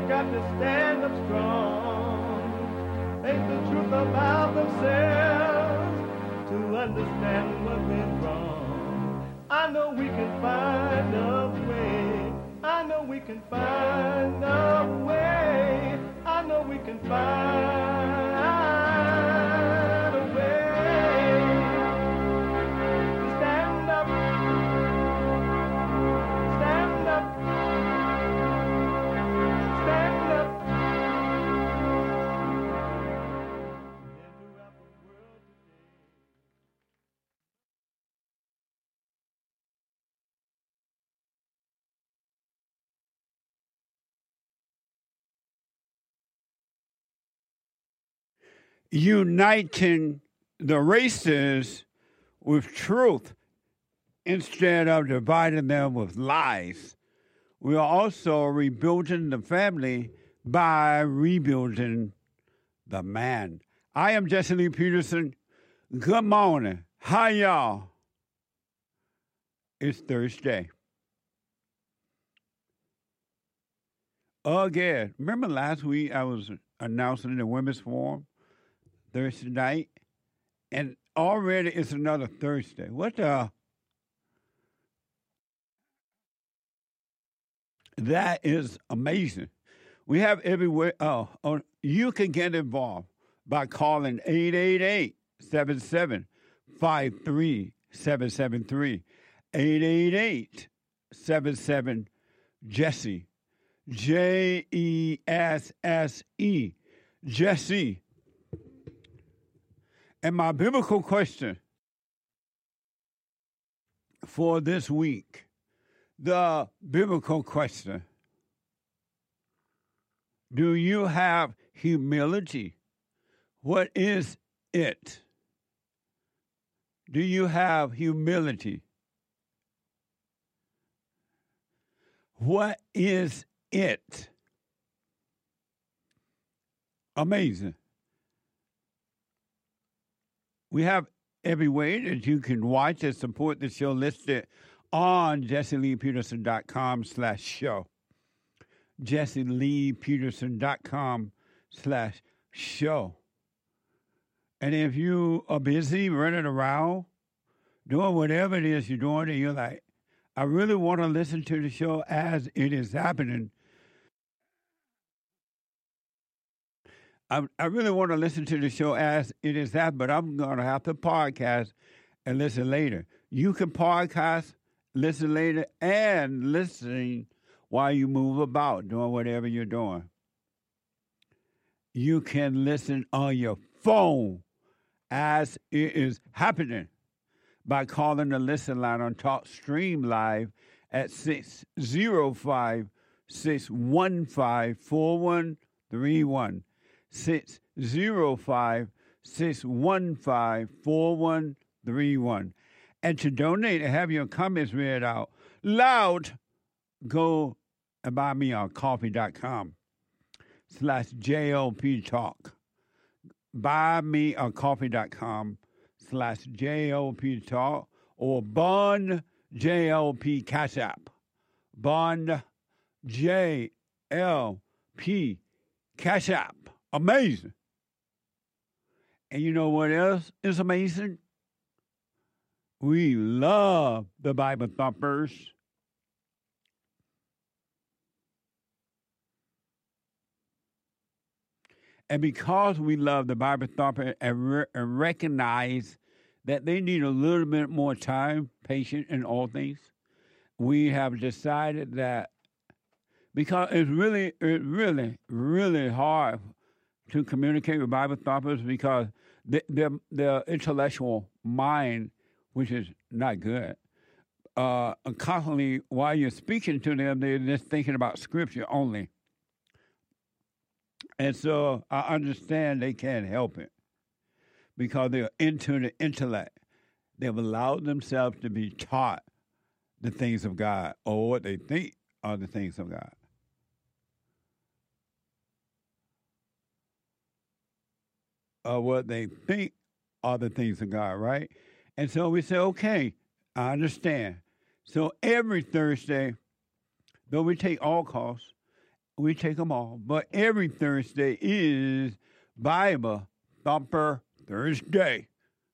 got to stand up strong, face the truth about themselves, to understand what went wrong. I know we can find a way. I know we can find a way. I know we can find a way to stand up, stand up, stand up. And throughout the world today. Uniting the races with truth instead of dividing them with lies. We are also rebuilding the family by rebuilding the man. I am Jesse Lee Peterson. Good morning. Hi, y'all. It's Thursday. Again, remember last week I was announcing the Women's Forum Thursday night? And already it's another Thursday. What the? That is amazing. We have everywhere. You can get involved by calling 888-77-53773. 888-77-JESSE. Jesse. Jesse. And my biblical question for this week, the biblical question: do you have humility? What is it? Do you have humility? What is it? Amazing. We have every way that you can watch and support the show listed on JesseLeePeterson.com/show. JesseLeePeterson.com/show. And if you are busy running around, doing whatever it is you're doing, and you're like, I really want to listen to the show as it is happening. I really want to listen to the show as it is happening, but I'm going to have to podcast and listen later. You can podcast, listen later, and listen while you move about, doing whatever you're doing. You can listen on your phone as it is happening by calling the listen line on TalkStream Live at 605-615-4131. 605-615-4131. And to donate and have your comments read out loud, go and buy me on coffee.com/JLP Talk. Buy me on coffee.com/JLP Talk or Bond JLP Cash App. Bond JLP Cash App. Amazing. And you know what else is amazing? We love the Bible Thumpers. And because we love the Bible Thumper and recognize that they need a little bit more time, patience in all things, we have decided that because it's really hard to communicate with Bible Thumpers because their intellectual mind, which is not good, constantly while you're speaking to them, they're just thinking about Scripture only. And so I understand they can't help it because they're into the intellect. They've allowed themselves to be taught the things of God or what they think are the things of God. Or what they think are the things of God, right? And so we say, okay, I understand. So every Thursday, though we take all calls, We take them all. But every Thursday is Bible Thumper Thursday.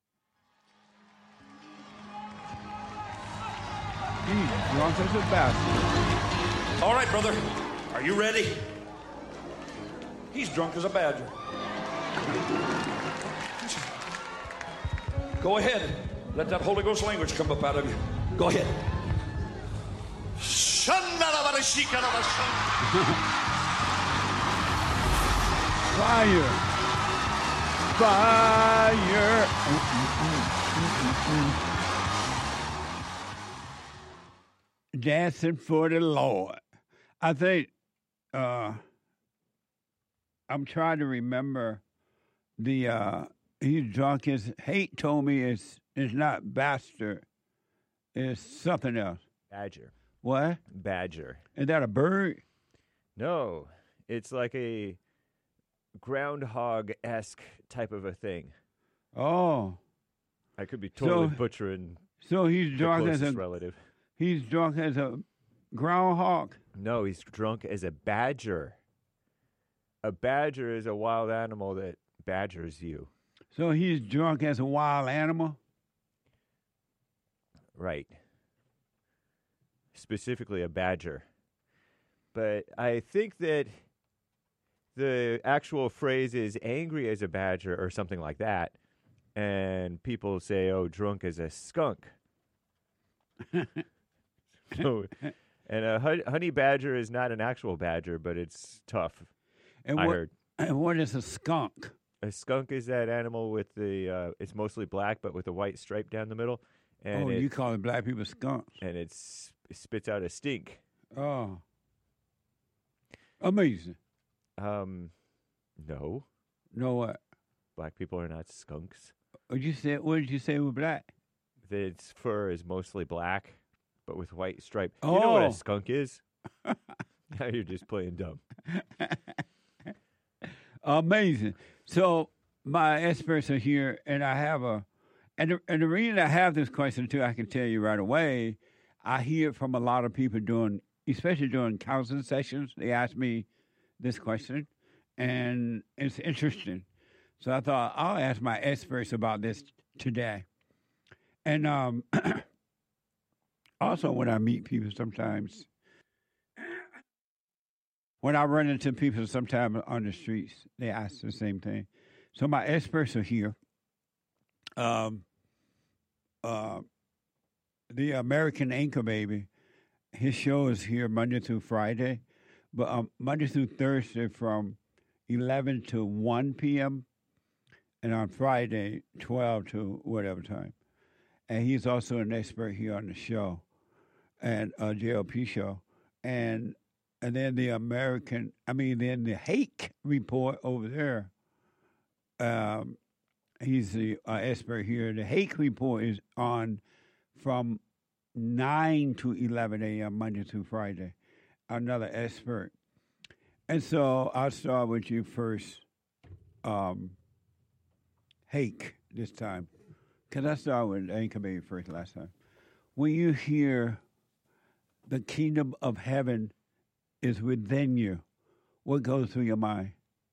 He's drunk as a bastard. All right, brother. Are you ready? He's drunk as a badger. Go ahead. Let that Holy Ghost language come up out of you. Go ahead. Fire. Fire. Dancing for the Lord. I think I'm trying to remember the he's drunk. His hate told me it's not bastard. It's something else. Badger. What? Badger. Is that a bird? No, it's like a groundhog-esque type of a thing. Oh. I could be totally butchering So he's the drunk as closest a relative. he's drunk as a groundhog. No, he's drunk as a badger. A badger is a wild animal that badgers you. So he's drunk as a wild animal. Right. Specifically a badger. But I think that the actual phrase is angry as a badger or something like that. And people say, oh, drunk as a skunk. So, and a honey badger is not an actual badger, but it's tough. And I what, heard. And what is a skunk? A skunk is that animal with the, it's mostly black, but with a white stripe down the middle. And you call it black people skunks. And it spits out a stink. Oh. Amazing. No. Know what? Black people are not skunks. What did you say with black? Its fur is mostly black, but with white stripe. You know what a skunk is? Now you're just playing dumb. Amazing. So my experts are here, and I have and the reason I have this question too, I can tell you right away. I hear it from a lot of people especially during counseling sessions. They ask me this question, and it's interesting. So I thought I'll ask my experts about this today. And also when I meet people sometimes, when I run into people sometimes on the streets, they ask the same thing. So my experts are here. The American Anchor Baby, his show is here Monday through Friday, but Monday through Thursday from 11 to 1 p.m., and on Friday, 12 to whatever time. And he's also an expert here on the show, and JLP show. And then the Hake Report over there, he's the expert here. The Hake Report is on from 9 to 11 a.m. Monday through Friday. Another expert. And so I'll start with you first, Hake, this time. Because I started with Anchor Baby first last time. When you hear the kingdom of heaven is within you, what goes through your mind?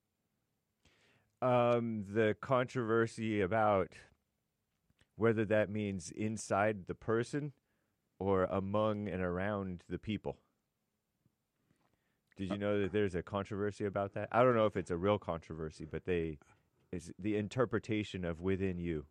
The controversy about whether that means inside the person or among and around the people. Did you know that there's a controversy about that? I don't know if it's a real controversy, but it's the interpretation of within you.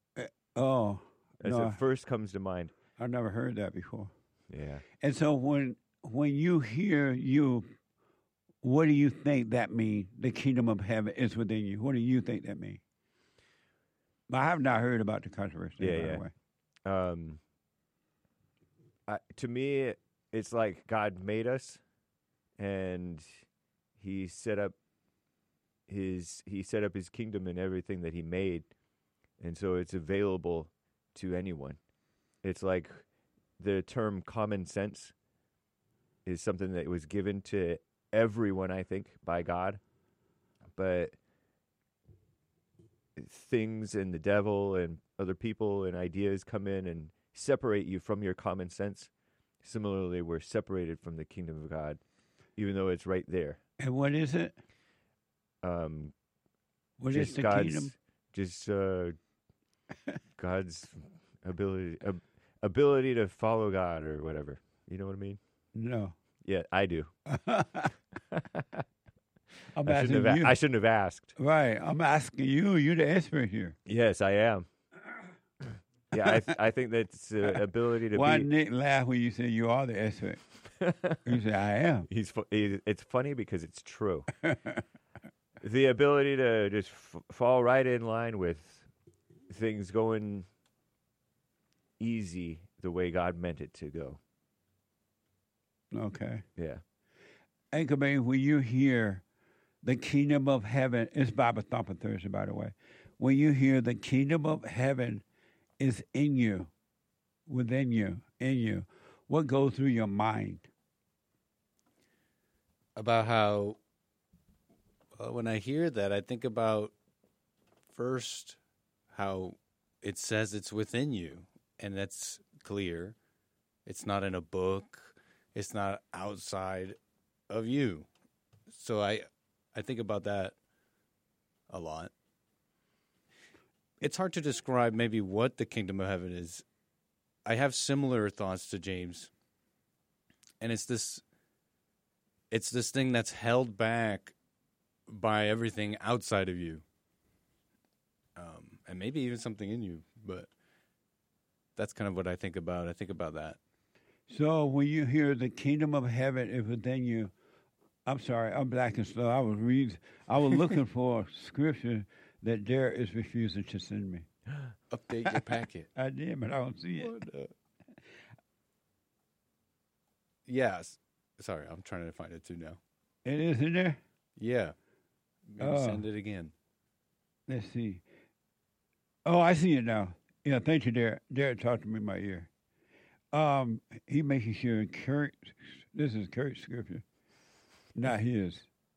As it first comes to mind. I've never heard that before. Yeah. And so when you hear you, what do you think that means? The kingdom of heaven is within you. What do you think that means? I have not heard about the controversy, by the way. To me, it's like God made us, and He set up His kingdom in everything that He made, and so it's available to anyone. It's like the term common sense is something that was given to everyone, I think, by God. But things and the devil and other people and ideas come in and separate you from your common sense. Similarly, we're separated from the kingdom of God. even though it's right there. And what is it? Um, What is just the God's, kingdom? just God's ability to follow God or whatever. You know what I mean? No. Yeah, I do. I'm I asking you. I shouldn't have asked. Right. I'm asking you. You're the expert here. Yes, I am. Yeah, I think that's ability to Why be. Nick laugh when you say you are the expert? You say I am. It's funny because it's true. The ability to just fall right in line with things going easy the way God meant it to go. Okay. Yeah. Anchor Bay, when you hear the kingdom of heaven, it's Bible Thumper Thursday, by the way. When you hear the kingdom of heaven is in you, within you, in you, what goes through your mind? About how when I hear that, I think about first how it says it's within you, and that's clear. It's not in a book. It's not outside of you. So I think about that a lot. It's hard to describe maybe what the kingdom of heaven is. I have similar thoughts to James. And it's this thing that's held back by everything outside of you. And maybe even something in you, but that's kind of what I think about. I think about that. So when you hear the kingdom of heaven is within you, I'm sorry, I'm black and slow. I was looking for scripture that Derek is refusing to send me. Update your packet. I did, but I don't see it. Yes. Sorry, I'm trying to find it too now. It is in there? Yeah. Maybe Oh. send it again. Let's see. Oh, I see it now. Yeah, thank you, Derek. Derek talked to me in my ear. He making sure this is Kurt's scripture, not his.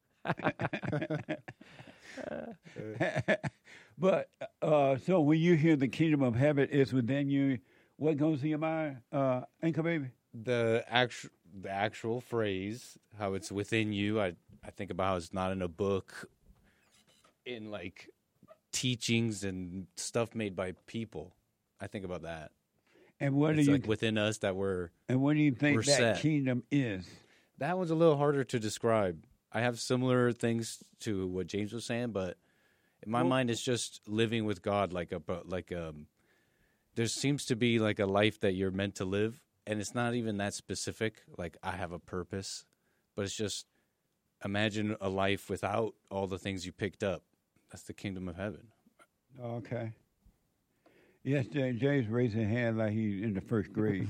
But so when you hear the kingdom of heaven is within you, what goes to your mind, Anchor Baby? The actual phrase, how it's within you, I think about how it's not in a book, in like teachings and stuff made by people. I think about that. And what It's do you like within us that we're and what do you think we're that set. kingdom is? That one's a little harder to describe. I have similar things to what James was saying, but in my mind, it's just living with God. There seems to be like a life that you're meant to live, and it's not even that specific. Like I have a purpose, but it's just imagine a life without all the things you picked up. That's the kingdom of heaven. Okay. Yes, Jay's raising his hand like he's in the first grade.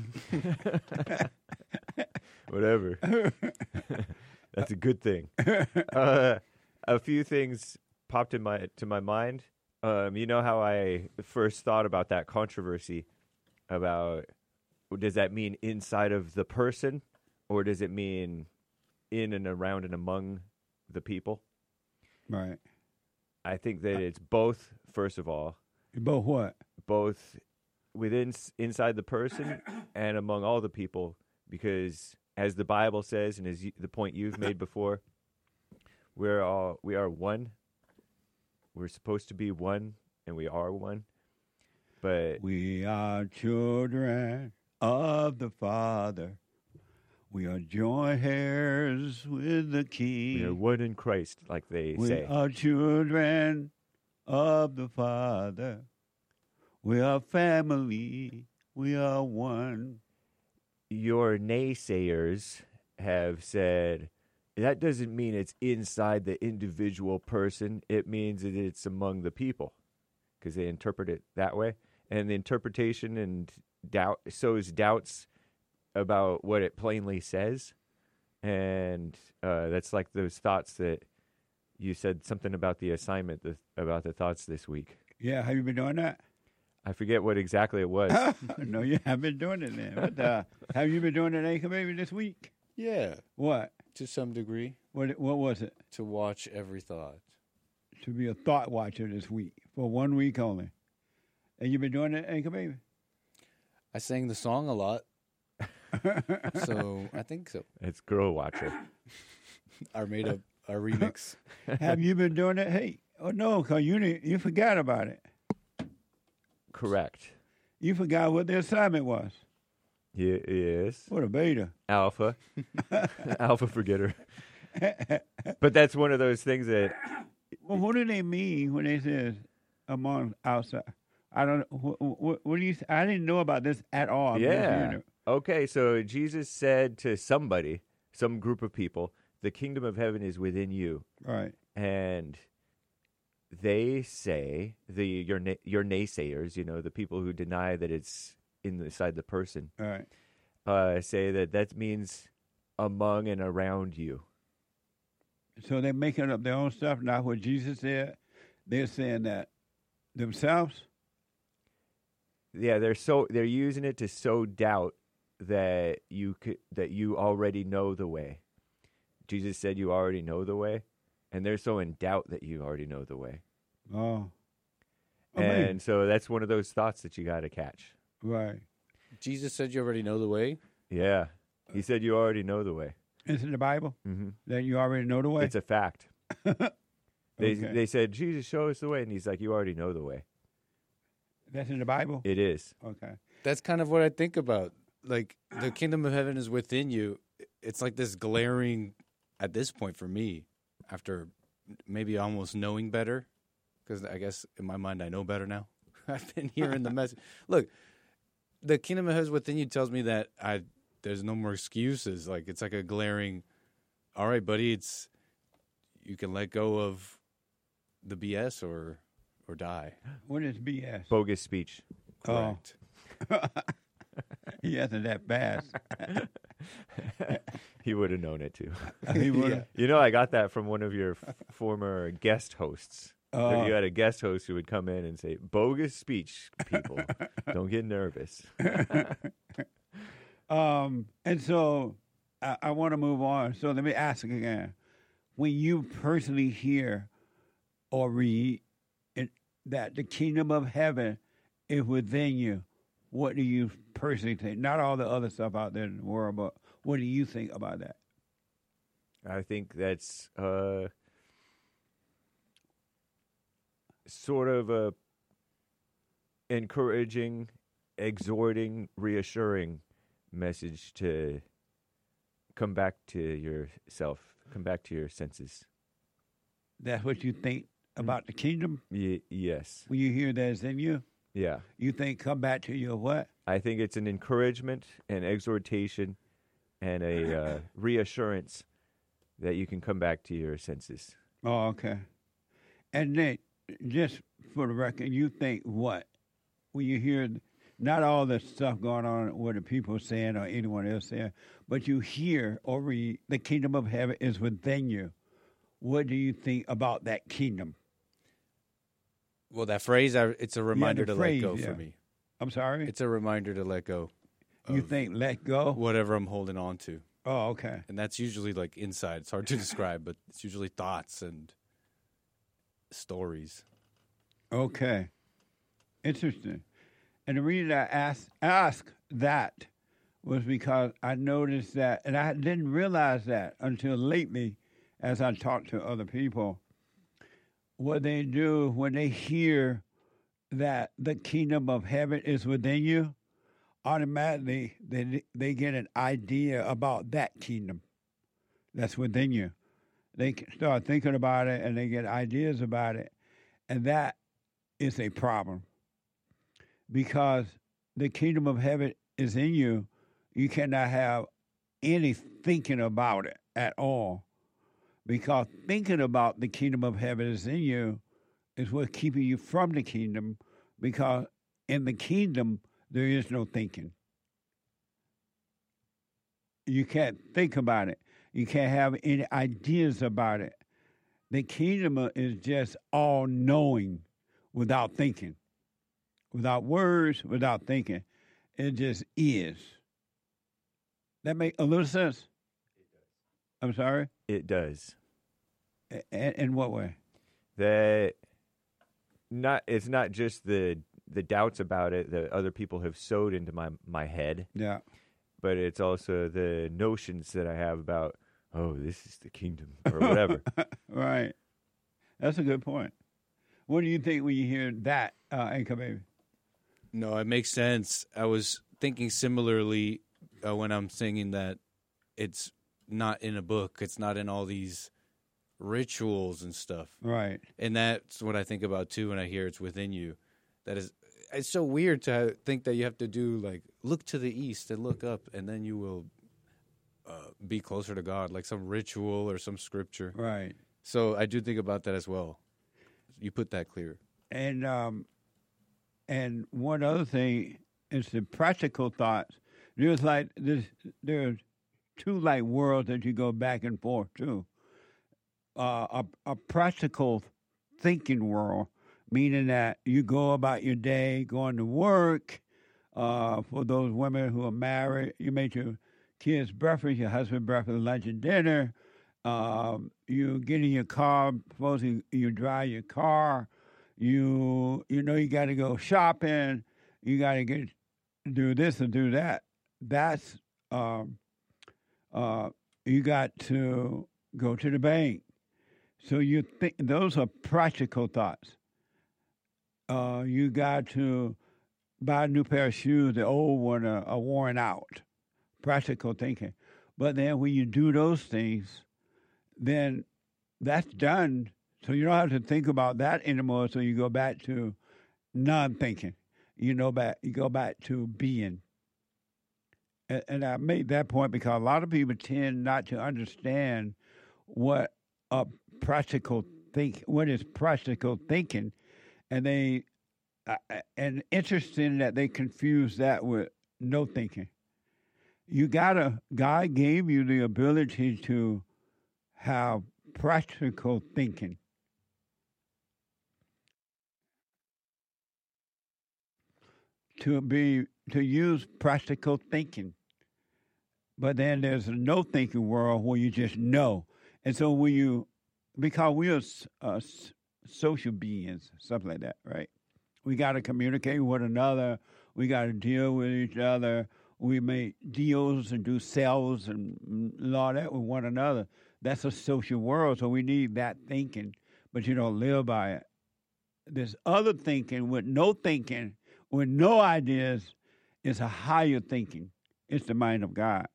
Whatever. That's a good thing. A few things popped to my mind. You know how I first thought about that controversy about does that mean inside of the person or does it mean in and around and among the people? Right. I think that it's both, first of all. Both what? Both inside the person and among all the people, because as the Bible says, and as the point you've made before, we are one. We're supposed to be one, and we are one. But We are children of the Father. We are joint heirs with the King. we are one in Christ, like they We say. are children of the Father. We are family. We are one. Your naysayers have said that doesn't mean it's inside the individual person. It means that it's among the people, because they interpret it that way. And the interpretation and doubt sows doubts about what it plainly says. And that's like those thoughts that you said something about the assignment, about the thoughts this week. Yeah, have you been doing that? I forget what exactly it was. No, you haven't been doing it then. What have you been doing it, Anchor Baby, this week? Yeah, What? to some degree, What was it? to watch every thought. To be a thought watcher this week for 1 week only. And you've been doing it, Anchor Baby? I sang the song a lot, so I think so. It's Girl Watcher. our remix. Have you been doing it? Hey, oh no, because you forgot about it. Correct. You forgot what the assignment was. Yes. What a beta. Alpha. Alpha forgetter. But that's one of those things that Well, what do they mean when they say among outside? I don't. What do you? I didn't know about this at all. I'm just hearing yeah. it. Okay, so Jesus said to somebody, some group of people, the kingdom of heaven is within you. Right. And they say, your naysayers, the people who deny that it's inside the person, Right. say that means among and around you. So they're making up their own stuff, not what Jesus said. They're saying that themselves. Yeah, they're using it to sow doubt that you already know the way. Jesus said you already know the way, and they're so in doubt that you already know the way. Oh. And so that's one of those thoughts that you got to catch. Right. Jesus said you already know the way. Yeah, he said you already know the way. It's in the Bible Mm-hmm. that you already know the way. It's a fact. Okay. They said, Jesus, show us the way. And he's like, you already know the way. That's in the Bible. It is. Okay. That's kind of what I think about. Like, the kingdom of heaven is within you. It's like this glaring, at this point for me, after maybe almost knowing better, because I guess in my mind I know better now. I've been hearing the message. Look, the kingdom of heaven is within you tells me that there's no more excuses. Like, it's like a glaring, all right, buddy, you can let go of the BS or die. What is BS? Bogus speech. Correct. He hasn't that fast. He would have known it too. He would. Yeah. I got that from one of your former guest hosts. Oh. You had a guest host who would come in and say, bogus speech, people. Don't get nervous. And so I want to move on. So let me ask again. When you personally hear or read that the kingdom of heaven is within you, what do you personally think? Not all the other stuff out there in the world, but what do you think about that? I think that's sort of a encouraging, exhorting, reassuring message to come back to yourself, come back to your senses. That's what you think about the kingdom? Yes. When you hear that it's in you? Yeah. You think come back to your what? I think it's an encouragement, an exhortation, and a reassurance that you can come back to your senses. Oh, okay. And then, just for the record, you think what? When you hear not all the stuff going on, what the people are saying or anyone else saying, but you hear or read the kingdom of heaven is within you. What do you think about that kingdom? Well, that phrase, it's a reminder to phrase, let go yeah. for me. I'm sorry? It's a reminder to let go. You of think let go? whatever I'm holding on to. Oh, okay. And that's usually like inside. It's hard to describe, but it's usually thoughts and stories. Okay. Interesting. And the reason I asked that was because I noticed that, and I didn't realize that until lately as I talked to other people. What they do when they hear that the kingdom of heaven is within you, automatically they get an idea about that kingdom that's within you. They start thinking about it and they get ideas about it. And that is a problem. Because the kingdom of heaven is in you, you cannot have any thinking about it at all. Because thinking about the kingdom of heaven is in you is what's keeping you from the kingdom, because in the kingdom, there is no thinking. You can't think about it. You can't have any ideas about it. The kingdom is just all-knowing without thinking, without words, without thinking. It just is. That make a little sense? I'm sorry? It does. In what way? It's not just the doubts about it that other people have sowed into my head, Yeah. but it's also the notions that I have about, oh, this is the kingdom or whatever. Right. That's a good point. What do you think when you hear that, Anchor Baby? No, it makes sense. I was thinking similarly when I'm singing that it's not in a book. It's not in all these rituals and stuff. Right. And that's what I think about, too, when I hear it's within you. That is, it's so weird to think that you have to do, like, look to the east and look up, and then you will be closer to God, like some ritual or some scripture. Right. So I do think about that as well. You put that clear. And one other thing is the practical thoughts. There's like there's two like worlds that you go back and forth to. A practical thinking world, meaning that you go about your day, going to work. For those women who are married, you make your kids breakfast, your husband breakfast, lunch, and dinner. You get in your car. Suppose you drive your car. You know you got to go shopping. You got to do this and do that. That's you got to go to the bank. So you think those are practical thoughts. You got to buy a new pair of shoes. The old one are worn out. Practical thinking. But then when you do those things, then that's done. So you don't have to think about that anymore. So you go back to non-thinking. You go back to being. And I made that point because a lot of people tend not to understand what is practical thinking, and and interesting that they confuse that with no thinking. God gave you the ability to have practical thinking. To use practical thinking. But then there's a no thinking world where you just know. And so because we are social beings, something like that, right? We got to communicate with one another. We got to deal with each other. We make deals and do sales and all that with one another. That's a social world, so we need that thinking, but you don't live by it. This other thinking with no ideas, is a higher thinking. It's the mind of God.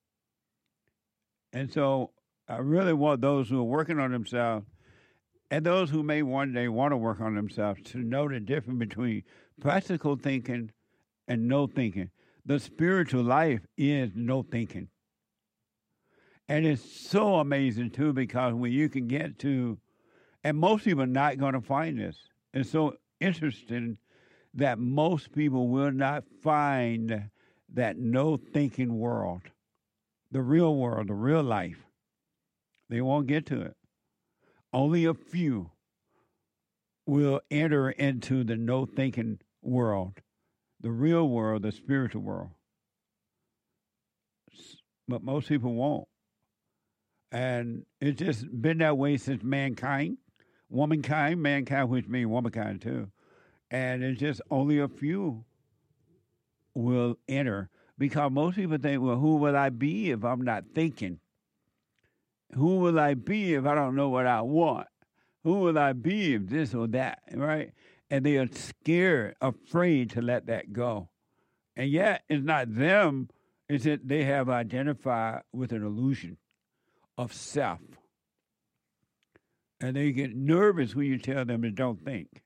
And so I really want those who are working on themselves and those who may one day want to work on themselves to know the difference between practical thinking and no thinking. The spiritual life is no thinking. And it's so amazing, too, because when you can get to, and most people are not going to find this. It's so interesting that most people will not find that no thinking world, the real world, the real life. They won't get to it. Only a few will enter into the no thinking world, the real world, the spiritual world. But most people won't. And it's just been that way since mankind, which means womankind too. And it's just only a few will enter because most people think, well, who will I be if I'm not thinking? Who will I be if I don't know what I want? Who will I be if this or that, right? And they are scared, afraid to let that go. And yet, it's not them, it's that they have identified with an illusion of self. And they get nervous when you tell them to don't think,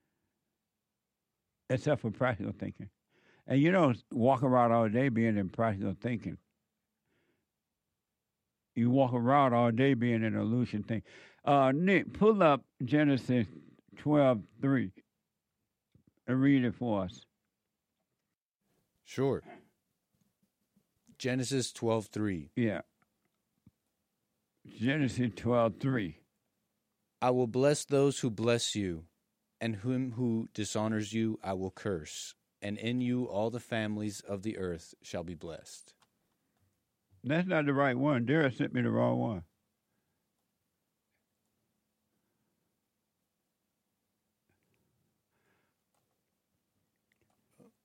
except for practical thinking. And you don't walk around all day being in practical thinking. You walk around all day being in illusion thing. Nick, pull up Genesis 12:3 and read it for us. Sure. Genesis 12:3. Yeah. Genesis 12:3. I will bless those who bless you, and him who dishonors you I will curse, and in you all the families of the earth shall be blessed. That's not the right one. Dara sent me the wrong one.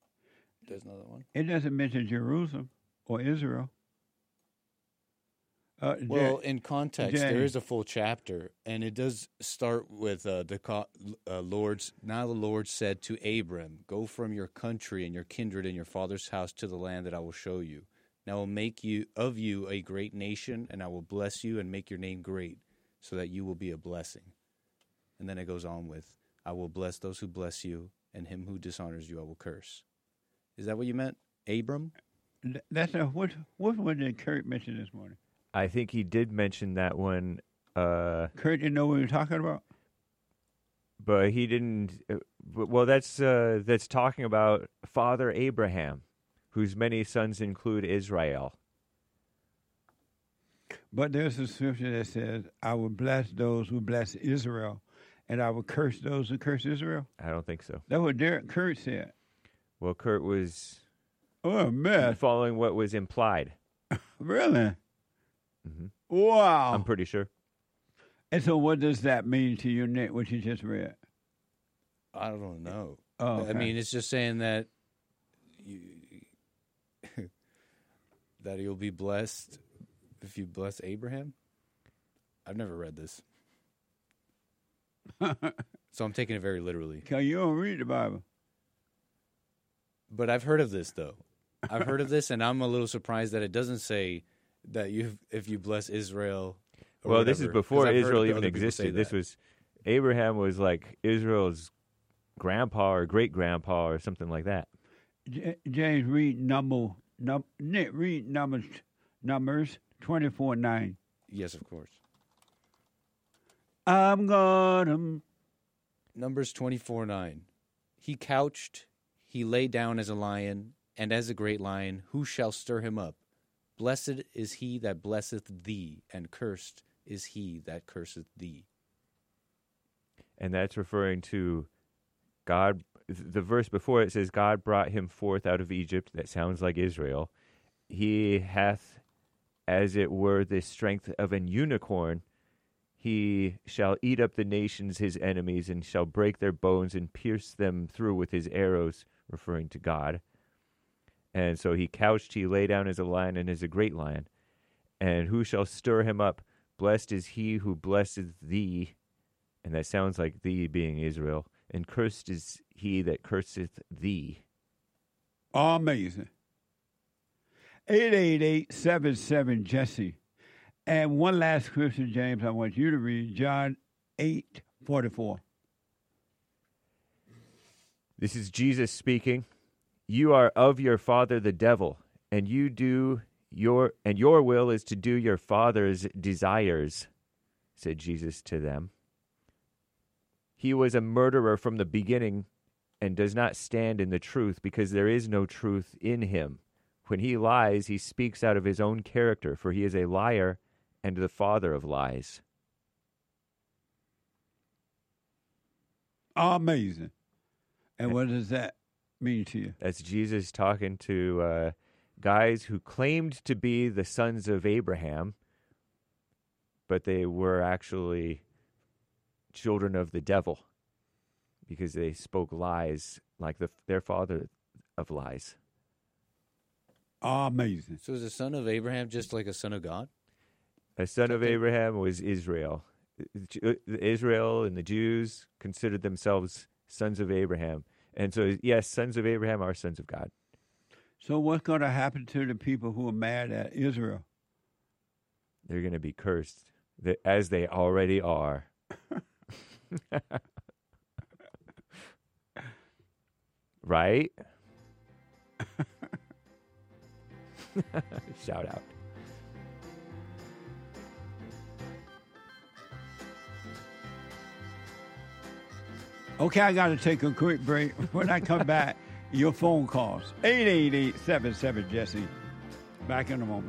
There's another one. It doesn't mention Jerusalem or Israel. Well, in context, Jay. there is a full chapter, and it does start with Lord's. Now the Lord said to Abram, "Go from your country and your kindred and your father's house to the land that I will show you. And I will make you a great nation, and I will bless you and make your name great, so that you will be a blessing." And then it goes on with, "I will bless those who bless you, and him who dishonors you I will curse." Is that what you meant, Abram? That's what one did Kurt mention this morning? I think he did mention that one, Kurt didn't know what we were talking about? but he didn't. Well, that's talking about Father Abraham, whose many sons include Israel. But there's a scripture that says, I will bless those who bless Israel, and I will curse those who curse Israel. I don't think so. That's what Kurt said. Well, Kurt was Oh, man. following what was implied. Really? Mhm. Wow. I'm pretty sure. And so what does that mean to you, Nick, what you just read? I don't know. Oh, okay. I mean, it's just saying that that you'll be blessed if you bless Abraham. I've never read this, so I'm taking it very literally. Because you don't read the Bible. But I've heard of this, though. I've heard of this, and I'm a little surprised that it doesn't say that if you bless Israel. Or Well, this is whatever, before 'cause I've heard Israel even other people say existed. This that. was Abraham was like Israel's grandpa or great grandpa or something like that. James, read Nick, read Numbers 24:9. Yes, of course. I'm gonna. Numbers 24:9. He couched, he lay down as a lion, and as a great lion, who shall stir him up? Blessed is he that blesseth thee, and cursed is he that curseth thee. And that's referring to God. The verse before it says, God brought him forth out of Egypt. That sounds like Israel. He hath, as it were, the strength of an unicorn. He shall eat up the nations, his enemies, and shall break their bones and pierce them through with his arrows, referring to God. And so he couched, he lay down as a lion and as a great lion. And who shall stir him up? Blessed is he who blesseth thee. And that sounds like thee being Israel. And cursed is he that curseth thee. Amazing. 888-77-JESSE. And one last scripture, James, I want you to read, John 8:44. This is Jesus speaking. You are of your father the devil, and your will is to do your father's desires, said Jesus to them. He was a murderer from the beginning and does not stand in the truth because there is no truth in him. When he lies, he speaks out of his own character, for he is a liar and the father of lies. Amazing. And what does that mean to you? That's Jesus talking to guys who claimed to be the sons of Abraham, but they were actually children of the devil because they spoke lies like their father of lies. Amazing. So is the son of Abraham just like a son of God? A son of Abraham was Israel. Israel and the Jews considered themselves sons of Abraham. And so, yes, sons of Abraham are sons of God. So what's going to happen to the people who are mad at Israel? They're going to be cursed, as they already are. Right? Shout out. Okay, I got to take a quick break. When I come back, your phone calls. 888-77-JESSE. Back in a moment.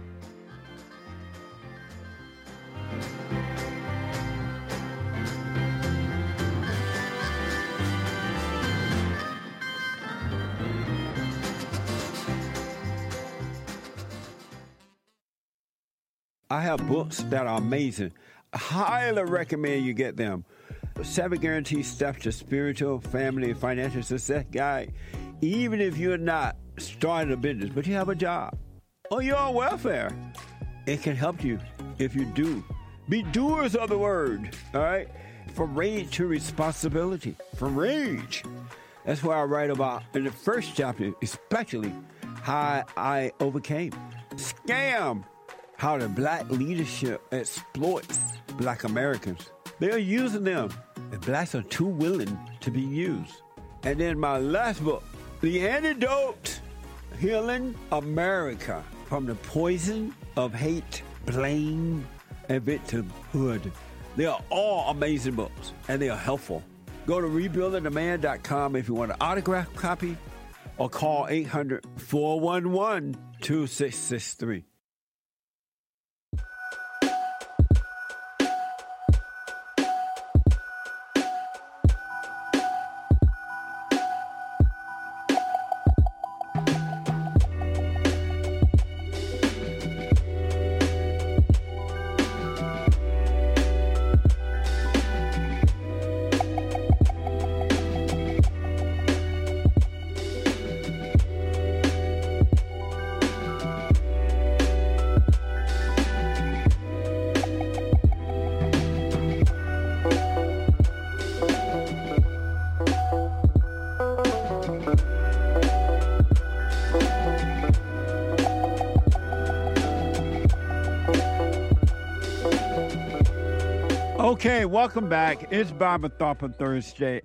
I have books that are amazing. I highly recommend you get them. 7 Guaranteed Steps to Spiritual, Family, and Financial Success Guide. Even if you're not starting a business, but you have a job, or you're on welfare, It can help you if you do. Be doers of the word, all right? From rage to responsibility. From rage. That's what I write about in the first chapter, especially how I overcame. Scam. How the black leadership exploits black Americans. They are using them, and blacks are too willing to be used. And then my last book, The Antidote, Healing America from the Poison of Hate, Blame, and Victimhood. They are all amazing books, and they are helpful. Go to rebuildingtheman.com if you want an autographed copy, or call 800-411-2663. Okay, welcome back. It's Bible Thought for Thursday,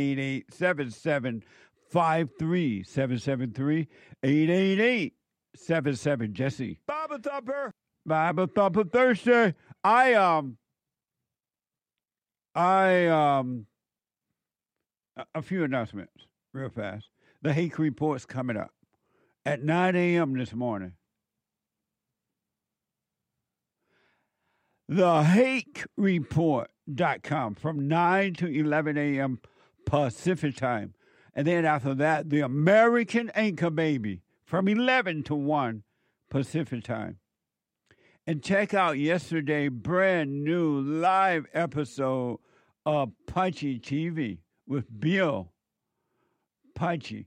888-7753-773, 888-77 Jesse. Bible Thumper. Bible Thought for Thursday. A few announcements real fast. The Hake Report's coming up at 9 a.m. this morning. TheHakeReport.com from 9 to 11 a.m. Pacific time. And then after that, The American Anchor Baby from 11 to 1 Pacific time. And check out yesterday's brand new live episode of Punchy TV with Bill Punchy,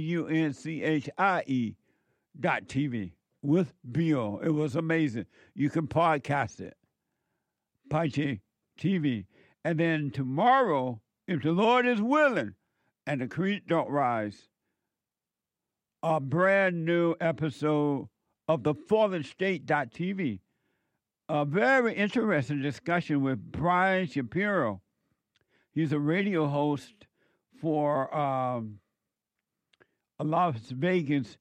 PUNCHIE.TV with Bill. It was amazing. You can podcast it. Punchy TV. And then tomorrow, if the Lord is willing and the creek don't rise, a brand new episode of the FallenState.tv. A very interesting discussion with Brian Shapiro. He's a radio host for a Las Vegas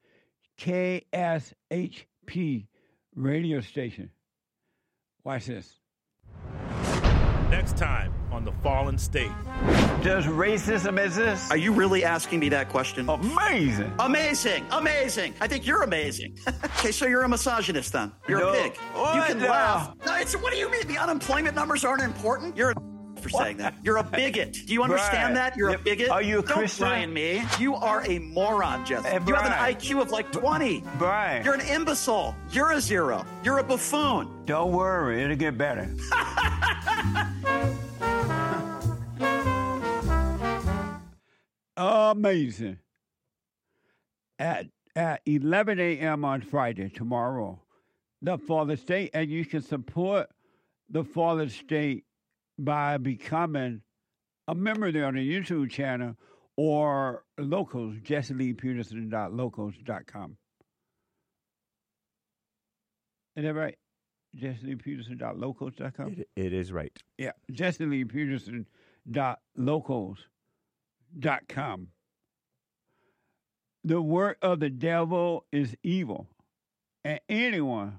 KSHP radio station. Watch this. Next time on The Fallen State. Does racism exist? Are you really asking me that question? Amazing. Amazing. Amazing. I think you're amazing. Okay, so you're a misogynist then. You're No. a pig. What You can the- laugh. No, what do you mean? The unemployment numbers aren't important? You're a for saying that. You're a bigot. Do you understand Brian, that? You're a bigot? are you a Don't Christian? Brian me. You are a moron, Jesse. Hey, you have an Brian. IQ of like 20. Brian. You're an imbecile. You're a zero. You're a buffoon. Don't worry, it'll get better. Amazing. At 11 a.m. on Friday, tomorrow, the Fallen State, and you can support the Fallen State by becoming a member there on the YouTube channel or locals, JesseLeePeterson.locals.com. Is that right? JesseLeePeterson.locals.com? It is right. Yeah, JesseLeePeterson.locals.com. The work of the devil is evil, and anyone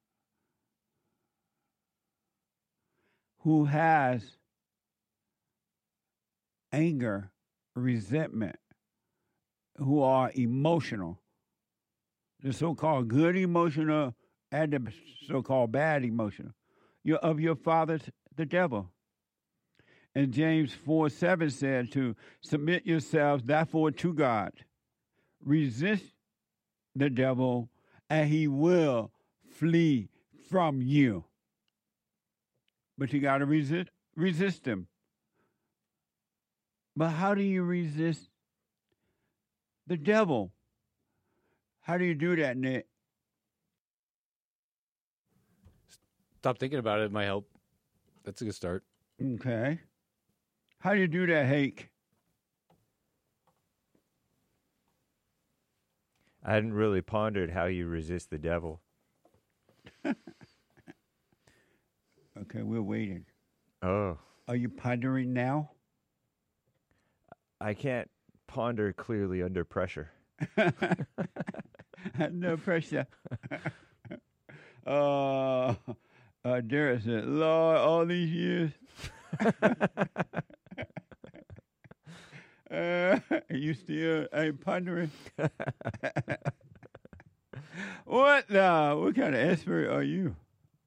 who has anger, resentment, who are emotional, the so-called good emotional and the so-called bad emotional, you're of your father, the devil. And James 4:7 said to submit yourselves, therefore, to God. Resist the devil, and he will flee from you. But you got to resist him. But how do you resist the devil? How do you do that, Nick? stop thinking about it. It might help. That's a good start. Okay. How do you do that, Hake? I hadn't really pondered how you resist the devil. Okay, we're waiting. Oh, Are you pondering now? I can't ponder clearly under pressure. No pressure. Derek said, Lord, all these years. You still ain't pondering? What now? What kind of expert are you?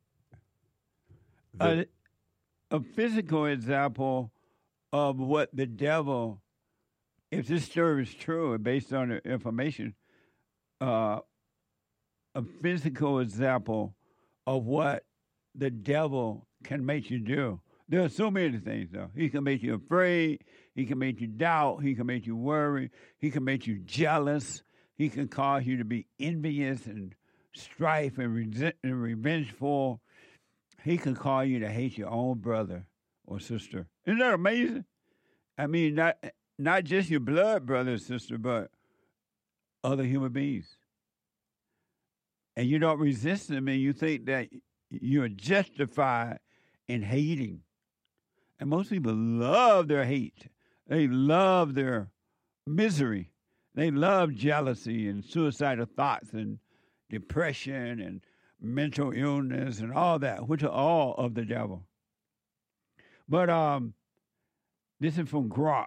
A physical example of what the devil, if this story is true and based on the information, a physical example of what the devil can make you do. There are so many things, though. He can make you afraid. He can make you doubt. He can make you worry. He can make you jealous. He can cause you to be envious and strife and revengeful. He can cause you to hate your own brother or sister. Isn't that amazing? I mean, not just your blood brother or sister, but other human beings. And you don't resist them, and you think that you're justified in hating. And most people love their hate. They love their misery. They love jealousy and suicidal thoughts and depression and mental illness and all that, which are all of the devil. But this is from Grok.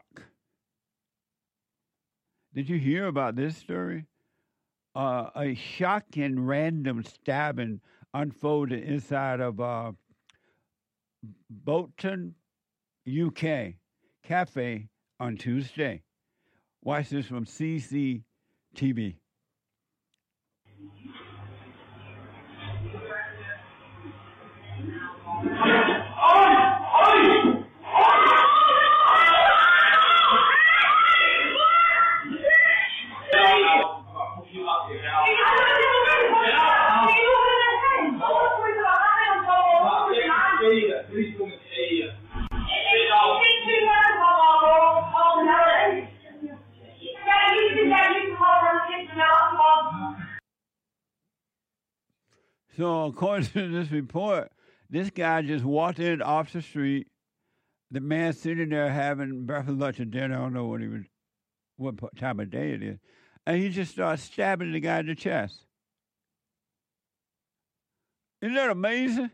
Did you hear about this story? A shocking random stabbing unfolded inside of Bolton, UK cafe on Tuesday. Watch this from CCTV. So according to this report, this guy just walked in off the street. The man sitting there having breakfast, lunch, and dinner. I don't know what time of day it is. And he just starts stabbing the guy in the chest. Isn't that amazing?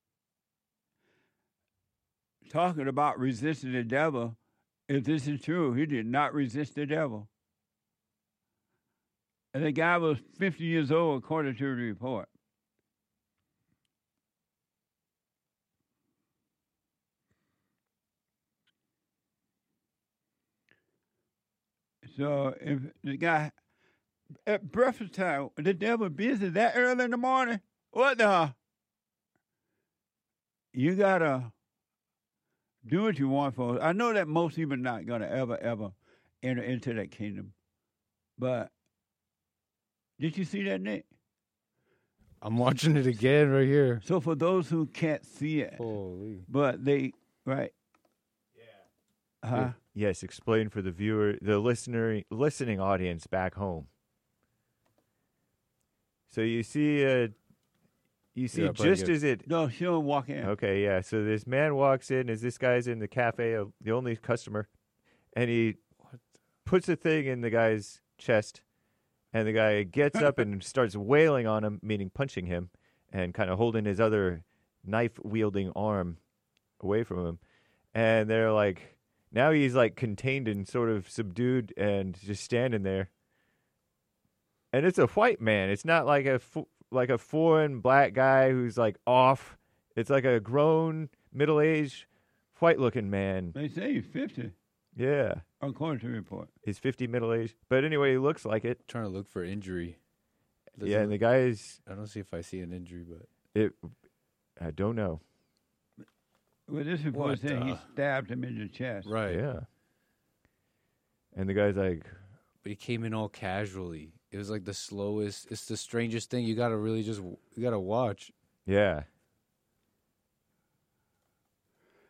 Talking about resisting the devil, if this is true, he did not resist the devil. And the guy was 50 years old, according to the report. So if the guy, at breakfast time, the devil busy that early in the morning, what the? You got to do what you want for. I know that most people are not going to ever enter into that kingdom. But did you see that, Nick? I'm watching it again right here. So for those who can't see it, Holy. but they, right? Yeah. Huh? Yes, explain for the viewer, the listening audience back home. So you see, just as it. No, she'll walk in. Okay, yeah. So this man walks in as this guy's in the cafe, the only customer, and he puts a thing in the guy's chest, and the guy gets up and starts wailing on him, meaning punching him, and kind of holding his other knife-wielding arm away from him. And they're like, now he's like contained and sort of subdued and just standing there. And it's a white man. It's not like a foreign black guy who's like off. It's like a grown, middle-aged, white-looking man. They say he's 50. Yeah. According to the report. He's 50, middle-aged. But anyway, he looks like it. Trying to look for injury. Yeah, and the guy is... I don't see if I see an injury, but... I don't know. Well, this report said he stabbed him in the chest. Right. Yeah. And the guy's like... But he came in all casually. It was like the slowest. It's the strangest thing. You got to really you got to watch. Yeah.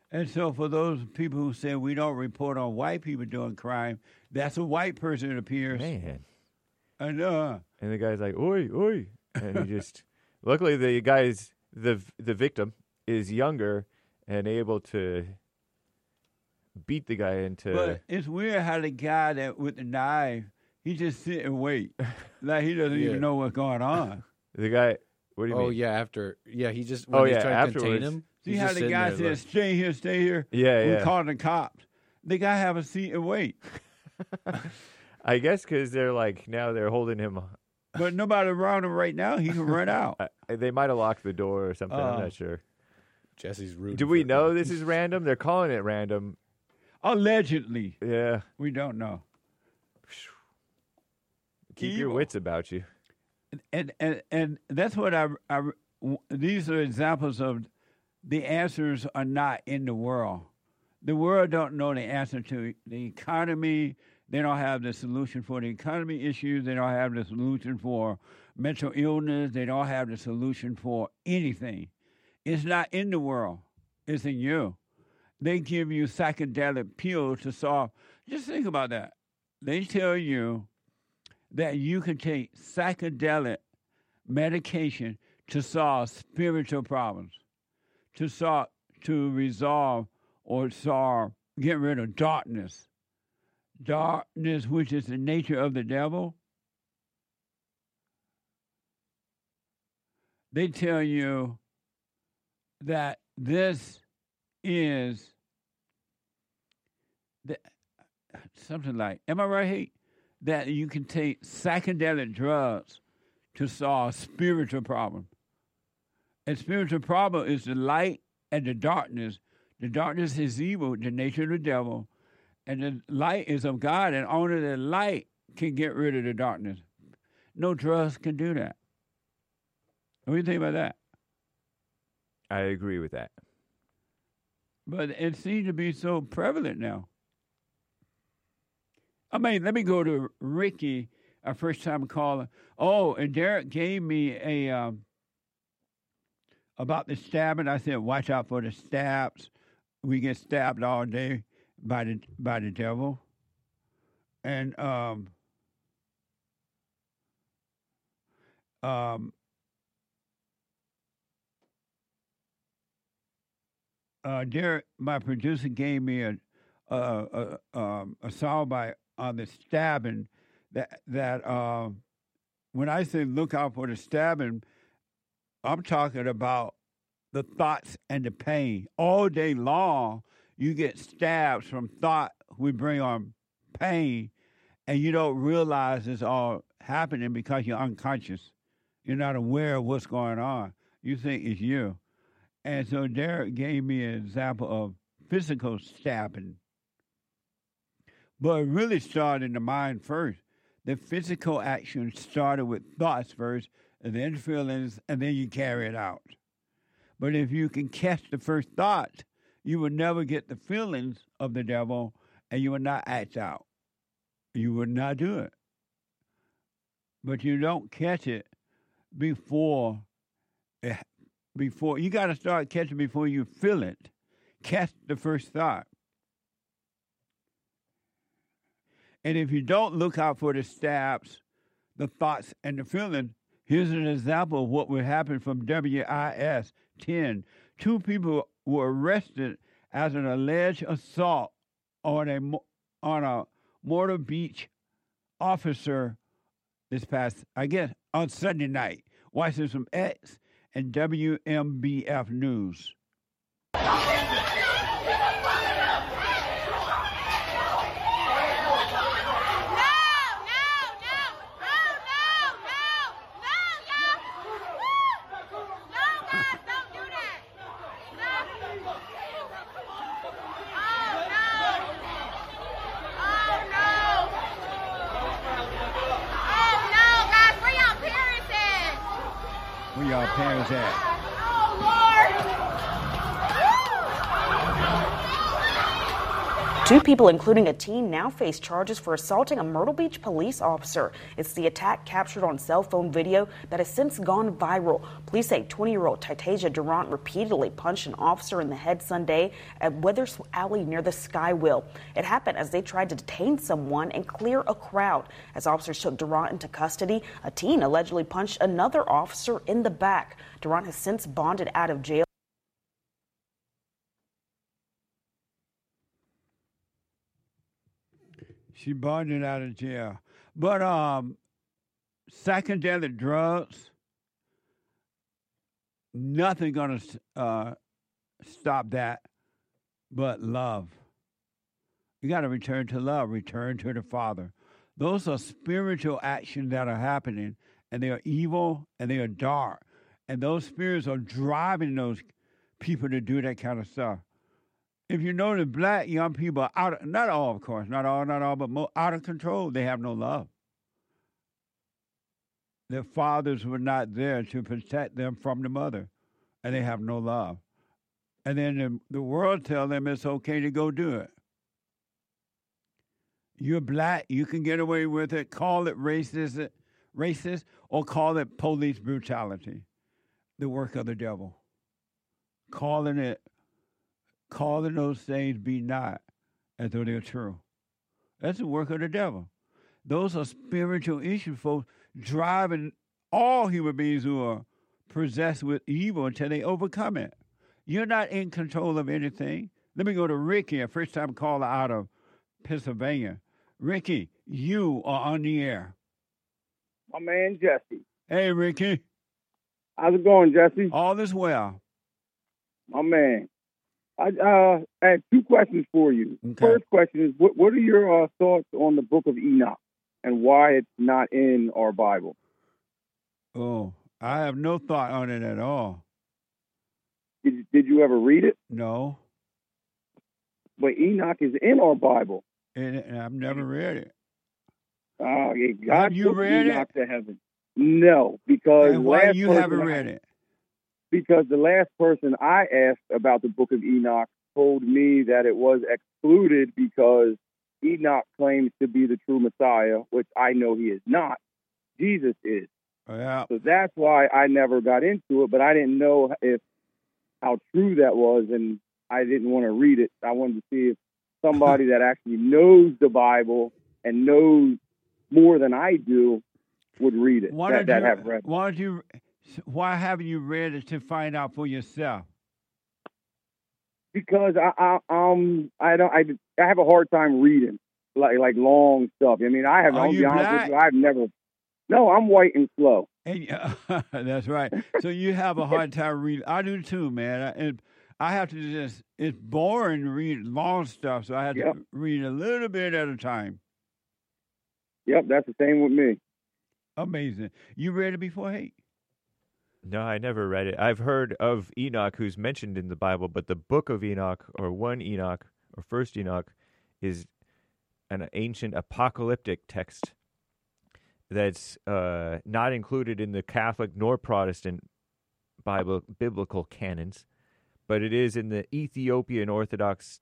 And so for those people who say we don't report on white people doing crime, that's a white person, it appears. Man. And And the guy's like, oi, oi. And he just, luckily the guy's, the victim is younger and able to beat the guy into. But it's weird how the guy that with the knife, he just sit and wait. Like he doesn't even know what's going on. The guy, what do you mean? Oh, yeah, he just, when they try to contain him. See how the guy says, stay here. Yeah, We call the cops. The guy have a seat and wait. I guess because they're like, now they're holding him. But nobody around him right now. He can run out. They might have locked the door or something. I'm not sure. Jesse's rooting. Do we know this is random? They're calling it random. Allegedly. Yeah. We don't know. Keep your wits about you. And that's what these are examples of the answers are not in the world. The world don't know the answer to the economy. They don't have the solution for the economy issues. They don't have the solution for mental illness. They don't have the solution for anything. It's not in the world. It's in you. They give you psychedelic pills to solve. Just think about that. They tell you that you can take psychedelic medication to solve spiritual problems, to resolve or get rid of darkness. Darkness, which is the nature of the devil. They tell you that this is something like, am I right, Hate? That you can take psychedelic drugs to solve spiritual problems. And spiritual problem is the light and the darkness. The darkness is evil, the nature of the devil. And the light is of God, and only the light can get rid of the darkness. No drugs can do that. What do you think about that? I agree with that. But it seems to be so prevalent now. I mean, let me go to Ricky, our first-time caller. Oh, and Derek gave me about the stabbing. I said, watch out for the stabs. We get stabbed all day by the devil. And Derek, my producer, gave me a soundbite on the stabbing. That when I say look out for the stabbing, I'm talking about the thoughts and the pain. All day long, you get stabs from thought. We bring on pain, and you don't realize it's all happening because you're unconscious. You're not aware of what's going on. You think it's you. And so Derek gave me an example of physical stabbing. But it really started in the mind first. The physical action started with thoughts first, and then feelings, and then you carry it out. But if you can catch the first thought, you will never get the feelings of the devil, and you will not act out. You will not do it. But you don't catch it before you got to start catching before you feel it. Catch the first thought. And if you don't look out for the stabs, the thoughts, and the feeling, here's an example of what would happen from WIS 10. 2 people were arrested as an alleged assault on a Myrtle Beach officer this past, on Sunday night. Watch this from X and WMBF News. Where y'all parents at? Oh, Lord! Two people, including a teen, now face charges for assaulting a Myrtle Beach police officer. It's the attack captured on cell phone video that has since gone viral. Police say 20-year-old Titasia Durant repeatedly punched an officer in the head Sunday at Withers Alley near the Skywheel. It happened as they tried to detain someone and clear a crowd. As officers took Durant into custody, a teen allegedly punched another officer in the back. Durant has since bonded out of jail. She bonded out of jail. But psychedelic drugs, nothing going to stop that but love. You got to return to love, return to the Father. Those are spiritual actions that are happening, and they are evil and they are dark. And those spirits are driving those people to do that kind of stuff. If you know the black young people are out, not all, of course, not all, but out of control. They have no love. Their fathers were not there to protect them from the mother, and they have no love. And then the world tells them it's okay to go do it. You're black, you can get away with it. Call it racist, or call it police brutality, the work of the devil. Calling those things be not as though they're true. That's the work of the devil. Those are spiritual issues, folks, driving all human beings who are possessed with evil until they overcome it. You're not in control of anything. Let me go to Ricky, a first-time caller out of Pennsylvania. Ricky, you are on the air. My man, Jesse. Hey, Ricky. How's it going, Jesse? All is well. My man. I had two questions for you. Okay. First question is, what are your thoughts on the book of Enoch and why it's not in our Bible? Oh, I have no thought on it at all. Did you ever read it? No. But Enoch is in our Bible. And I've never read it. God Have you took read Enoch to heaven. No, because And why you haven't read it? Because the last person I asked about the book of Enoch told me that it was excluded because Enoch claims to be the true Messiah, which I know he is not. Jesus is. Yeah. So that's why I never got into it, but I didn't know how true that was, and I didn't want to read it. I wanted to see if somebody that actually knows the Bible and knows more than I do would read it. Have read it. Why haven't you read it to find out for yourself? Because I have a hard time reading like long stuff. I mean, I'll be honest with you, I've never. No, I'm white and slow. And, that's right. So you have a hard time reading. I do too, man. I have to it's boring to read long stuff, so I have to read a little bit at a time. Yep, that's the same with me. Amazing. You read it before, Hey? No, I never read it. I've heard of Enoch, who's mentioned in the Bible, but the book of Enoch, or one Enoch, or first Enoch, is an ancient apocalyptic text that's not included in the Catholic nor Protestant biblical canons, but it is in the Ethiopian Orthodox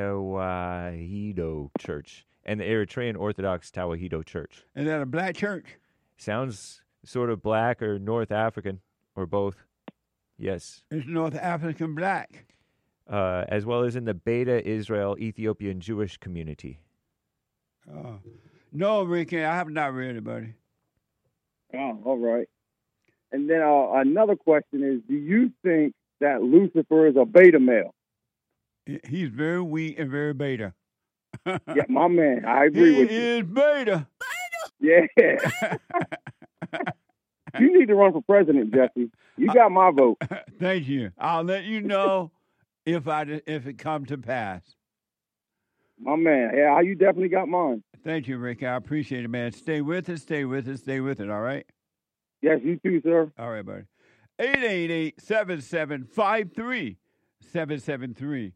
Tewahedo Church and the Eritrean Orthodox Tewahedo Church. Is that a black church? Sounds sort of black or North African. Or both, yes. It's North African black. As well as in the Beta Israel Ethiopian Jewish community. No, Ricky, I have not read it, buddy. Oh, all right. And then another question is, do you think that Lucifer is a beta male? He's very weak and very beta. Yeah, my man, I agree with you. He is beta. Yeah. You need to run for president, Jesse. You got my vote. Thank you. I'll let you know if it comes to pass. My man. Yeah, you definitely got mine. Thank you, Rick. I appreciate it, man. Stay with us. Stay with us. Stay with it. All right? Yes, you too, sir. All right, buddy. 888-7753-773.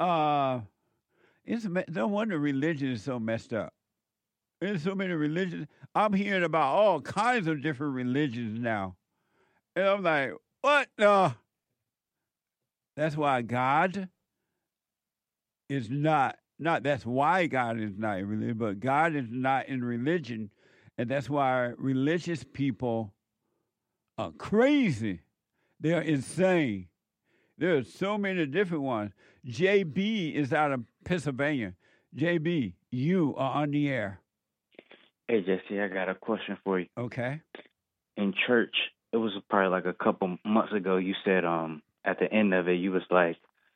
No wonder religion is so messed up. There's so many religions. I'm hearing about all kinds of different religions now. And I'm like, what? That's why God is not not that's why God is not in religion, but God is not in religion. And that's why religious people are crazy. They're insane. There are so many different ones. JB is out of Pennsylvania. JB, you are on the air. Hey, Jesse, I got a question for you. Okay. In church, it was probably like a couple months ago, you said at the end of it, you was like,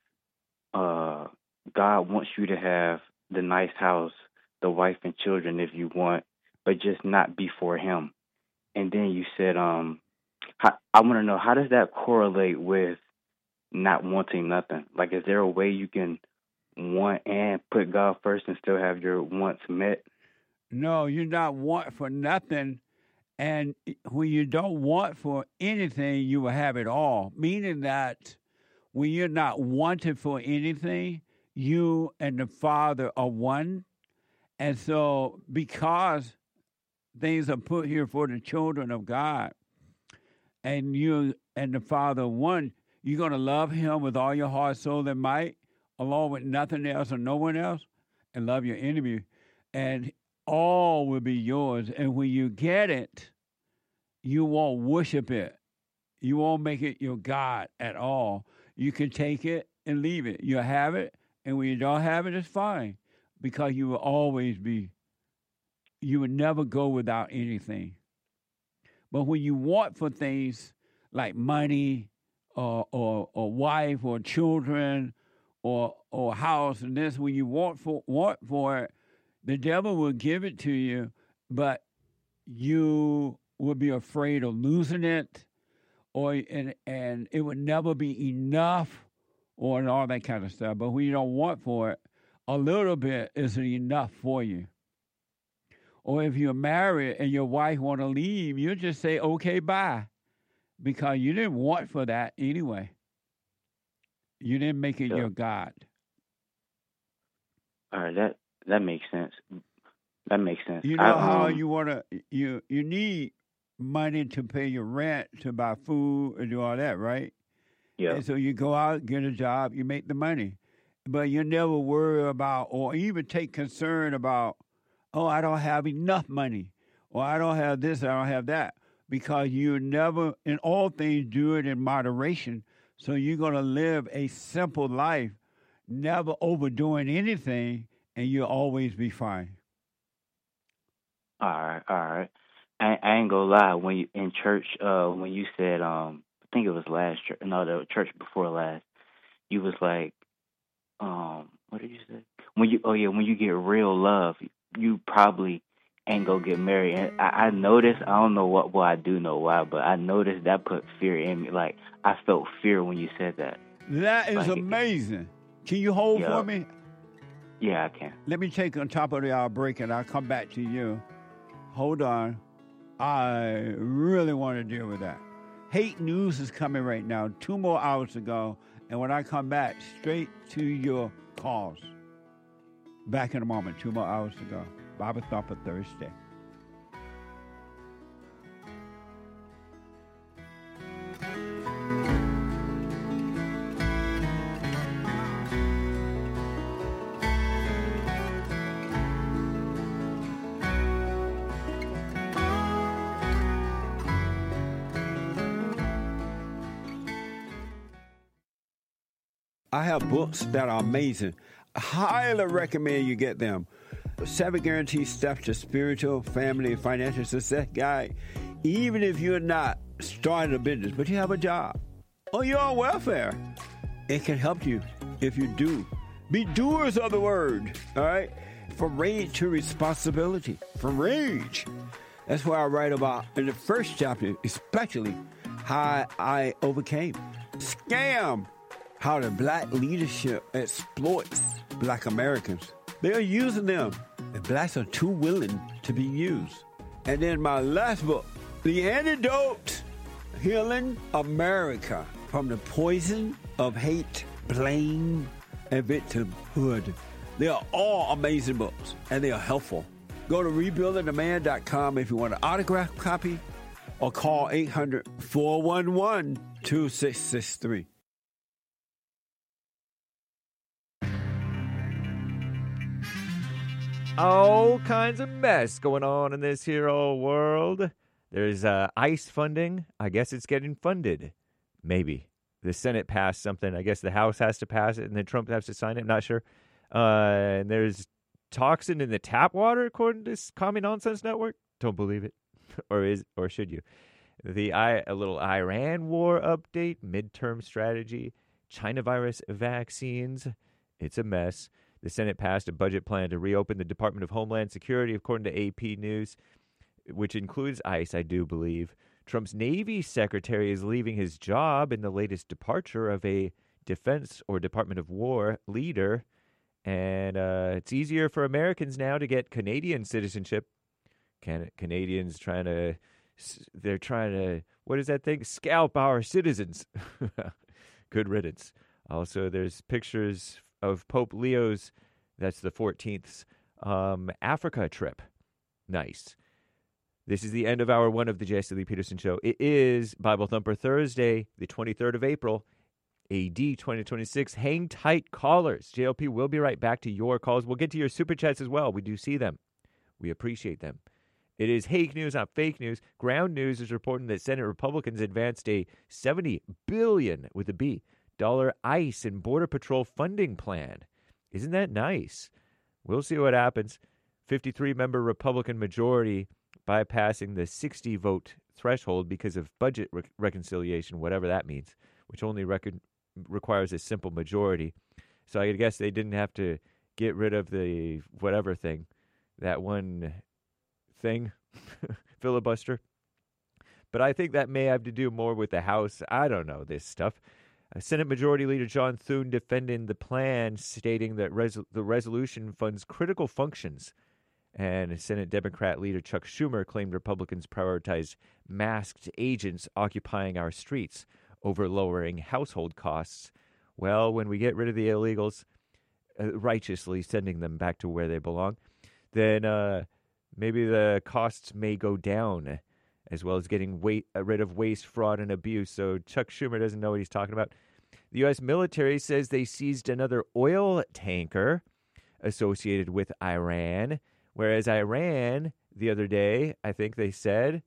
God wants you to have the nice house, the wife and children if you want, but just not before him. And then you said, I want to know, how does that correlate with not wanting nothing? Like, is there a way you can want and put God first and still have your wants met? No, you're not want for nothing. And when you don't want for anything, you will have it all. Meaning that when you're not wanted for anything, you and the Father are one. And so because things are put here for the children of God, and you and the Father are one, you're going to love him with all your heart, soul, and might, along with nothing else or no one else, and love your enemy. And all will be yours. And when you get it, you won't worship it. You won't make it your God at all. You can take it and leave it. You'll have it, and when you don't have it, it's fine, because you will always be, you would never go without anything. But when you want for things like money or wife or children or house and this, when you want for it, the devil will give it to you, but you will be afraid of losing it, and it would never be enough, or all that kind of stuff. But when you don't want for it, a little bit isn't enough for you. Or if you're married and your wife want to leave, you just say, okay, bye, because you didn't want for that anyway. You didn't make it your God. All right, that makes sense. That makes sense. You know how you want to, you need money to pay your rent, to buy food, and do all that, right? Yeah. And so you go out, get a job, you make the money. But you never worry about, or even take concern about, oh, I don't have enough money, or I don't have this, I don't have that. Because you never, in all things, do it in moderation. So you're going to live a simple life, never overdoing anything, and you'll always be fine. All right. I ain't gonna lie. When you in church, when you said, I think it was the church before last, you was like, what did you say? When you get real love, you probably ain't gonna get married. And I noticed, I don't know what, well, I do know why, but I noticed that put fear in me. Like, I felt fear when you said that. That is like, amazing. Can you hold for me? Yeah, I can. Let me take on top of the break, and I'll come back to you. Hold on. I really want to deal with that. Hate news is coming right now. 2 more hours to go. And when I come back, straight to your calls. Back in a moment. 2 more hours to go. Bible Thumper Thursday. I have books that are amazing. I highly recommend you get them. 7 Guaranteed Steps to Spiritual, Family, and Financial Success Guide. Even if you're not starting a business, but you have a job, or you're on welfare, it can help you if you do. Be doers of the word, all right? From rage to responsibility. From rage. That's what I write about in the first chapter, especially how I overcame. Scam. How the black leadership exploits black Americans. They are using them, and blacks are too willing to be used. And then my last book, The Antidote, Healing America from the Poison of Hate, Blame, and Victimhood. They are all amazing books, and they are helpful. Go to rebuildingtheman.com if you want an autographed copy, or call 800-411-2663. All kinds of mess going on in this here old world. There's ICE funding. I guess it's getting funded. Maybe. The Senate passed something. I guess the House has to pass it, and then Trump has to sign it. I'm not sure. And there's toxin in the tap water, according to this Common Nonsense Network. Don't believe it. or should you? A little Iran war update, midterm strategy, China virus vaccines. It's a mess. The Senate passed a budget plan to reopen the Department of Homeland Security, according to AP News, which includes ICE, I do believe. Trump's Navy secretary is leaving his job in the latest departure of a defense or Department of War leader. And it's easier for Americans now to get Canadian citizenship. Canadians they're trying to, what is that thing? Scalp our citizens. Good riddance. Also, there's pictures of Pope Leo's, that's the 14th, Africa trip. Nice. This is the end of hour one of the Jesse Lee Peterson Show. It is Bible Thumper Thursday, the 23rd of April, AD 2026. Hang tight, callers. JLP will be right back to your calls. We'll get to your super chats as well. We do see them. We appreciate them. It is Hake News, not fake news. Ground News is reporting that Senate Republicans advanced a $70 billion, with a B, ICE and Border Patrol funding plan. Isn't that nice? We'll see what happens. 53-member Republican majority bypassing the 60-vote threshold because of budget reconciliation, whatever that means, which only requires a simple majority. So I guess they didn't have to get rid of the whatever thing, that one thing, filibuster. But I think that may have to do more with the House. I don't know this stuff. Senate Majority Leader John Thune defending the plan, stating that the resolution funds critical functions. And Senate Democrat Leader Chuck Schumer claimed Republicans prioritize masked agents occupying our streets over lowering household costs. Well, when we get rid of the illegals, righteously sending them back to where they belong, then maybe the costs may go down, as well as getting rid of waste, fraud, and abuse. So Chuck Schumer doesn't know what he's talking about. The U.S. military says they seized another oil tanker associated with Iran, whereas Iran, the other day, I think they said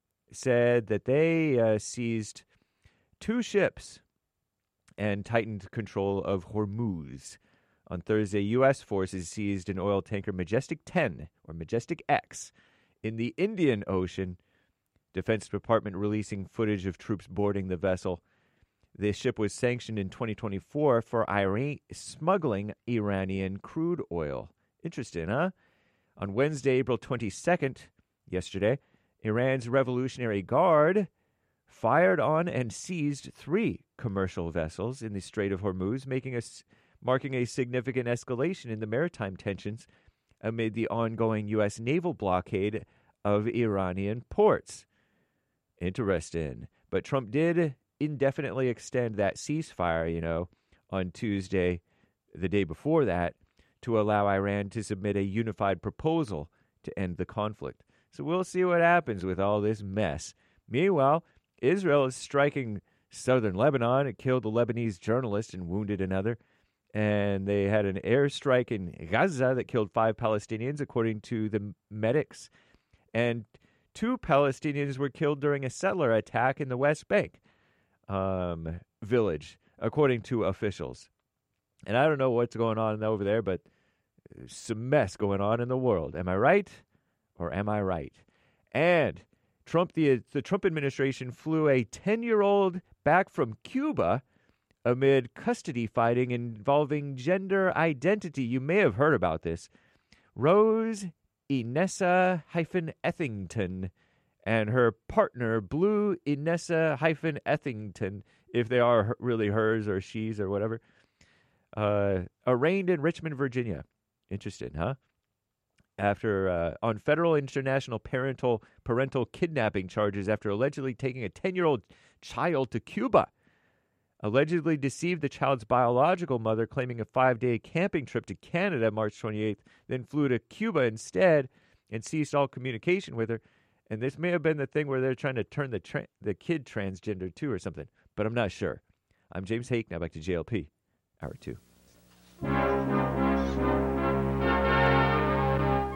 that they seized 2 ships and tightened control of Hormuz. On Thursday, U.S. forces seized an oil tanker, Majestic 10, or Majestic X, in the Indian Ocean. Defense Department releasing footage of troops boarding the vessel. The ship was sanctioned in 2024 for smuggling Iranian crude oil. Interesting, huh? On Wednesday, April 22nd, yesterday, Iran's Revolutionary Guard fired on and seized 3 commercial vessels in the Strait of Hormuz, marking a significant escalation in the maritime tensions amid the ongoing U.S. naval blockade of Iranian ports. Interesting. But Trump did indefinitely extend that ceasefire, on Tuesday, the day before that, to allow Iran to submit a unified proposal to end the conflict. So we'll see what happens with all this mess. Meanwhile, Israel is striking southern Lebanon. It killed a Lebanese journalist and wounded another. And they had an airstrike in Gaza that killed 5 Palestinians, according to the medics. And 2 Palestinians were killed during a settler attack in the West Bank village, according to officials. And I don't know what's going on over there, but some mess going on in the world. Am I right? Or am I right? And the Trump administration flew a 10-year-old back from Cuba amid custody fighting involving gender identity. You may have heard about this. Rose Inessa-Ethington and her partner, Blue Inessa-Ethington, if they are really hers or she's or whatever, arraigned in Richmond, Virginia. Interesting, huh? After on federal international parental kidnapping charges after allegedly taking a 10-year-old child to Cuba. Allegedly deceived the child's biological mother, claiming a 5-day camping trip to Canada March 28th, then flew to Cuba instead and ceased all communication with her. And this may have been the thing where they're trying to turn the kid transgender too or something, but I'm not sure. I'm James Hake, now back to JLP, Hour 2.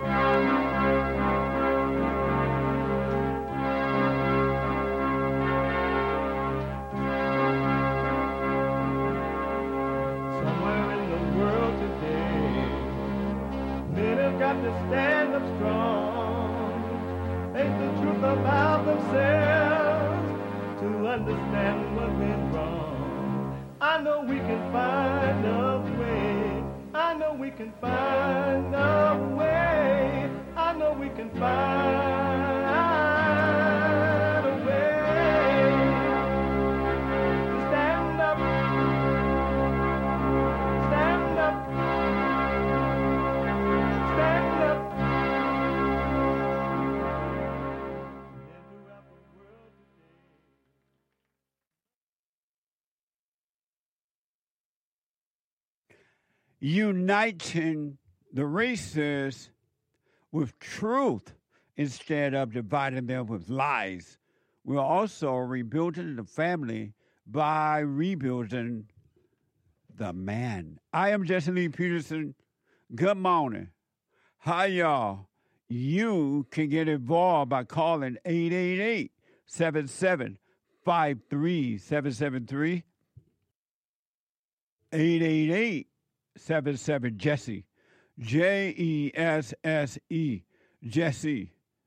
have to stand up strong. Ain't the truth about themselves to understand what went wrong. I know we can find a way. I know we can find a way. I know we can find a way to stand up, stand up, stand up. Uniting the races with truth instead of dividing them with lies. We're also rebuilding the family by rebuilding the man. I am Jesse Lee Peterson. Good morning. Hi, y'all. You can get involved by calling 888-7753-773. 888-77-JESSE. Jesse. Jesse.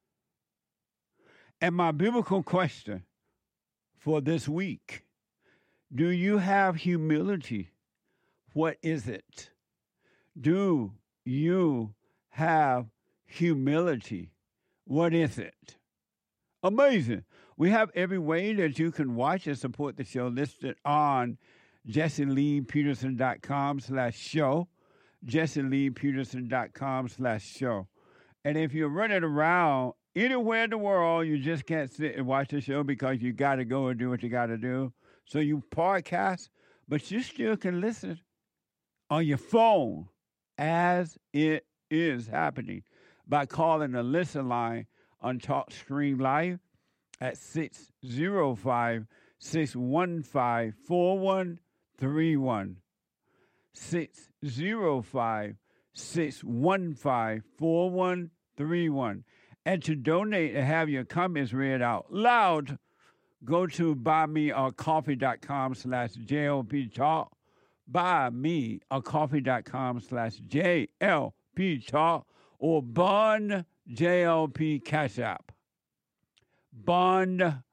And my biblical question for this week: do you have humility? What is it? Do you have humility? What is it? Amazing. We have every way that you can watch and support the show listed on JesseLeePeterson.com/show. JesseLeePeterson.com/show. And if you're running around anywhere in the world, you just can't sit and watch the show because you got to go and do what you got to do. So you podcast, but you still can listen on your phone as it is happening by calling the listen line on TalkStream Live at 605-615-4131. 605-615-4131. And to donate and have your comments read out loud, go to buymeacoffee.com/JLP Talk. Buymeacoffee.com/JLP Talk or Bond JLP Cash App. Bond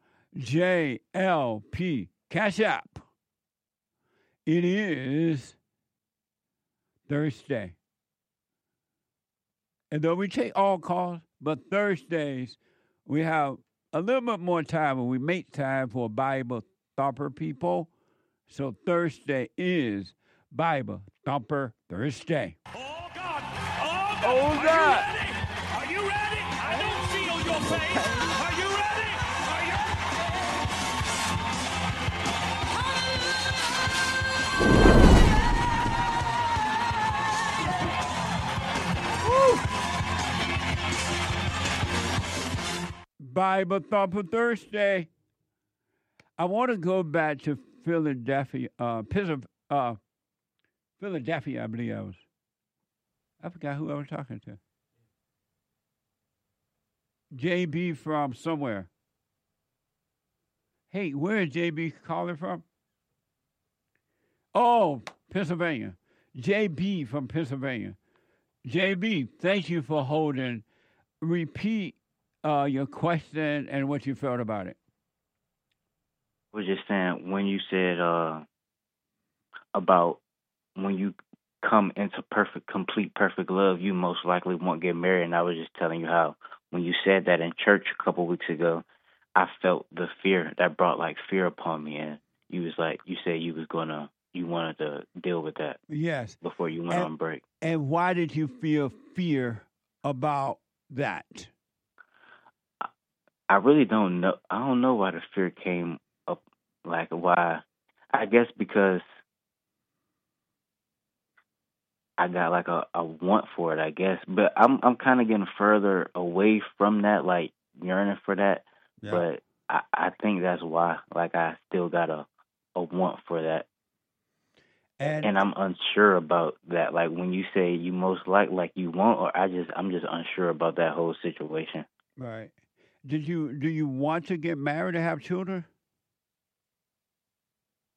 JLP Cash App. It is Thursday. And though we take all calls, but Thursdays we have a little bit more time and we make time for Bible Thumper people. So Thursday is Bible Thumper Thursday. Oh, God! Oh, God! Oh, God! Are you ready? I don't feel your faith. Are you ready? Are you... Bible Thumper Thursday. I want to go back to Philadelphia, Philadelphia, I believe I forgot who I was talking to. JB from somewhere. Hey, where is JB calling from? Oh, Pennsylvania. JB from Pennsylvania. JB, thank you for holding. Repeat your question and what you felt about it. I was just saying, when you said about when you come into complete perfect love, you most likely won't get married. And I was just telling you how when you said that in church a couple weeks ago, I felt the fear that brought like fear upon me. And you said you wanted to deal with that. Yes. Before you went on break. And why did you feel fear about that? I really don't know. I don't know why the fear came up. Like why? I guess because I got like a want for it, I guess. But I'm kind of getting further away from that, like yearning for that. Yeah. But I think that's why. Like I still got a want for that. And I'm unsure about that. Like when you say you most like you won't, or I'm just unsure about that whole situation. Right. Do you want to get married and have children?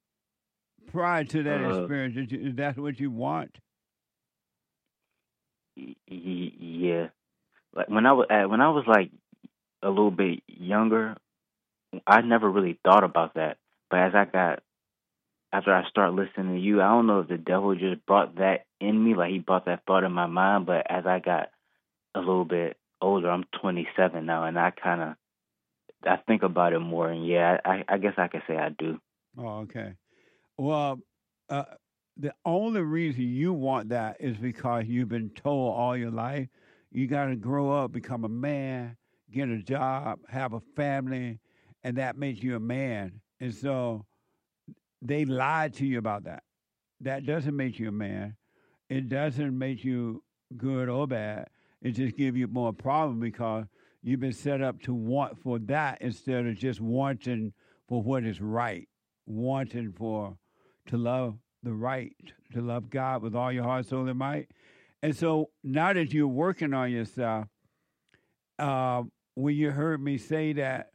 Prior to that experience, is that what you want? Yeah. Like when I was like a little bit younger, I never really thought about that. But after I start listening to you, I don't know if the devil just brought that in me, like he brought that thought in my mind. But as I got a little bit older, I'm 27 now, and I think about it more. And yeah, I guess I could say I do. Oh, okay. Well, uh, the only reason you want that is because you've been told all your life you got to grow up, become a man, get a job, have a family, and that makes you a man. And so they lied to you about that. That doesn't make you a man. It doesn't make you good or bad. It just gives you more problem because you've been set up to want for that instead of just wanting for what is right, wanting for to love the right, to love God with all your heart, soul, and might. And so now that you're working on yourself, when you heard me say that,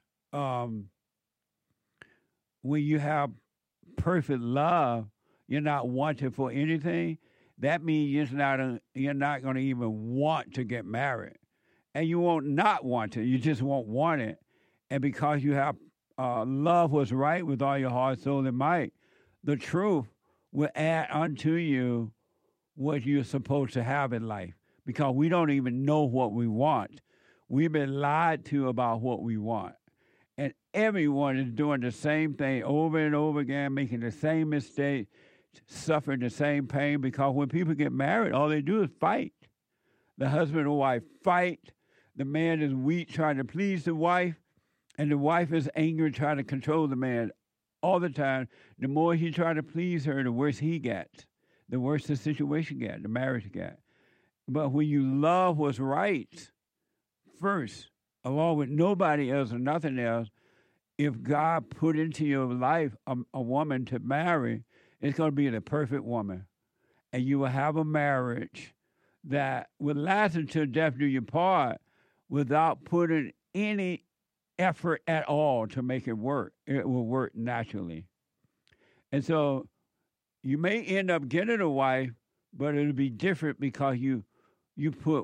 when you have perfect love, you're not wanting for anything. That means you're not going to even want to get married, and you won't not want it. You just won't want it, and because you have love what's right with all your heart, soul, and might, the truth will add unto you what you're supposed to have in life. Because we don't even know what we want. We've been lied to about what we want. And everyone is doing the same thing over and over again, making the same mistake, suffering the same pain. Because when people get married, all they do is fight. The husband and wife fight. The man is weak trying to please the wife, and the wife is angry trying to control the man all the time. The more he tries to please her, the worse he gets. The worse the situation gets, the marriage gets. But when you love what's right first, along with nobody else or nothing else, if God put into your life a woman to marry, it's going to be the perfect woman. And you will have a marriage that will last until death do you part without putting any effort at all to make it work. It will work naturally. And so you may end up getting a wife, but it'll be different because you put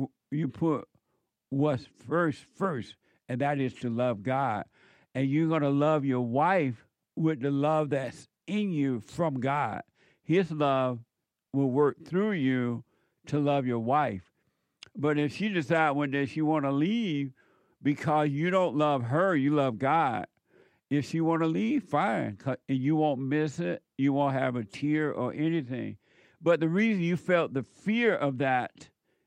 what's first, and that is to love God. And you're going to love your wife with the love that's in you from God. His love will work through you to love your wife. But if she decides one day she want to leave because you don't love her, you love God. If she want to leave, fine. And you won't miss it. You won't have a tear or anything. But the reason you felt the fear of that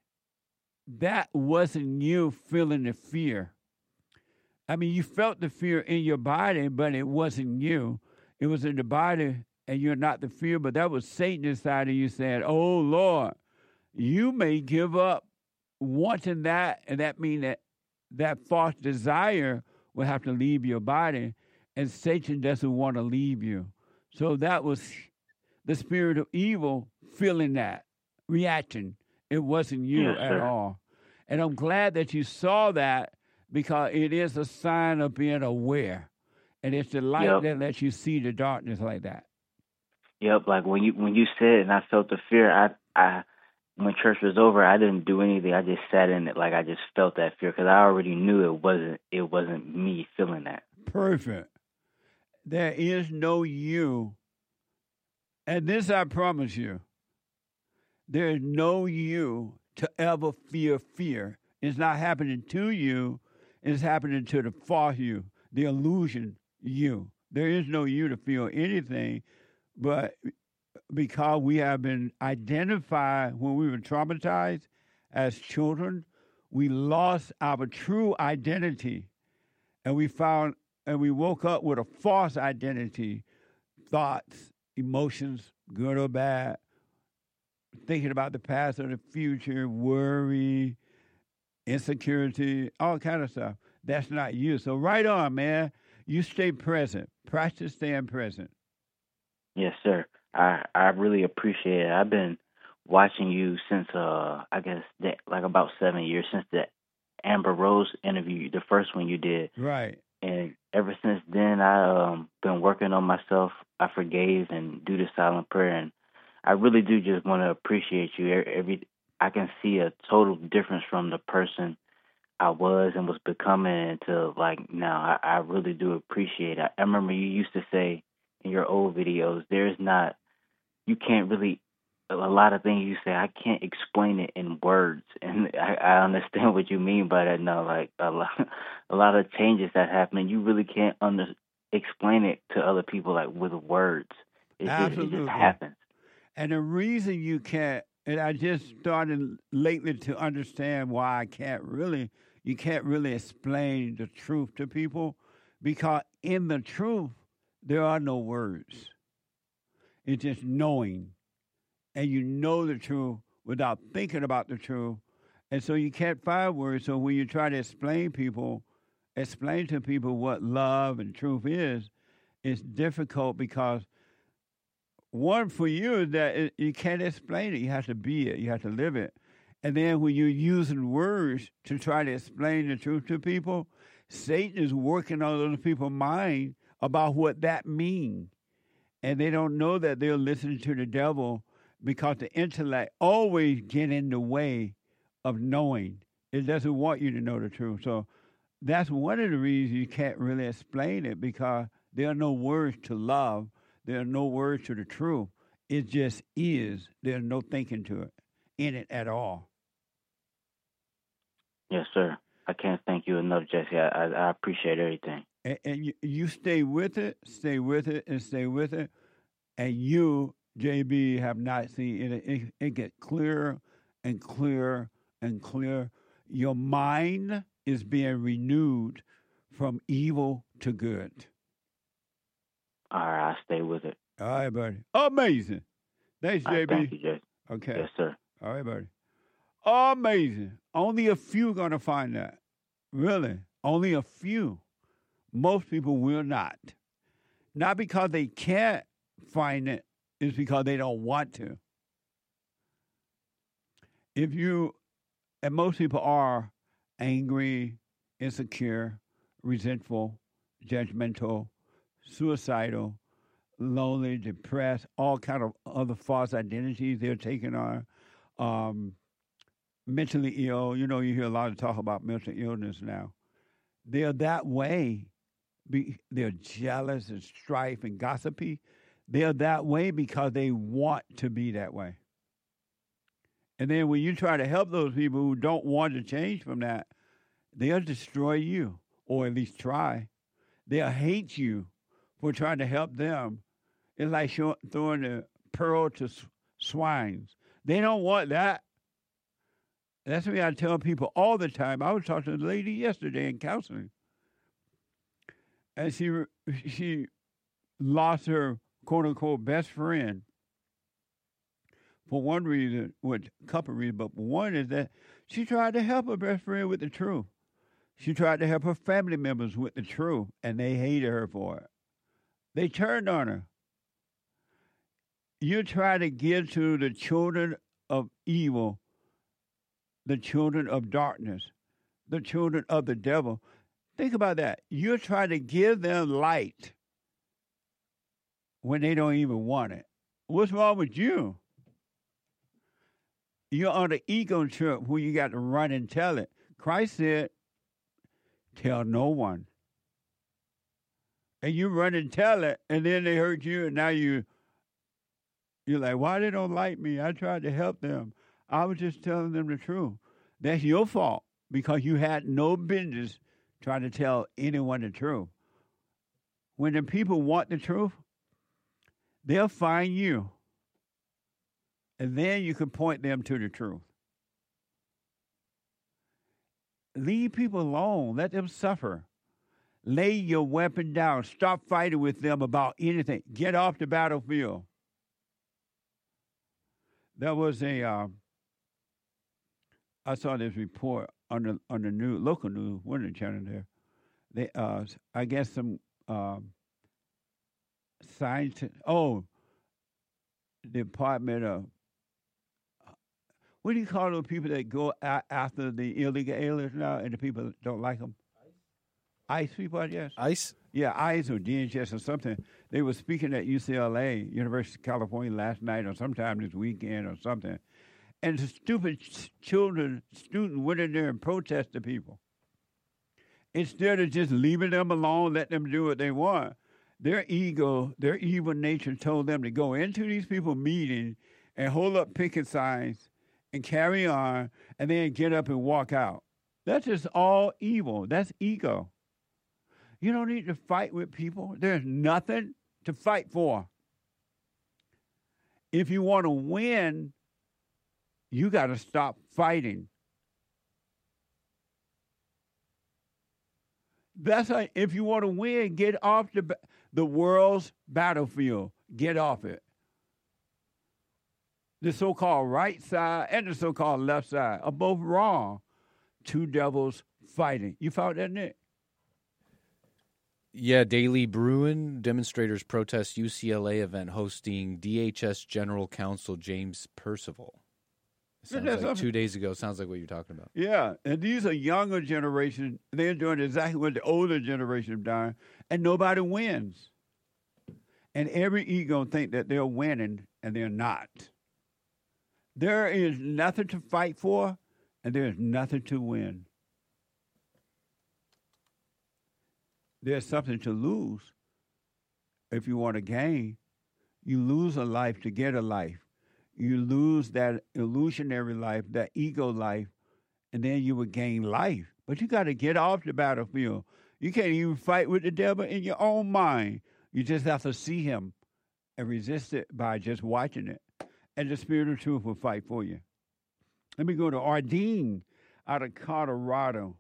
wasn't you feeling the fear. I mean, you felt the fear in your body, but it wasn't you. It was in the body, and you're not the fear, but that was Satan inside of you saying, oh, Lord, you may give up wanting that, and that means that false desire will have to leave your body, and Satan doesn't want to leave you. So that was the spirit of evil feeling that, reacting. It wasn't you at all. And I'm glad that you saw that because it is a sign of being aware. And it's the light that lets you see the darkness like that. Yep, like when you said and I felt the fear, I when church was over, I didn't do anything. I just sat in it like I just felt that fear because I already knew it wasn't me feeling that. Perfect. There is no you. And this I promise you. There is no you to ever fear fear. It's not happening to you. It's happening to the false you, the illusion you. There is no you to feel anything, but because we have been identified when we were traumatized as children, we lost our true identity, and we woke up with a false identity, thoughts, emotions, good or bad, thinking about the past or the future, worry, insecurity, all kind of stuff. That's not you. So right on, man. You stay present. Practice staying present. Yes, sir. I really appreciate it. I've been watching you since I guess like about 7 years since the Amber Rose interview, the first one you did. Right. And ever since then, I been working on myself. I forgave and do the silent prayer, and I really do just want to appreciate you. I can see a total difference from the person I was and was becoming to like now. I really do appreciate it. I remember you used to say in your old videos, you can't really, a lot of things you say, I can't explain it in words. And I understand what you mean by that now. Like a lot of changes that happen, and you really can't explain it to other people like with words. It just happens. And the reason you can't, and I just started lately to understand why you can't really explain the truth to people, because in the truth, there are no words. It's just knowing. And you know the truth without thinking about the truth. And so you can't find words. So when you try to explain to people what love and truth is, it's difficult because one for you is that you can't explain it. You have to be it. You have to live it. And then when you're using words to try to explain the truth to people, Satan is working on those people's mind about what that means. And they don't know that they're listening to the devil because the intellect always get in the way of knowing. It doesn't want you to know the truth. So that's one of the reasons you can't really explain it, because there are no words to love. There are no words to the truth. It just is. There's no thinking to it in it at all. Yes, sir. I can't thank you enough, Jesse. I appreciate everything. And you stay with it, and stay with it. And you, JB, have not seen it. It gets clearer and clearer and clearer. Your mind is being renewed from evil to good. All right, I'll stay with it. All right, buddy. Amazing. Thanks, JB. Thank you, Jesse. Okay. Yes, sir. All right, buddy. Amazing. Only a few going to find that. Really. Only a few. Most people will not. Not because they can't find it, it's because they don't want to. And most people are angry, insecure, resentful, judgmental, suicidal, lonely, depressed, all kind of other false identities they're taking on. Mentally ill. You hear a lot of talk about mental illness now. They're that way. They're jealous and strife and gossipy. They're that way because they want to be that way. And then when you try to help those people who don't want to change from that, they'll destroy you, or at least try. They'll hate you for trying to help them. It's like throwing a pearl to swines. They don't want that. That's what I tell people all the time. I was talking to a lady yesterday in counseling, and she lost her quote-unquote best friend for one reason, a couple of reasons, but one is that she tried to help her best friend with the truth. She tried to help her family members with the truth, and they hated her for it. They turned on her. You try to give to the children of evil, the children of darkness, the children of the devil. Think about that. You're trying to give them light when they don't even want it. What's wrong with you? You're on an ego trip where you got to run and tell it. Christ said, tell no one. And you run and tell it, and then they hurt you, and now you're like, why they don't like me? I tried to help them. I was just telling them the truth. That's your fault, because you had no business trying to tell anyone the truth. When the people want the truth, they'll find you. And then you can point them to the truth. Leave people alone. Let them suffer. Lay your weapon down. Stop fighting with them about anything. Get off the battlefield. There was I saw this report on the news, local news, one of the channels there. They, I guess some scientists. Oh, the Department of, what do you call those people that go after the illegal aliens now, and the people that don't like them? ICE people, I guess. ICE? Yeah, ICE or DHS or something. They were speaking at UCLA, University of California, last night or sometime this weekend or something. And the stupid student went in there and protested people. Instead of just leaving them alone, let them do what they want, their ego, their evil nature told them to go into these people's meetings and hold up picket signs and carry on and then get up and walk out. That's just all evil. That's ego. You don't need to fight with people. There's nothing to fight for. If you want to win, you got to stop fighting. That's like, if you want to win, get off the world's battlefield. Get off it. The so-called right side and the so-called left side are both wrong. Two devils fighting. You found that, Nick? Yeah, Daily Bruin, demonstrators protest UCLA event hosting DHS General Counsel James Percival. Sounds like 2 days ago. Sounds like what you're talking about. Yeah, and these are younger generation. They're doing exactly what the older generation have done, and nobody wins. And every ego think that they're winning, and they're not. There is nothing to fight for, and there is nothing to win. There's something to lose. If you want to gain, you lose a life to get a life. You lose that illusionary life, that ego life, and then you would gain life. But you got to get off the battlefield. You can't even fight with the devil in your own mind. You just have to see him and resist it by just watching it. And the Spirit of Truth will fight for you. Let me go to Ardeen out of Colorado.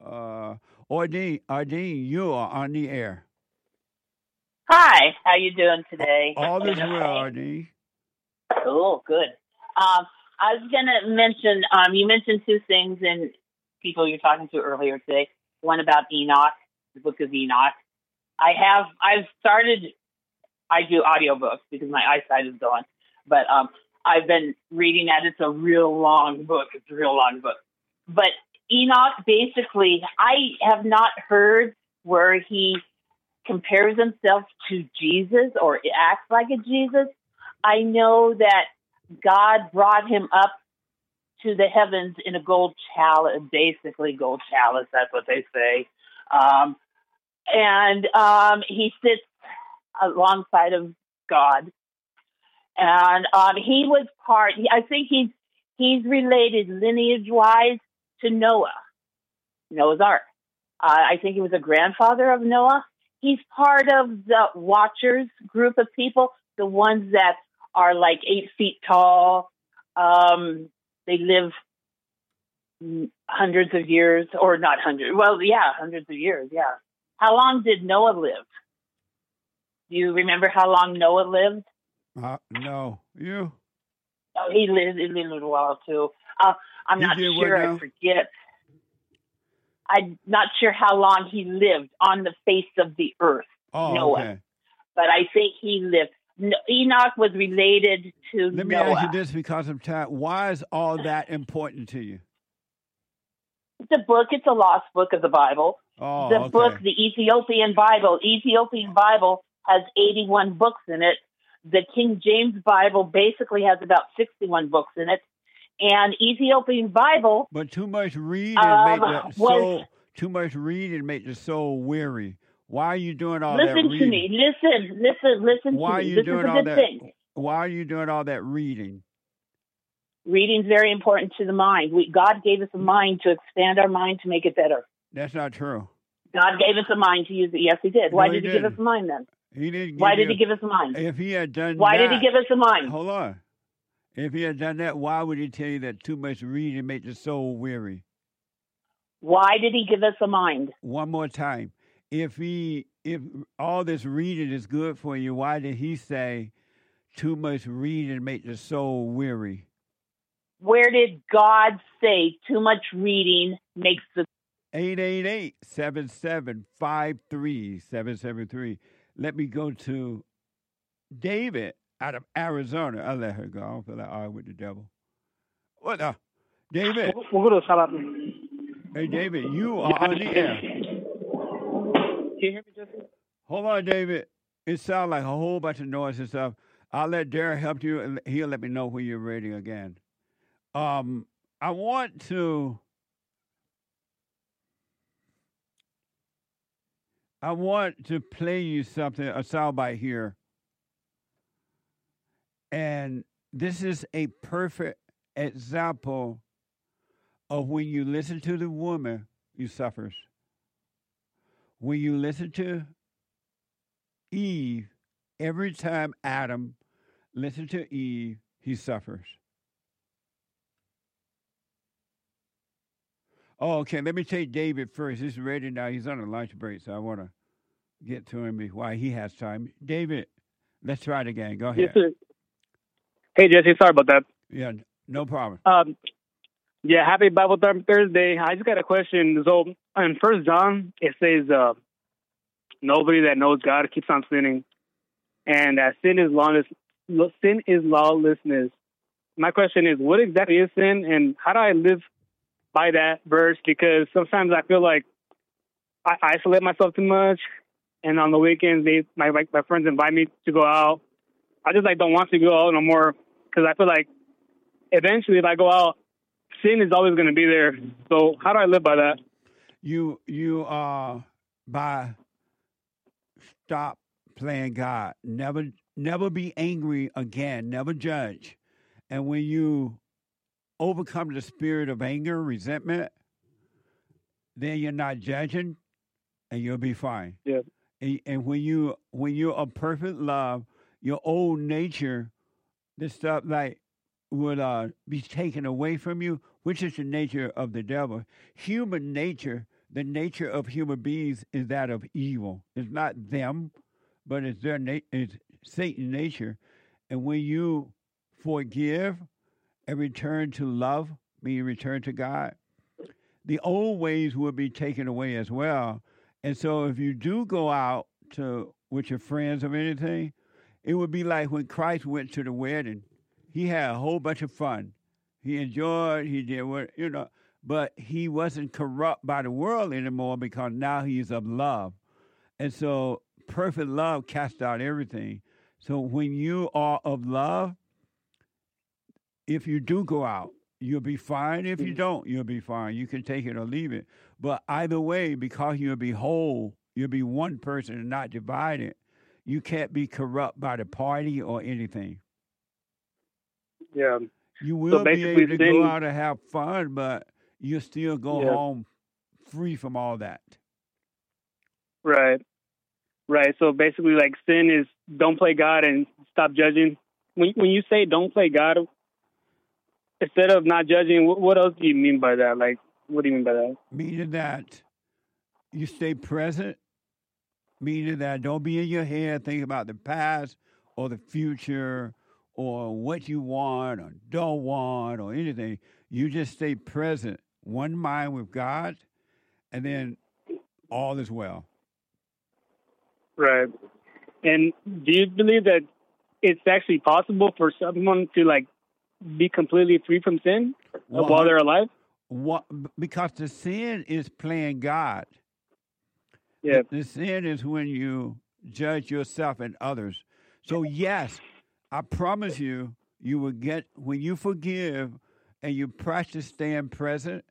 Ardeen, you are on the air. Hi, how you doing today? All is well, Ardeen. Oh, good. I was going to mention, you mentioned two things in people you're talking to earlier today. One about Enoch, the book of Enoch. I do audiobooks because my eyesight is gone, but I've been reading that. It's a real long book. But Enoch, basically, I have not heard where he compares himself to Jesus or acts like a Jesus. I know that God brought him up to the heavens in a gold chalice, basically gold chalice, that's what they say. And he sits alongside of God. And he was I think he's related lineage-wise to Noah, Noah's Ark. I think he was a grandfather of Noah. He's part of the Watchers group of people, the ones that are like 8 feet tall. They live hundreds of years, or not hundreds. Well, yeah, hundreds of years, yeah. How long did Noah live? Do you remember how long Noah lived? No. You? Oh, he lived a while, too. I'm not sure. I forget. I'm not sure how long he lived on the face of the earth, Noah. Okay. But I think he lived. Enoch was related to Noah. Let me ask you this because of time. Why is all that important to you? It's a book. It's a lost book of the Bible. Oh, the book, the Ethiopian Bible. Ethiopian Bible has 81 books in it. The King James Bible basically has about 61 books in it. And Ethiopian Bible. But too much reading too much reading make the soul weary. Why are you doing all that reading? Listen to me. Listen Why to me. Are you this doing is a all good that? thing. Why are you doing all that reading? Reading's very important to the mind. God gave us a mind to expand our mind to make it better. That's not true. God gave us a mind to use it. Yes, he did. Why did he give us a mind then? He didn't. Why did he give us a mind? If he had done Why did he give us a mind? Hold on. If he had done that, why would he tell you that too much reading makes the soul weary? Why did he give us a mind? One more time. If all this reading is good for you, why did he say too much reading makes the soul weary? Where did God say too much reading makes the 888-7753-773. Let me go to David out of Arizona. I'll let her go. I don't feel like arguing with the devil. What the? David. Hey, David, you are on the air. Can you hear me, Jesse? Hold on, David. It sounds like a whole bunch of noise and stuff. I'll let Derek help you, and he'll let me know when you're ready again. I want to play you something, a soundbite here. And this is a perfect example of when you listen to the woman, you suffers. When you listen to Eve, every time Adam listened to Eve, he suffers. Oh, okay. Let me take David first. He's ready now. He's on a lunch break, so I want to get to him while he has time. David, let's try it again. Go ahead. Yes, sir. Hey, Jesse. Sorry about that. Yeah, no problem. Yeah, happy Bible Thursday. I just got a question. So in 1 John, it says, nobody that knows God keeps on sinning, and that sin is lawlessness. My question is, what exactly is sin, and how do I live by that verse? Because sometimes I feel like I isolate myself too much, and on the weekends, my friends invite me to go out. I just don't want to go out no more because I feel like eventually if I go out, sin is always going to be there. So how do I live by that? You by stop playing God. Never be angry again. Never judge. And when you overcome the spirit of anger, resentment, then you're not judging, and you'll be fine. Yeah. And when you're a perfect love, your old nature, this stuff would be taken away from you, which is the nature of the devil. Human nature, the nature of human beings is that of evil. It's not them, but it's it's Satan's nature. And when you forgive and return to love, meaning return to God, the old ways will be taken away as well. And so if you do go out with your friends or anything, it would be like when Christ went to the wedding. He had a whole bunch of fun. He enjoyed, he did but he wasn't corrupt by the world anymore because now he's of love. And so perfect love casts out everything. So when you are of love, if you do go out, you'll be fine. If you don't, you'll be fine. You can take it or leave it. But either way, because you'll be whole, you'll be one person and not divided. You can't be corrupt by the party or anything. Yeah. You will be able to go out and have fun, but you'll still go home free from all that. Right. Right. So basically, sin is don't play God and stop judging. When you say don't play God, instead of not judging, what else do you mean by that? What do you mean by that? Meaning that you stay present, meaning that don't be in your head thinking about the past or the future or what you want or don't want or anything. You just stay present, one mind with God, and then all is well. Right. And do you believe that it's actually possible for someone to be completely free from sin while they're alive? Because the sin is playing God. Yeah. The sin is when you judge yourself and others. So yes, I promise you, you will get, when you forgive and you practice staying present,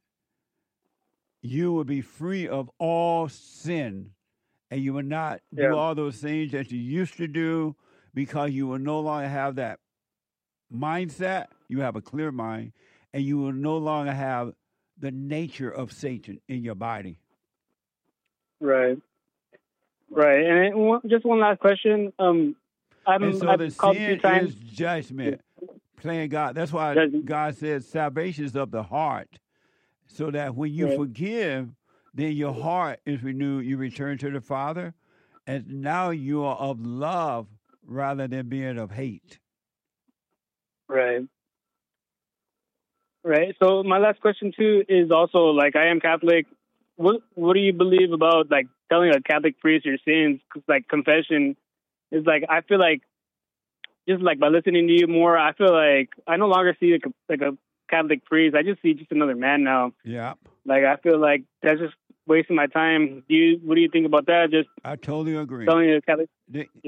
you will be free of all sin. And you will not do all those things that you used to do because you will no longer have that mindset. You have a clear mind, and you will no longer have the nature of Satan in your body. Right. Right. And just one last question. The sin is judgment, playing God. That's why God says salvation is of the heart, so that when you forgive, then your heart is renewed. You return to the Father, and now you are of love rather than being of hate. Right. Right. So my last question too is also I am Catholic. What do you believe about telling a Catholic priest your sins? Because confession is I feel just by listening to you more, I feel I no longer see a Catholic priest. I just see just another man now. Yeah. I feel that's just wasting my time. What do you think about that? I totally agree. Telling a Catholic.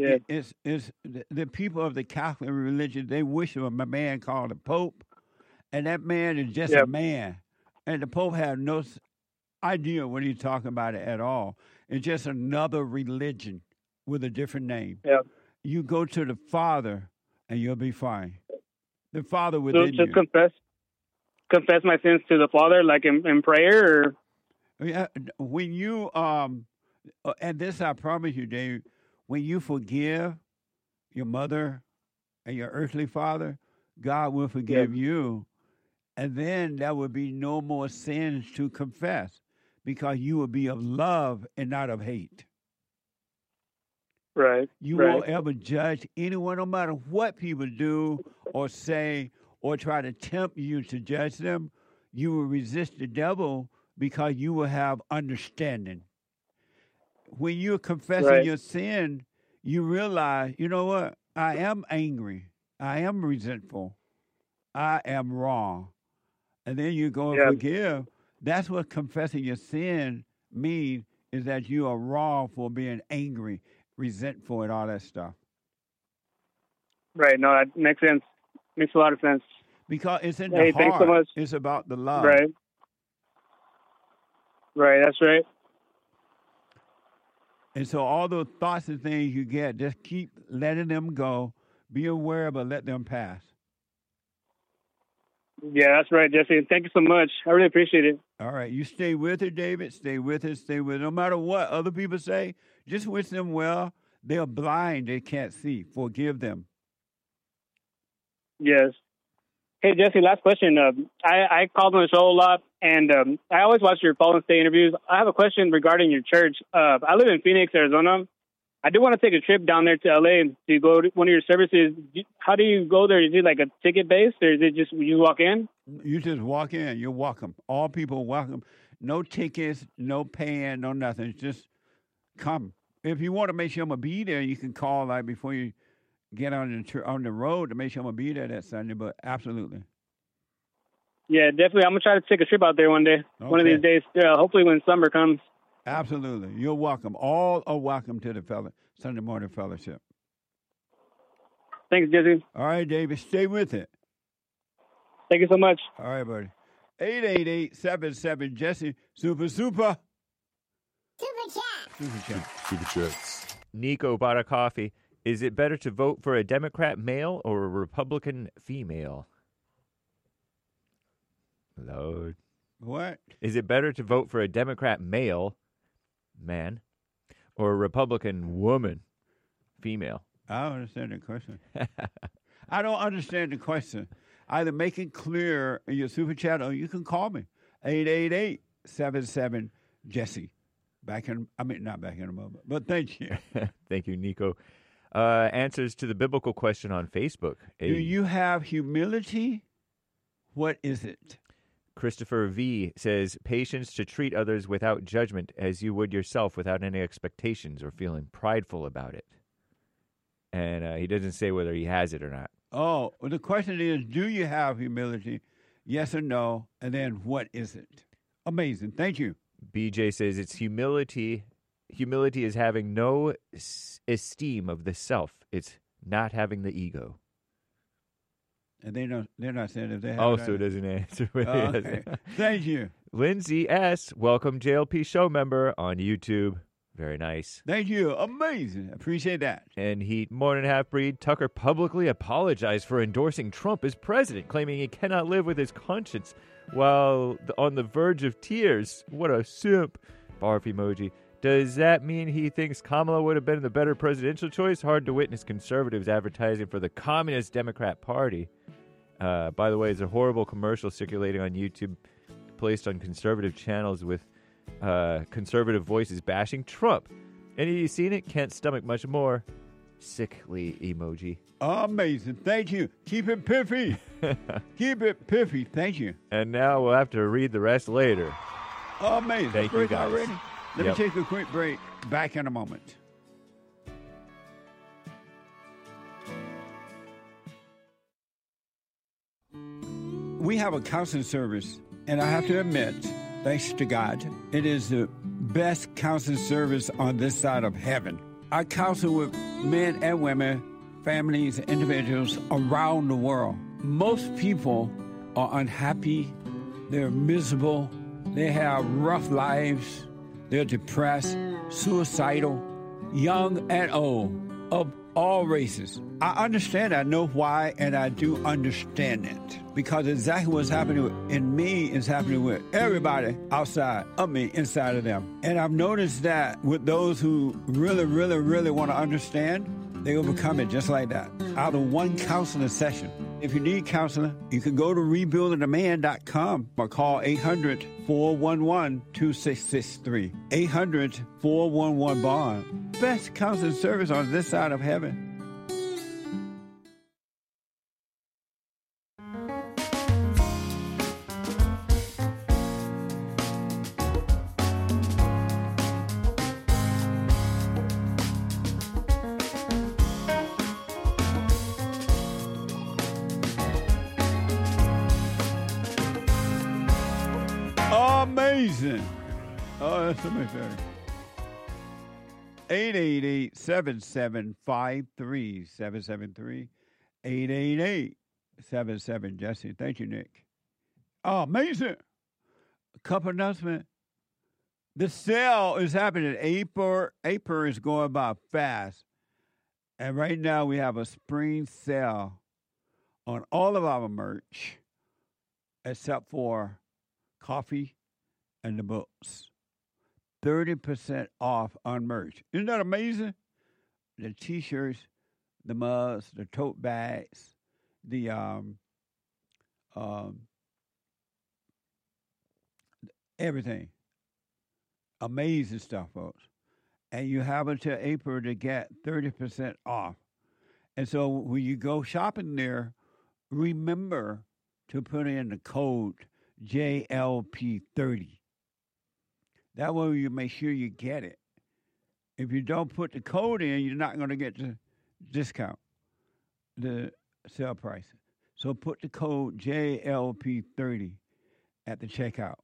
The people of the Catholic religion, they wish of a man called a pope, And that man is just Yep. a man. And the Pope had no idea what he's talking about it at all. It's just another religion with a different name. Yep. You go to the Father and you'll be fine. The Father So within to you. confess my sins to the Father, like in prayer, or Yeah, when you and this I promise you, Dave, when you forgive your mother and your earthly father, God will forgive you, and then there will be no more sins to confess because you will be of love and not of hate. right? You right. won't ever judge anyone, no matter what people do or say or try to tempt you to judge them. You will resist the devil because you will have understanding. When you're confessing Right. your sin, you realize, you know what? I am angry. I am resentful. I am wrong. And then you go and Yeah. forgive. That's what confessing your sin means, is that you are wrong for being angry, resentful, and all that stuff. Right. No, that makes sense. Makes a lot of sense. Because it's in the Hey, heart. thanks so much. It's about the love. Right. Right. That's right. And so all those thoughts and things you get, just keep letting them go. Be aware, but let them pass. Yeah, that's right, Jesse. Thank you so much. I really appreciate it. All right. You stay with it, David. Stay with it. Stay with it. No matter what other people say, just wish them well. They're blind. They can't see. Forgive them. Yes. Hey, Jesse, last question. I called on the show a lot, and I always watch your Fallen State interviews. I have a question regarding your church. I live in Phoenix, Arizona. I do want to take a trip down there to LA to go to one of your services. How do you go there? Is it like a ticket based, or is it just you walk in? You just walk in. You're welcome. All people are welcome. No tickets, no paying, no nothing. Just come. If you want to make sure I'm going to be there, you can call like before you get on the road to make sure I'm going to be there that Sunday. But absolutely. Yeah, definitely. I'm going to try to take a trip out there one day, one of Okay. these days. Hopefully when summer comes. Absolutely. You're welcome. All are welcome to the Sunday morning fellowship. Thanks, Jesse. All right, David. Stay with it. Thank you so much. All right, buddy. 888-77-JESSE. Super. Super Chats. Nico bought a coffee. Is it better to vote for a Democrat male or a Republican female? Lord. What? Is it better to vote for a Democrat male, man, or a Republican woman, female? I don't understand the question. I don't understand the question. Either make it clear in your super chat or you can call me. 888-77-JESSE. Not back in a moment, but thank you. Thank you, Nico. Answers to the biblical question on Facebook. Do you have humility? What is it? Christopher V. says, patience to treat others without judgment as you would yourself without any expectations or feeling prideful about it. And he doesn't say whether he has it or not. Oh, well, the question is, do you have humility? Yes or no? And then what is it? Amazing. Thank you. BJ says it's humility. Humility is having no esteem of the self. It's not having the ego. And they're not saying if they have Oh, that. so it doesn't answer. Okay. Thank you. Lindsay S., welcome JLP show member on YouTube. Very nice. Thank you. Amazing. Appreciate that. And Heat, Morning Half Breed, Tucker publicly apologized for endorsing Trump as president, claiming he cannot live with his conscience while on the verge of tears. What a simp. Barf emoji. Does that mean he thinks Kamala would have been the better presidential choice? Hard to witness conservatives advertising for the Communist Democrat Party. By the way, it's a horrible commercial circulating on YouTube, placed on conservative channels with conservative voices bashing Trump. Any of you seen it? Can't stomach much more. Sickly emoji. Amazing. Thank you. Keep it piffy. Keep it piffy. Thank you. And now we'll have to read the rest later. Amazing. Thank you, Break guys. already? Let Yep. me take a quick break. Back in a moment. We have a counseling service, and I have to admit, thanks to God, it is the best counseling service on this side of heaven. I counsel with men and women, families, individuals around the world. Most people are unhappy, they're miserable, they have rough lives, they're depressed, suicidal, young and old, of all races. I understand, I know why, and I do understand it. Because exactly what's happening in me is happening with everybody outside of me, inside of them. And I've noticed that with those who really, really, really want to understand, they overcome it just like that, out of one counseling session. If you need counseling, you can go to rebuildingtheman.com or call 800-411-2663. 800-411-BOND. Best counseling service on this side of heaven. Amazing. Oh, that's amazing. 888-7753-773. 888-77-Jesse. Thank you, Nick. Oh, amazing. A couple announcement. The sale is happening. April is going by fast. And right now we have a spring sale on all of our merch except for coffee and the books. 30% off on merch. Isn't that amazing? The T-shirts, the mugs, the tote bags, the everything. Amazing stuff, folks. And you have until April to get 30% off. And so when you go shopping there, remember to put in the code JLP30. That way you make sure you get it. If you don't put the code in, you're not going to get the discount, the sale price. So put the code JLP30 at the checkout.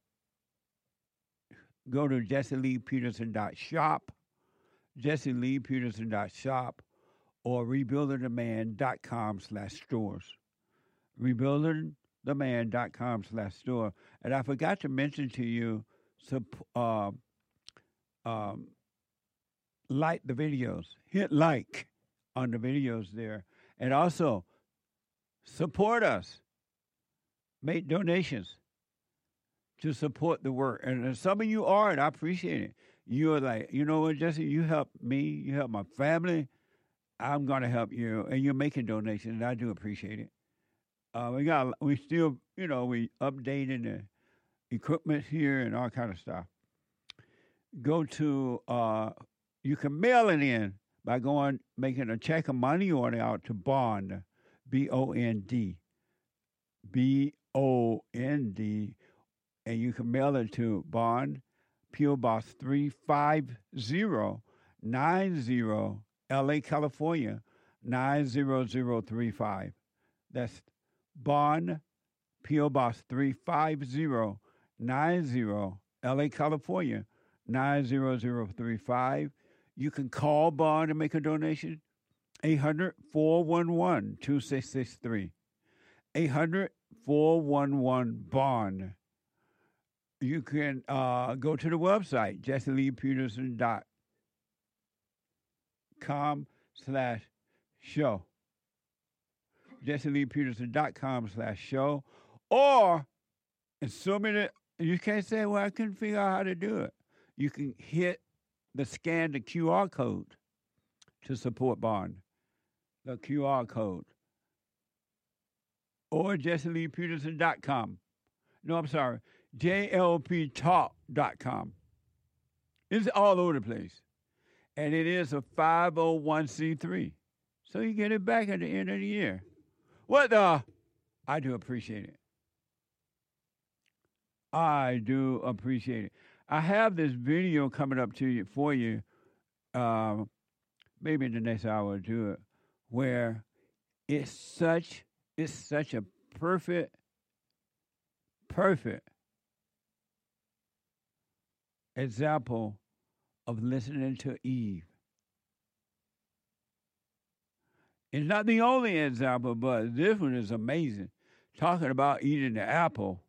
Go to jesseleepeterson.shop, jesseleepeterson.shop, or rebuildingtheman.com/stores. rebuildingtheman.com/store. And I forgot to mention to you, like the videos. Hit like on the videos there. And also, support us. Make donations to support the work. And some of you are, and I appreciate it. You are like, you know what, Jesse, you help me, you help my family, I'm going to help you. And you're making donations, and I do appreciate it. We still, we updating the equipment here and all kind of stuff. Go to, you can mail it in by making a check or money order out to Bond, BOND, BOND, and you can mail it to Bond, P.O. Box 35090, LA, California, 90035. That's Bond, P.O. Box 35090, LA, California, 90035. You can call Bond and make a donation. 800-411-2663. 800-411-BOND. You can go to the website, jesseleepeterson.com/show. jesseleepeterson.com/show. Or, in so many, you can't say, well, I couldn't figure out how to do it. You can scan the QR code to support Bond. The QR code. Or jesseleepeterson.com. No, I'm sorry. JLPtalk.com. It's all over the place. And it is a 501c3. So you get it back at the end of the year. I do appreciate it. I do appreciate it. I have this video coming up for you. Maybe in the next hour I'll do it. Where it's such a perfect example of listening to Eve. It's not the only example, but this one is amazing talking about eating the apple.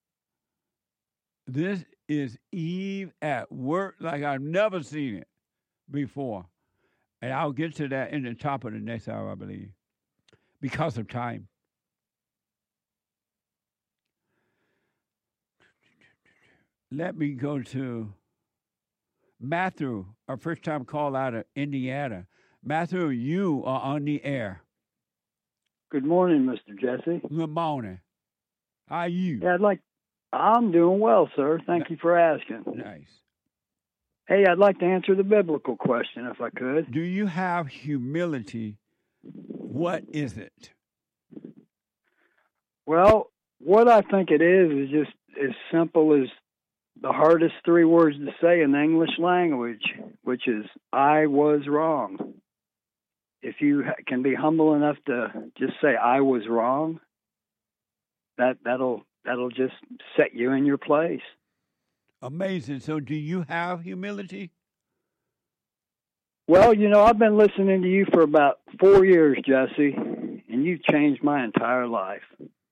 This is Eve at work like I've never seen it before. And I'll get to that in the top of the next hour, I believe, because of time. Let me go to Matthew, our first time call out of Indiana. Matthew, you are on the air. Good morning, Mr. Jesse. Good morning. How are you? Yeah, I'm doing well, sir. Thank you for asking. Nice. Hey, I'd like to answer the biblical question if I could. Do you have humility? What is it? Well, what I think it is just as simple as the hardest three words to say in the English language, which is, I was wrong. If you can be humble enough to just say, I was wrong, that'll just set you in your place. Amazing. So do you have humility? Well, I've been listening to you for about 4 years, Jesse, and you've changed my entire life.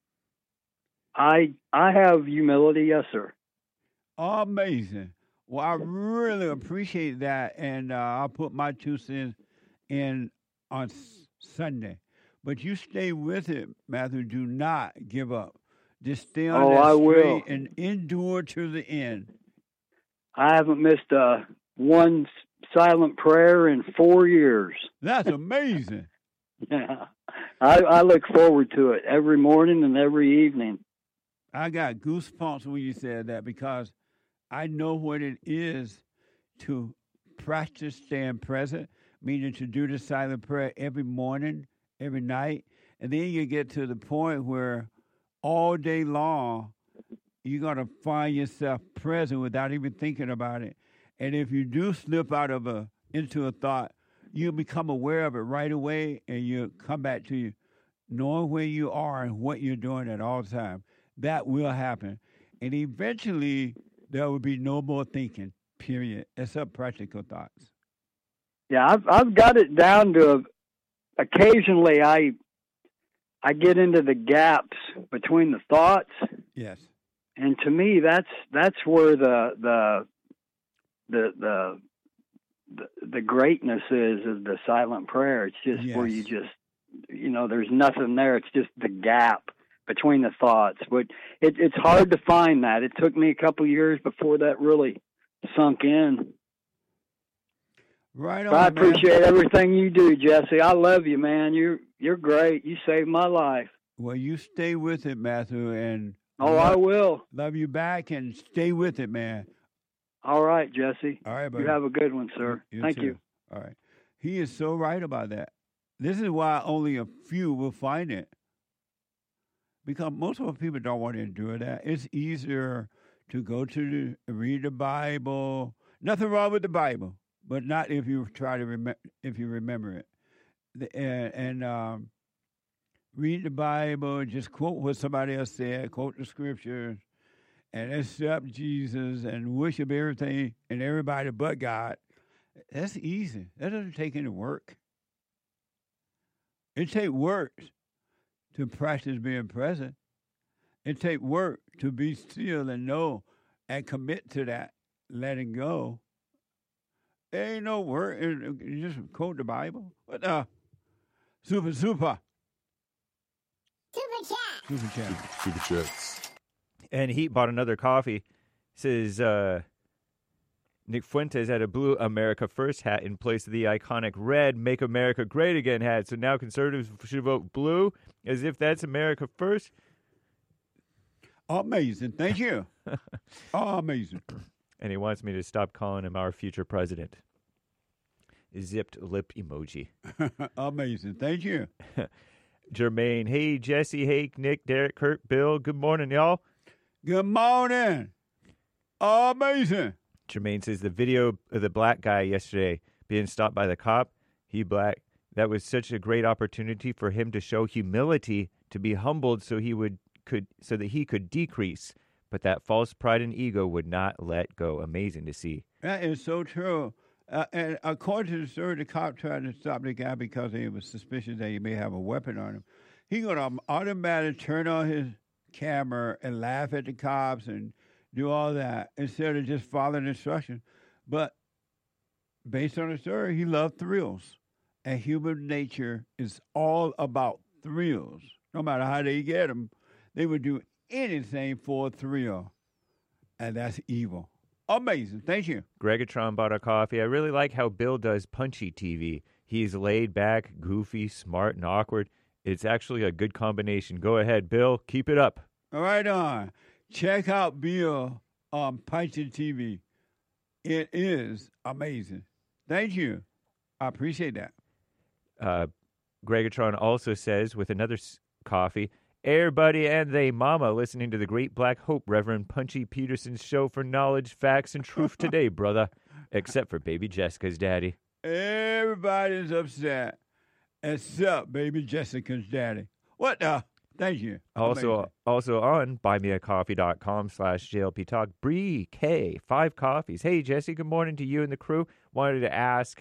I have humility, yes, sir. Amazing. Well, I really appreciate that, and I'll put my 2 cents in on Sunday. But you stay with it, Matthew. Do not give up. Just stay on that I straight will. And endure to the end. I haven't missed one silent prayer in 4 years. That's amazing. Yeah. I look forward to it every morning and every evening. I got goosebumps when you said that because I know what it is to practice staying present, meaning to do the silent prayer every morning, every night. And then you get to the point where all day long, you're going to find yourself present without even thinking about it. And if you do slip out of into a thought, you become aware of it right away, and you come back to you, knowing where you are and what you're doing at all times. That will happen. And eventually, there will be no more thinking, period, except practical thoughts. Yeah, I've got it down to occasionally I get into the gaps between the thoughts. Yes. And to me, that's where the greatness is the silent prayer. It's just where you just, there's nothing there. It's just the gap between the thoughts. But it's hard to find that. It took me a couple years before that really sunk in. Right on, I appreciate everything you do, Jesse. I love you, man. You're great. You saved my life. Well, you stay with it, Matthew, and I will. Love you back and stay with it, man. All right, Jesse. All right, buddy. You have a good one, sir. Thank too. you. All right. He is so right about that. This is why only a few will find it. Because most of the people don't want to endure that. It's easier to go to read the Bible. Nothing wrong with the Bible, but not if you try to remember it. And read the Bible, just quote what somebody else said, quote the scriptures, and accept Jesus and worship everything and everybody but God. That's easy. That doesn't take any work. It takes work to practice being present. It takes work to be still and know and commit to that, letting go. There ain't no work. You just quote the Bible. But super. Super chats. And he bought another coffee. Says Nick Fuentes had a blue America First hat in place of the iconic red Make America Great Again hat. So now conservatives should vote blue as if that's America First. Amazing. Thank you. Amazing. And he wants me to stop calling him our future president. Zipped lip emoji. Amazing. Thank you. Jermaine. Hey, Jesse. Hey, Nick, Derek, Kurt, Bill. Good morning, y'all. Good morning. Amazing. Jermaine says the video of the black guy yesterday being stopped by the cop, he black, that was such a great opportunity for him to show humility, to be humbled so that he could decrease. But that false pride and ego would not let go. Amazing to see. That is so true. And according to the story, the cop tried to stop the guy because he was suspicious that he may have a weapon on him. He gonna automatically turn on his camera and laugh at the cops and do all that instead of just following instructions. But based on the story, he loved thrills. And human nature is all about thrills. No matter how they get them, they would do anything for a thrill. And that's evil. Amazing. Thank you. Gregatron bought a coffee. I really like how Bill does punchy TV. He's laid back, goofy, smart, and awkward. It's actually a good combination. Go ahead, Bill. Keep it up. Right on. Check out Bill on Punchy TV. It is amazing. Thank you. I appreciate that. Gregatron also says, with another coffee, everybody and they mama listening to the Great Black Hope Reverend Punchy Peterson's show for knowledge, facts, and truth today, brother. Except for baby Jessica's daddy. Everybody's upset except baby Jessica's daddy. What the? Thank you. Also on buymeacoffee.com/JLP Talk, Bree K, 5 coffees. Hey, Jesse, good morning to you and the crew. Wanted to ask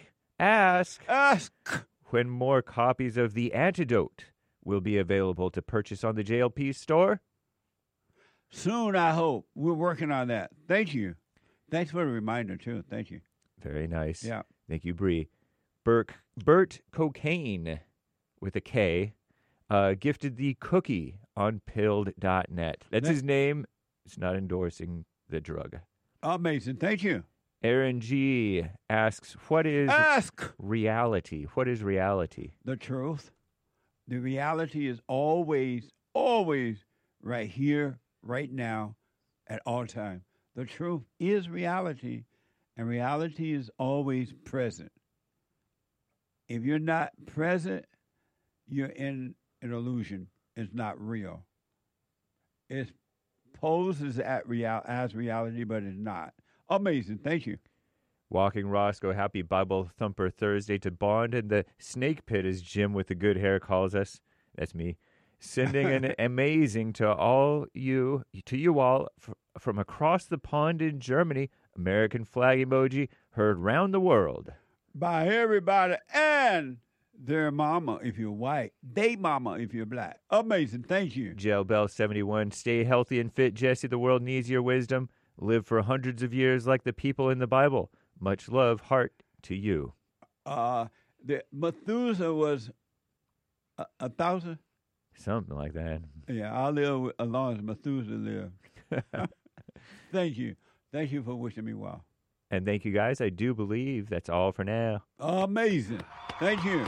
when more copies of The Antidote will be available to purchase on the JLP store? Soon, I hope. We're working on that. Thank you. Thanks for the reminder, too. Thank you. Very nice. Yeah. Thank you, Bree. Bert Cocaine, with a K, gifted the cookie on pilled.net. That's his name. It's not endorsing the drug. Amazing. Thank you. Aaron G. asks, what is reality? What is reality? The truth. The reality is always, always right here, right now, at all times. The truth is reality, and reality is always present. If you're not present, you're in an illusion. It's not real. It poses as reality, but it's not. Amazing. Thank you. Walking Roscoe, happy Bible Thumper Thursday to Bond in the snake pit, as Jim with the good hair calls us. That's me. Sending an amazing to you all from across the pond in Germany. American flag emoji heard round the world. By everybody and their mama if you're white, they mama if you're black. Amazing. Thank you. Jail Bell 71, stay healthy and fit, Jesse. The world needs your wisdom. Live for hundreds of years like the people in the Bible. Much love, heart to you. The Methuselah was 1,000? Something like that. Yeah, I'll live as long as Methuselah lives. Thank you. Thank you for wishing me well. And thank you, guys. I do believe that's all for now. Amazing. Thank you.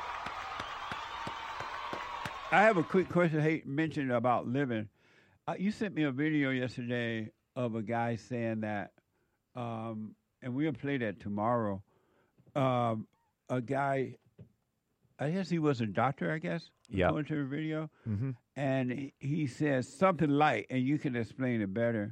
I have a quick question I mentioned about living. You sent me a video yesterday of a guy saying that, and we'll play that tomorrow. A guy, I guess he was a doctor, Yeah. According to the video. Mm-hmm. And he says something like, and you can explain it better,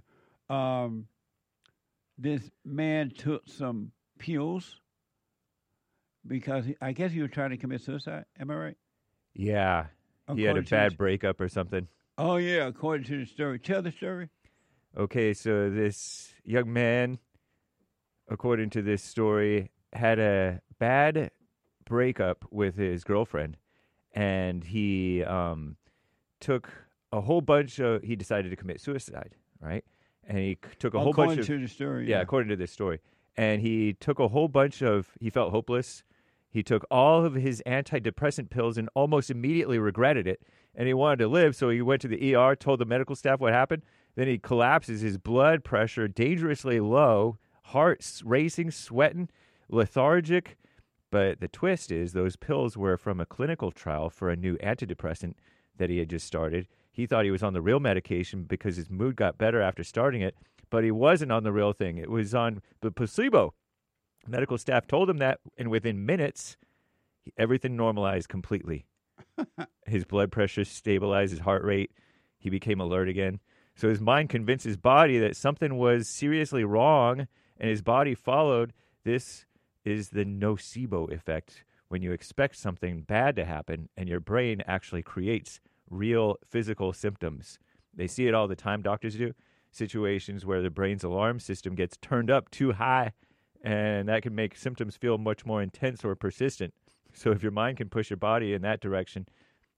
this man took some pills because I guess he was trying to commit suicide. Am I right? Yeah. He had a bad breakup or something. Oh, yeah, according to the story. Tell the story. Okay, so this young man, according to this story, had a bad breakup with his girlfriend, and he took a whole bunch of, he decided to commit suicide, right? And he took a whole bunch of... According to the story, yeah, according to this story. And he took a whole bunch of, he felt hopeless. He took all of his antidepressant pills and almost immediately regretted it. And he wanted to live, so he went to the ER, told the medical staff what happened. Then he collapses, his blood pressure dangerously low, heart racing, sweating, lethargic. But the twist is those pills were from a clinical trial for a new antidepressant that he had just started. He thought he was on the real medication because his mood got better after starting it, but he wasn't on the real thing. It was on the placebo. Medical staff told him that, and within minutes, everything normalized completely. His blood pressure stabilized, his heart rate. He became alert again. So his mind convinced his body that something was seriously wrong, and his body followed. This is the nocebo effect, when you expect something bad to happen, and your brain actually creates real physical symptoms. They see it all the time, doctors do. Situations where the brain's alarm system gets turned up too high, and that can make symptoms feel much more intense or persistent. So if your mind can push your body in that direction,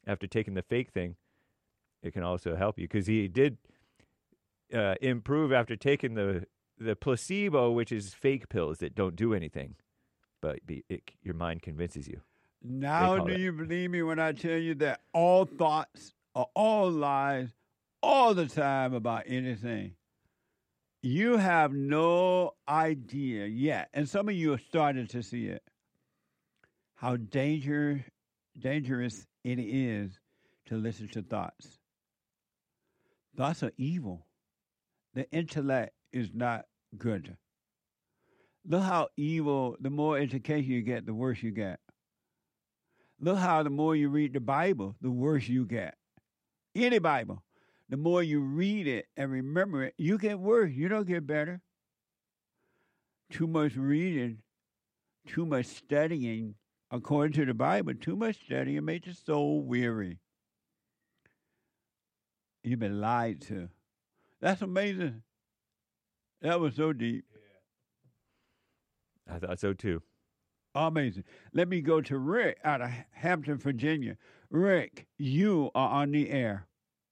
after taking the fake thing, it can also help you, because he did improve after taking the placebo, which is fake pills that don't do anything, but your mind convinces you. Now do you believe me when I tell you that all thoughts are all lies all the time about anything? You have no idea yet, and some of you are starting to see it, how dangerous it is to listen to thoughts. Thoughts are evil. The intellect is not good. Look how evil, the more education you get, the worse you get. Look how the more you read the Bible, the worse you get. Any Bible. The more you read it and remember it, you get worse. You don't get better. Too much reading, too much studying, according to the Bible, too much studying makes your soul weary. You've been lied to. That's amazing. That was so deep. I thought so too. Amazing. Let me go to Rick out of Hampton, Virginia. Rick, you are on the air.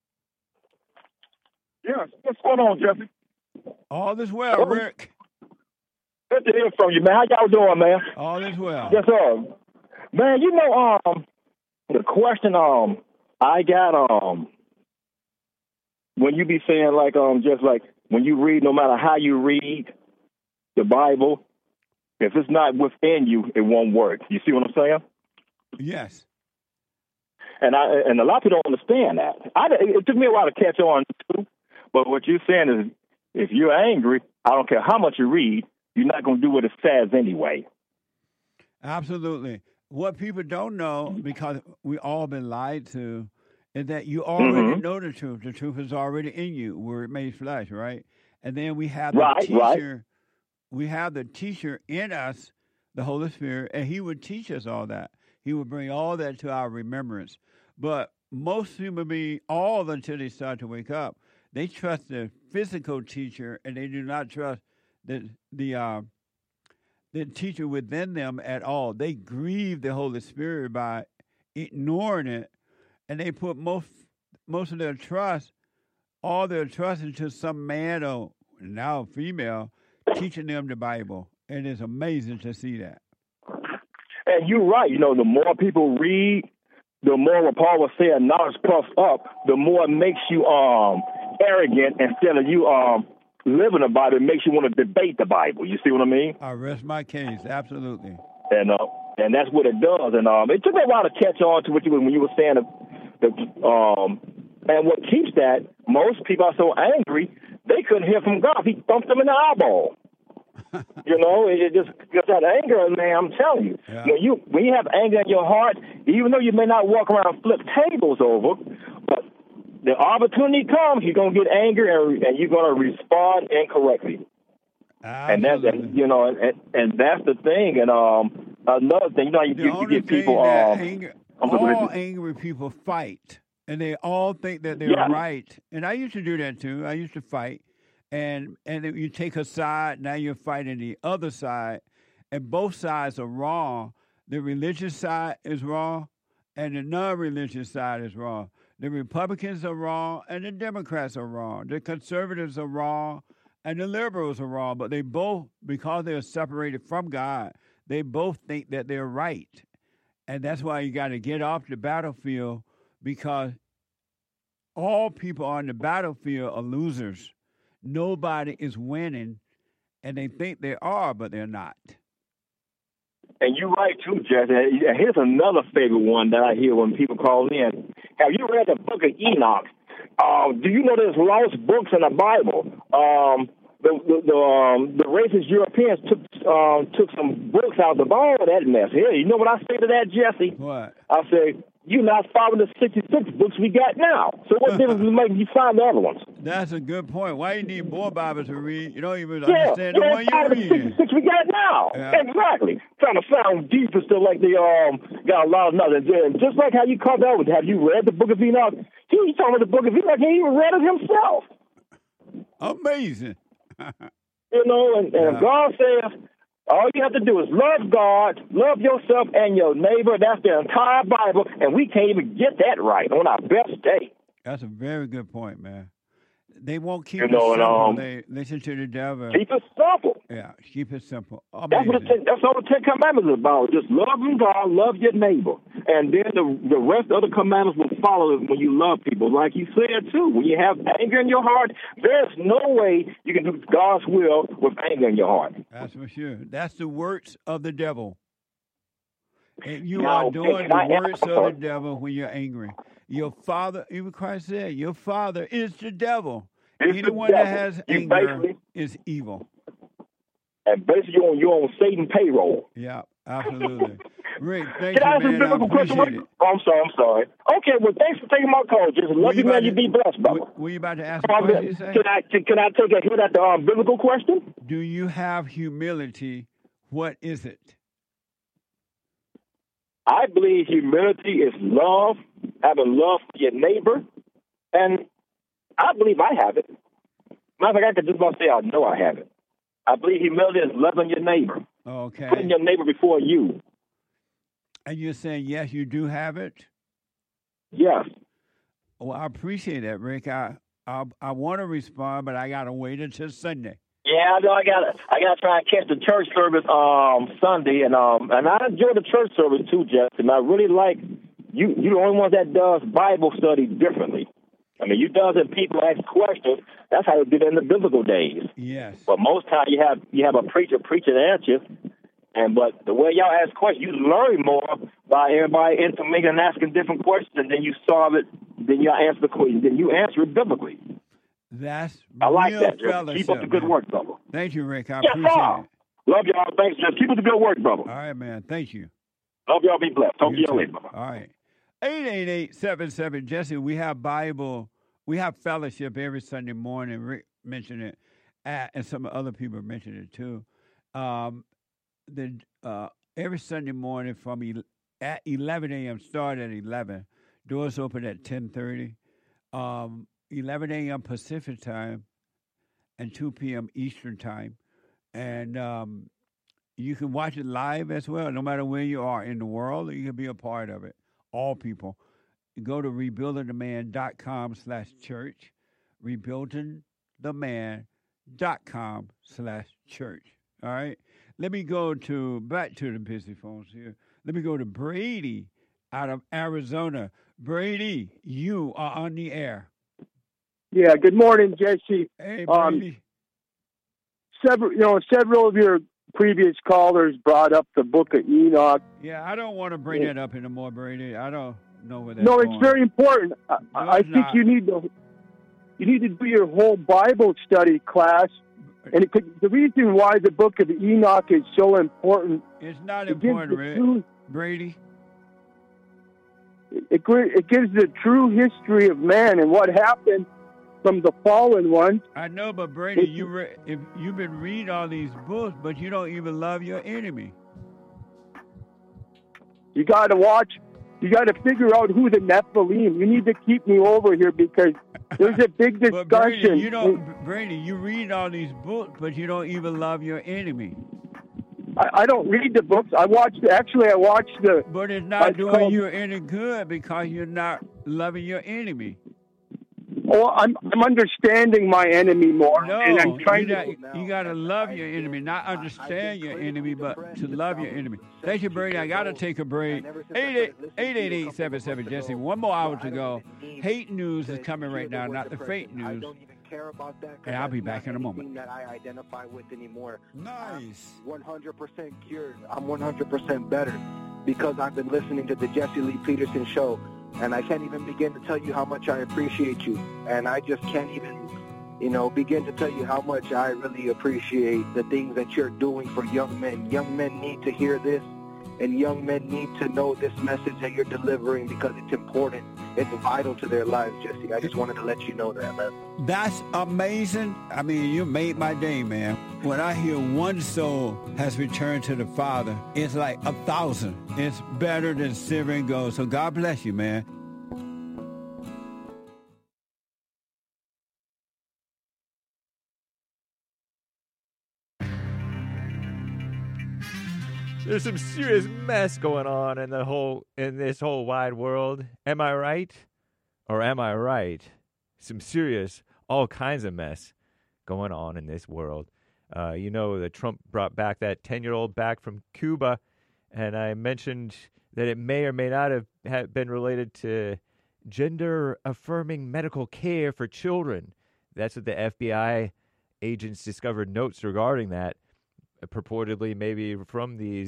Yes. What's going on, Jesse? All is well, Rick. Good to hear from you, man. How y'all doing, man? All is well. Yes, sir. Man, you know, the question I got when you be saying like just like when you read, no matter how you read the Bible, if it's not within you, it won't work. You see what I'm saying? Yes. And a lot of people don't understand that. It took me a while to catch on too. But what you're saying is, if you're angry, I don't care how much you read, you're not going to do what it says anyway. Absolutely. What people don't know, because we all been lied to, is that you already know the truth. The truth is already in you, where it made flesh, right? And then we have the teacher. We have the teacher in us, the Holy Spirit, and he would teach us all that. He would bring all that to our remembrance. But most human beings, all until they start to wake up, they trust the physical teacher, and they do not trust the teacher within them at all. They grieve the Holy Spirit by ignoring it, and they put most of their trust, all their trust, into some man or now female teaching them the Bible. And it's amazing to see that. And you're right. You know, the more people read, the more what Paul was saying, knowledge puffs up, the more it makes you arrogant instead of you living the Bible. It makes you want to debate the Bible. You see what I mean? I rest my case. Absolutely. And that's what it does. And it took me a while to catch on to what when you were saying and what keeps that, most people are so angry they couldn't hear from God. He thumped them in the eyeball. You know, it just gets that anger, man. I'm telling you, when you have anger in your heart, even though you may not walk around and flip tables over, but the opportunity comes, you're gonna get angry and you're gonna respond incorrectly. And that's and that's the thing. And another thing, you know, you get people. All angry people fight, and they all think that they're right. And I used to do that too. I used to fight. And you take a side, now you're fighting the other side, and both sides are wrong. The religious side is wrong, and the non-religious side is wrong. The Republicans are wrong, and the Democrats are wrong. The conservatives are wrong, and the liberals are wrong. But they both, because they're separated from God, they both think that they're right. And that's why you got to get off the battlefield, because all people on the battlefield are losers. Nobody is winning, and they think they are, but they're not. And you're right, too, Jesse. Here's another favorite one that I hear when people call in. Have you read the book of Enoch? Do you know there's lost books in the Bible? The racist Europeans took some books out of all that mess. Here, you know what I say to that, Jesse? What? I say, you're not following the 66 books we got now. So what difference does it make if you find the other ones? That's a good point. Why you need more Bibles to read? You don't even understand the one you're reading. The 66 we got now. Yeah. Exactly. Trying to sound deep and stuff like they got a lot of knowledge. And just like how you called out with, have you read the book of Enoch? He's talking about the book of Enoch. He even read it himself. Amazing. You know, and God says, All you have to do is love God, love yourself and your neighbor. That's the entire Bible, and we can't even get that right on our best day. That's a very good point, man. They won't keep You know, it simple. and, They listen to the devil. Keep it simple. Yeah, keep it simple. That's what that's all the Ten Commandments is about. Just loving God, love your neighbor, and then the rest of the commandments will follow when you love people. Like you said too, when you have anger in your heart, there's no way you can do God's will with anger in your heart. That's for sure. That's the works of the devil. And you Now, are doing can I the ask works a of the question? devil when you're angry. Your father, even Christ said, your father is the devil. It's the Anyone that devil. has You anger basically- is evil. And basically, you're on Satan payroll. Yeah, absolutely. Rick, thank Can I you, ask a man. I biblical question? appreciate it. Oh, I'm sorry. Okay, well, thanks for taking my call. Just love you, man. You be blessed, brother. Were you about to ask a question, you say? Can I take a hit at the biblical question? Do you have humility? What is it? I believe humility is love, having love for your neighbor, and I believe I have it. Matter of fact, I could just about say I know I have it. I believe humility is loving your neighbor, Okay. putting your neighbor before you. And you're saying, yes, you do have it? Yes. Well, I appreciate that, Rick. I want to respond, but I got to wait until Sunday. Yeah, I know. I gotta try and catch the church service Sunday, and I enjoy the church service too, Jeff. And I really like you. You're the only one that does Bible study differently. I mean, you does it. People ask questions. That's how they did it in the biblical days. Yes. But most time you have a preacher preach and answer, but the way y'all ask questions, you learn more by everybody intermingling and asking different questions, and then you solve it. Then you answer the question. Then you answer it biblically. That's I like real that, Jeff. fellowship, Keep up the good man. work, brother. Thank you, Rick. I Yes, appreciate sir. it. Love y'all. Thanks, Jeff. Keep up the good work, brother. All right, man. Thank you. Love y'all. Be blessed. Talk to You you too. later, brother. All right. 888-77. Jesse, we have fellowship every Sunday morning. Rick mentioned it, and some other people mentioned it too. Every Sunday morning at 11 a.m., start at 11. Doors open at 10:30. 11 a.m. Pacific time and 2 p.m. Eastern time. And you can watch it live as well, no matter where you are in the world. You can be a part of it. All people. Go to rebuildingtheman.com/church. rebuildingtheman.com/church. All right? Let me go back to the busy phones here. Let me go to Brady out of Arizona. Brady, you are on the air. Yeah, good morning, Jesse. Hey, Brady. Several of your previous callers brought up the book of Enoch. Yeah, I don't want to bring that up anymore, Brady. I don't know where that's No, going. it's very important. I think not. you need to do your whole Bible study class. And the reason why the book of Enoch is so important. It's not it gives important, the Rick. true- Brady. It gives the true history of man and what happened from the fallen ones. I know, but Brady, if you've been reading all these books, but you don't even love your enemy. You got to watch. You got to figure out who the Nephilim. You need to keep me over here because there's a big But Brady, discussion. Brady, you read all these books, but you don't even love your enemy. I don't read the books. I watched the. But it's not it's doing called- you any good because you're not loving your enemy. Oh, I'm understanding my enemy more, No, and I'm trying you got to love your enemy, not understand your enemy, but to love your enemy. Thank you, Brady. I got to take a break. 888-77 Jesse. One more hour to go. Hate news is coming right now, not the fake news. And I'll be back in a moment. That I identify with anymore. Nice. I'm 100% cured. I'm 100% better because I've been listening to the Jesse Lee Peterson show. And I can't even begin to tell you how much I appreciate you. And I just can't even, begin to tell you how much I really appreciate the things that you're doing for young men. Young men need to hear this, and young men need to know this message that you're delivering because it's important. It's vital to their lives, Jesse. I just wanted to let you know that, man. That's amazing. I mean, you made my day, man. When I hear one soul has returned to the Father, it's like 1,000. It's better than silver and gold. So God bless you, man. There's some serious mess going on in this whole wide world. Am I right? Or am I right? Some serious, all kinds of mess going on in this world. You know that Trump brought back that 10-year-old back from Cuba, and I mentioned that it may or may not have been related to gender-affirming medical care for children. That's what the FBI agents discovered notes regarding that, purportedly maybe from these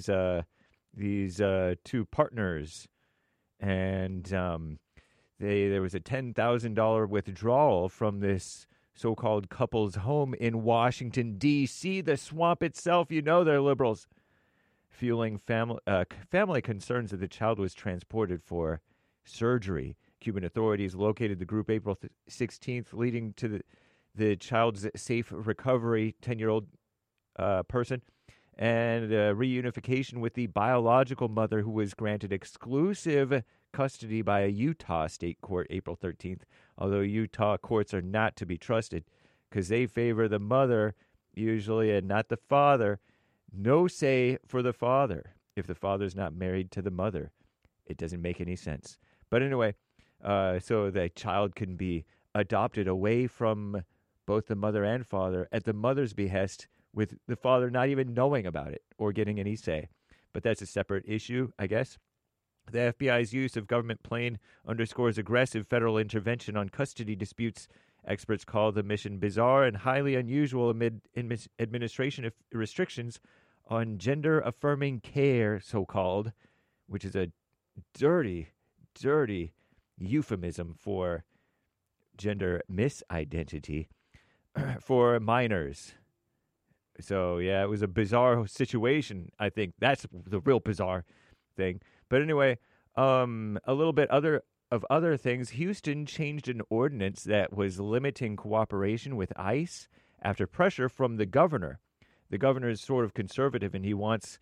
two partners. And there was a $10,000 withdrawal from this so-called couple's home in Washington, D.C., the swamp itself. You know they're liberals. Fueling family concerns that the child was transported for surgery. Cuban authorities located the group April 16th, leading to the child's safe recovery, 10-year-old person, and reunification with the biological mother, who was granted exclusive custody by a Utah state court April 13th, although Utah courts are not to be trusted because they favor the mother usually and not the father. No say for the father if the father's not married to the mother. It doesn't make any sense. But anyway, so the child can be adopted away from both the mother and father at the mother's behest, with the father not even knowing about it or getting any say. But that's a separate issue, I guess. The FBI's use of government plane underscores aggressive federal intervention on custody disputes. Experts call the mission bizarre and highly unusual amid administration restrictions on gender-affirming care, so-called, which is a dirty, dirty euphemism for gender misidentity for minors. So, yeah, it was a bizarre situation, I think. That's the real bizarre thing. But anyway, a little bit other things. Houston changed an ordinance that was limiting cooperation with ICE after pressure from the governor. The governor is sort of conservative, and he wants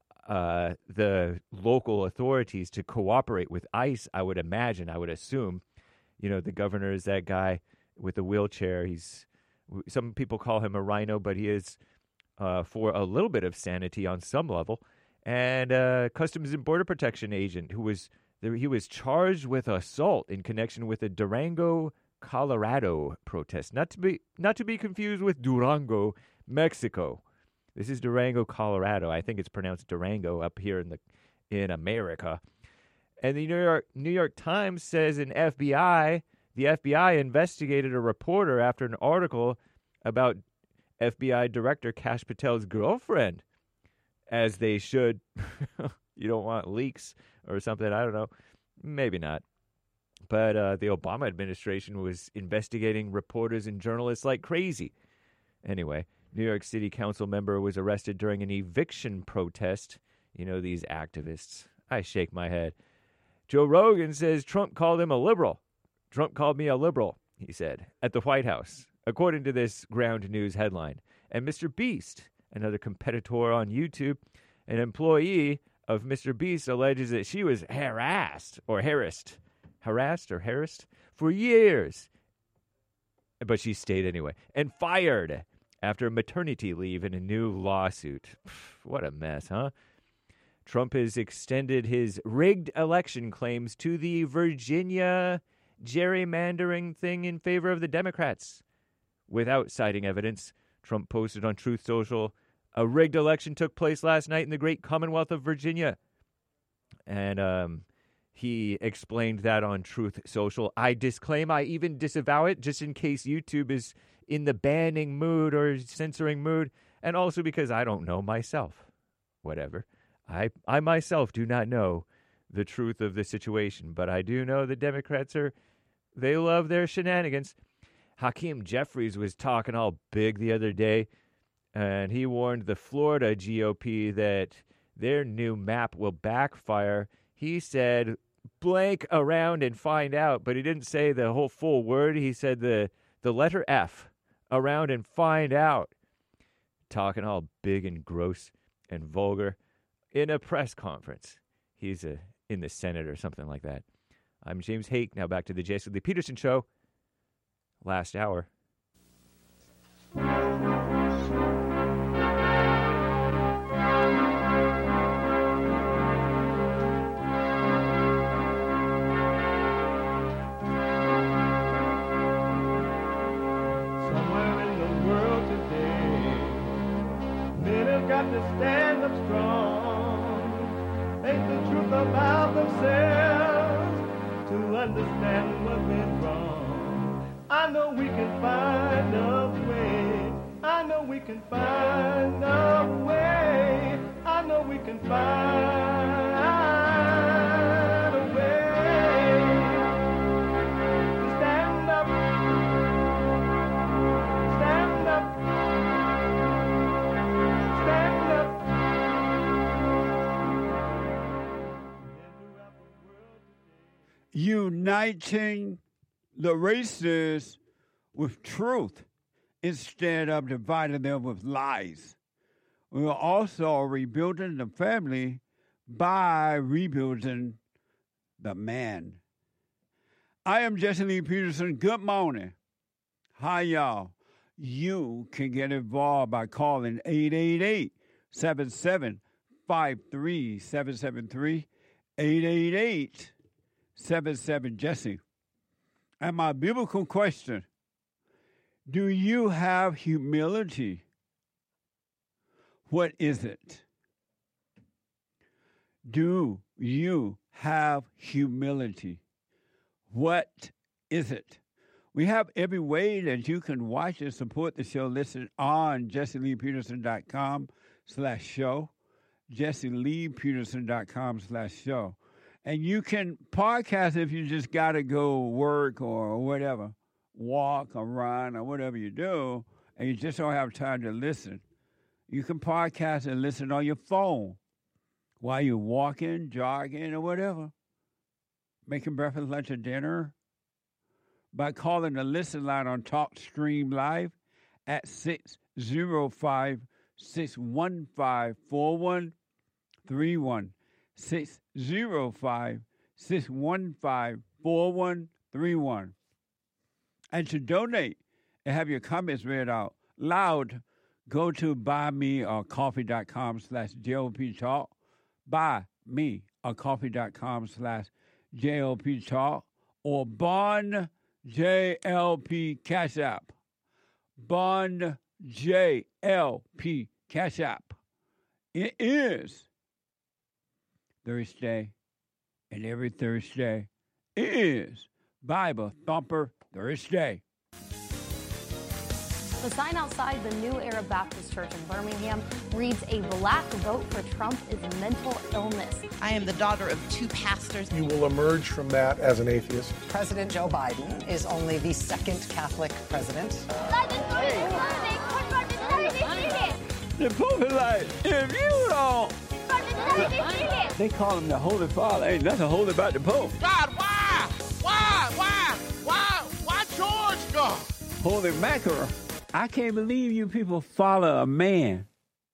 the local authorities to cooperate with ICE, I would assume. You know, the governor is that guy with the wheelchair. Some people call him a rhino, but he is for a little bit of sanity on some level. And Customs and Border Protection agent who was charged with assault in connection with a Durango, Colorado protest. Not to be confused with Durango, Mexico. This is Durango, Colorado. I think it's pronounced Durango up here in America. And the New York Times says the FBI investigated a reporter after an article about FBI Director Kash Patel's girlfriend, as they should. You don't want leaks or something. I don't know. Maybe not. But the Obama administration was investigating reporters and journalists like crazy. Anyway, New York City Council member was arrested during an eviction protest. You know, these activists. I shake my head. Joe Rogan says Trump called him a liberal. Trump called me a liberal, he said, at the White House, according to this Ground News headline. And Mr. Beast, another competitor on YouTube, an employee of Mr. Beast, alleges that she was harassed for years. But she stayed anyway, and fired after maternity leave in a new lawsuit. What a mess, huh? Trump has extended his rigged election claims to the Virginia gerrymandering thing in favor of the Democrats. Without citing evidence, Trump posted on Truth Social, a rigged election took place last night in the great Commonwealth of Virginia. And he explained that on Truth Social. I disclaim, I even disavow it, just in case YouTube is in the banning mood or censoring mood, and also because I don't know myself. Whatever. I myself do not know the truth of the situation, but I do know the Democrats they love their shenanigans. Hakeem Jeffries was talking all big the other day, and he warned the Florida GOP that their new map will backfire. He said, blank around and find out, but he didn't say the whole full word. He said the letter F, around and find out. Talking all big and gross and vulgar in a press conference. He's in the Senate or something like that. I'm James Hake. Now back to the Jesse Lee Peterson Show. Last hour. somewhere in the world today. Men have got to stand up strong, face the truth about themselves, to understand what went wrong. I know we can find a way. I know we can find a way. I know we can find a way to stand up, stand up, stand up. Uniting the races with truth instead of dividing them with lies. We are also rebuilding the family by rebuilding the man. I am Jesse Lee Peterson. Good morning. Hi, y'all. You can get involved by calling 888-7753-773, 888-77-JESSE. And my biblical question, do you have humility? What is it? Do you have humility? What is it? We have every way that you can watch and support the show listed on JesseLeePeterson.com/show, JesseLeePeterson.com/show. And you can podcast if you just got to go work or whatever, walk or run or whatever you do, and you just don't have time to listen. You can podcast and listen on your phone while you're walking, jogging, or whatever, making breakfast, lunch, or dinner, by calling the listen line on TalkStream Live at 605-615-4131, 605-615-4131. And to donate and have your comments read out loud, go to buymeacoffee.com/JLP Talk, buymeacoffee.com/JLP Talk, or Bond JLP Cash App. Bond JLP Cash App. It is Thursday, and every Thursday it is Bible Thumper Thursday. The sign outside the New Era Baptist Church in Birmingham reads, "A black vote for Trump is mental illness." I am the daughter of two pastors. You will emerge from that as an atheist. President Joe Biden is only the second Catholic president. The Pope is like, if you don't... They call him the Holy Father. Ain't nothing holy about the Pope. God, why? Why George, God? Holy mackerel. I can't believe you people follow a man.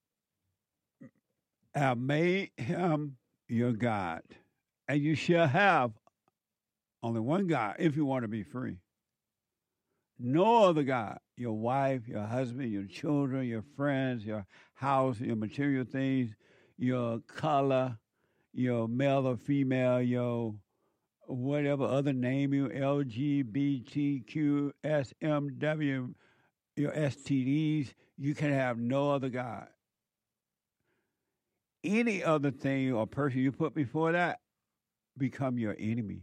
I made him your God. And you shall have only one God if you want to be free. No other God. Your wife, your husband, your children, your friends, your house, your material things, your color, your male or female, your whatever other name, you LGBTQ, SMW, your STDs, you can have no other God. Any other thing or person you put before that become your enemy.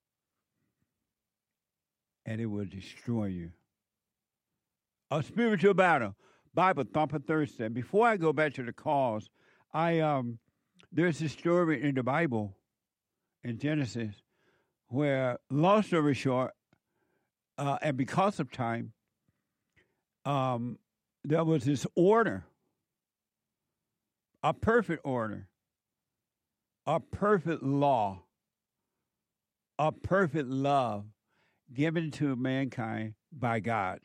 And it will destroy you. A spiritual battle, Bible Thumper Thursday. Before I go back to the cause, there's a story in the Bible, in Genesis, where, long story short, and because of time, there was this order, a perfect order, a perfect law, a perfect love given to mankind by God.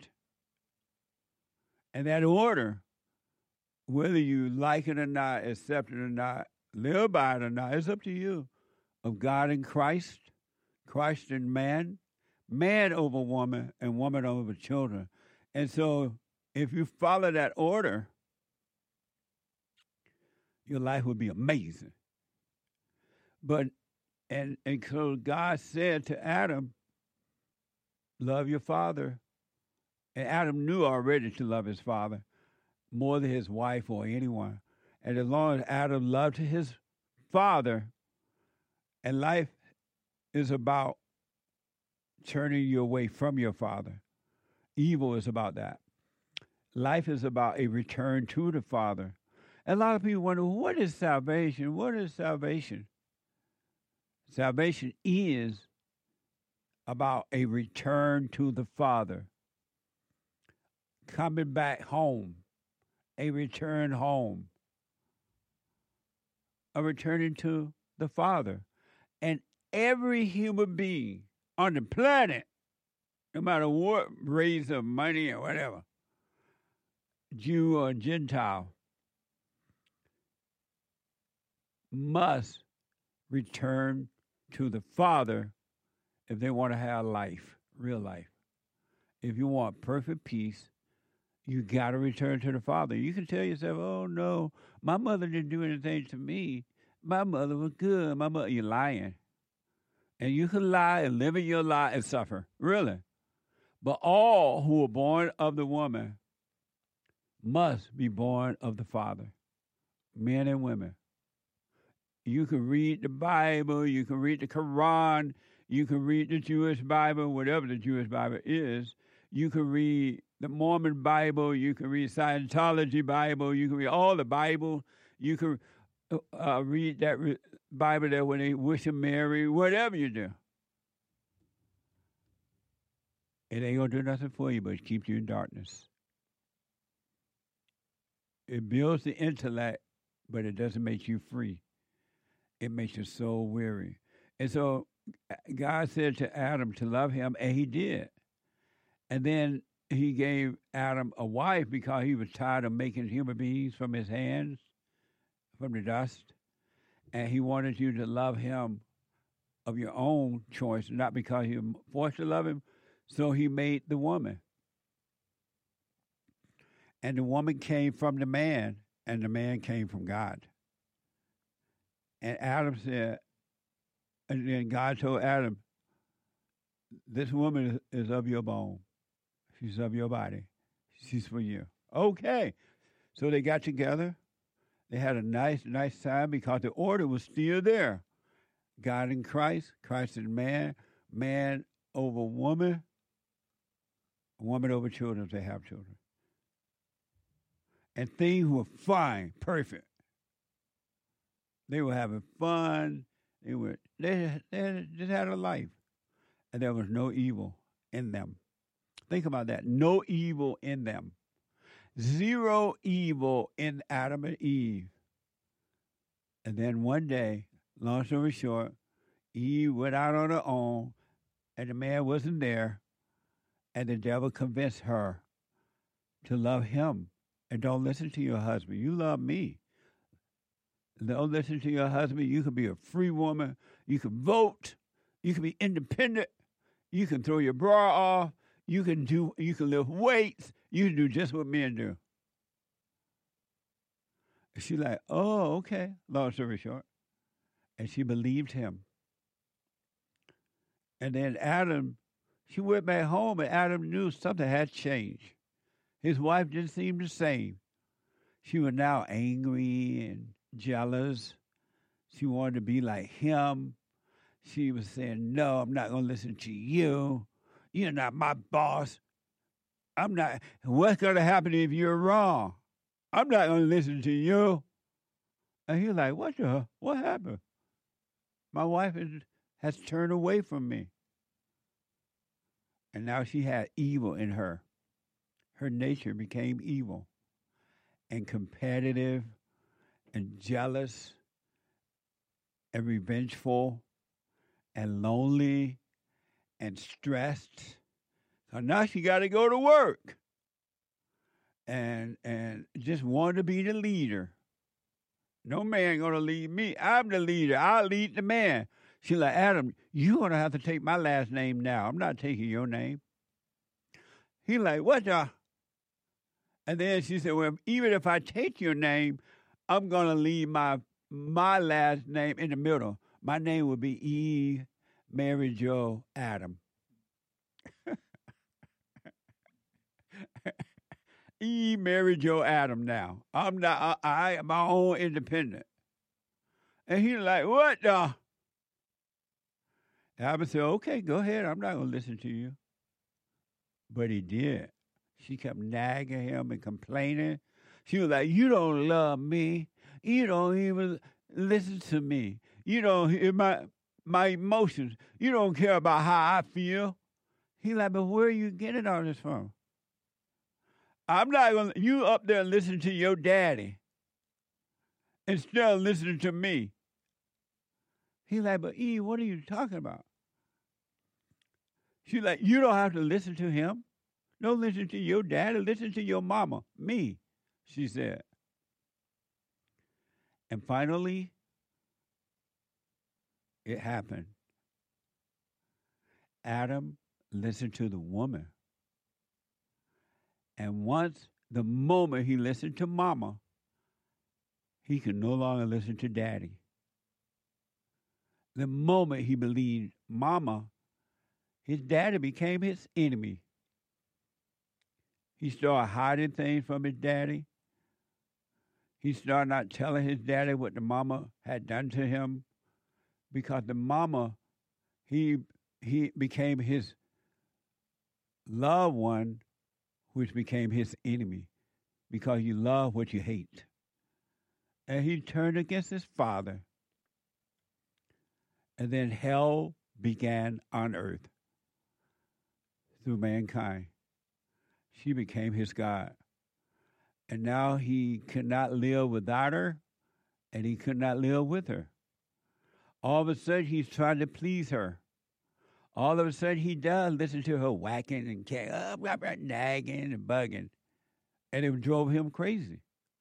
And that order, whether you like it or not, accept it or not, live by it or not, it's up to you, of God and Christ, Christ and man, man over woman, and woman over children. And so if you follow that order, your life will be amazing. But, and so God said to Adam, love your father, And Adam knew already to love his father more than his wife or anyone. And as long as Adam loved his father, and life is about turning you away from your father. Evil is about that. Life is about a return to the Father. And a lot of people wonder, what is salvation? What is salvation? Salvation is about a return to the Father. Coming back home. A return home. A returning to the Father. And every human being on the planet, no matter what race of money or whatever, Jew or Gentile, must return to the Father if they want to have life, real life. If you want perfect peace, you got to return to the Father. You can tell yourself, oh, no, my mother didn't do anything to me. My mother was good. You're lying. And you can lie and live in your lie and suffer, really. But all who are born of the woman must be born of the Father, men and women. You can read the Bible, you can read the Quran, you can read the Jewish Bible, whatever the Jewish Bible is. You can read the Mormon Bible, you can read Scientology Bible, you can read all the Bible. You can read that Bible there when they wish him Mary, whatever you do. It ain't going to do nothing for you, but it keeps you in darkness. It builds the intellect, but it doesn't make you free. It makes your soul weary. And so God said to Adam to love him, and he did. And then he gave Adam a wife because he was tired of making human beings from his hands, from the dust. And he wanted you to love him of your own choice, not because you were forced to love him. So he made the woman. And the woman came from the man, and the man came from God. And Adam said, and then God told Adam, this woman is of your bone. She's of your body. She's for you. Okay. So they got together. They had a nice time because the order was still there. God in Christ, Christ in man, man over woman, woman over children if they have children. And things were fine, perfect. They were having fun. They just had a life. And there was no evil in them. Think about that. No evil in them. Zero evil in Adam and Eve. And then one day, long story short, Eve went out on her own, and the man wasn't there, and the devil convinced her to love him. And don't listen to your husband. You love me. Don't listen to your husband. You can be a free woman. You can vote. You can be independent. You can throw your bra off. You can lift weights. You can do just what men do. She's like, oh, okay, long story short. And she believed him. And then Adam, she went back home, and Adam knew something had changed. His wife didn't seem the same. She was now angry and jealous. She wanted to be like him. She was saying, no, I'm not going to listen to you. You're not my boss. I'm not. What's going to happen if you're wrong? I'm not going to listen to you. And he's like, what happened? My wife has turned away from me. And now she had evil in her. Her nature became evil and competitive and jealous and revengeful and lonely and stressed. So now she got to go to work and just wanted to be the leader. No man going to lead me. I'm the leader. I'll lead the man. She's like, Adam, you're going to have to take my last name now. I'm not taking your name. He's like, what the? And then she said, well, even if I take your name, I'm going to leave my last name in the middle. My name would be Eve, Mary Jo, Adam. Eve married your Adam now. I'm not, I am my own independent. And he's like, what the? Adam said, okay, go ahead. I'm not going to listen to you. But he did. She kept nagging him and complaining. She was like, you don't love me. You don't even listen to me. You don't hear my emotions. You don't care about how I feel. He like, but where are you getting all this from? I'm not going to, you up there listening to your daddy instead of listening to me. He like, but Eve, what are you talking about? She like, you don't have to listen to him. Don't listen to your daddy. Listen to your mama, me, she said. And finally, it happened. Adam listened to the woman. And once, the moment he listened to mama, he could no longer listen to daddy. The moment he believed mama, his daddy became his enemy. He started hiding things from his daddy. He started not telling his daddy what the mama had done to him, because the mama, he became his loved one, which became his enemy, because you love what you hate. And he turned against his father. And then hell began on earth through mankind. She became his God. And now he could not live without her, and he could not live with her. All of a sudden, he's trying to please her. All of a sudden, he does listen to her whacking and nagging and bugging. And it drove him crazy.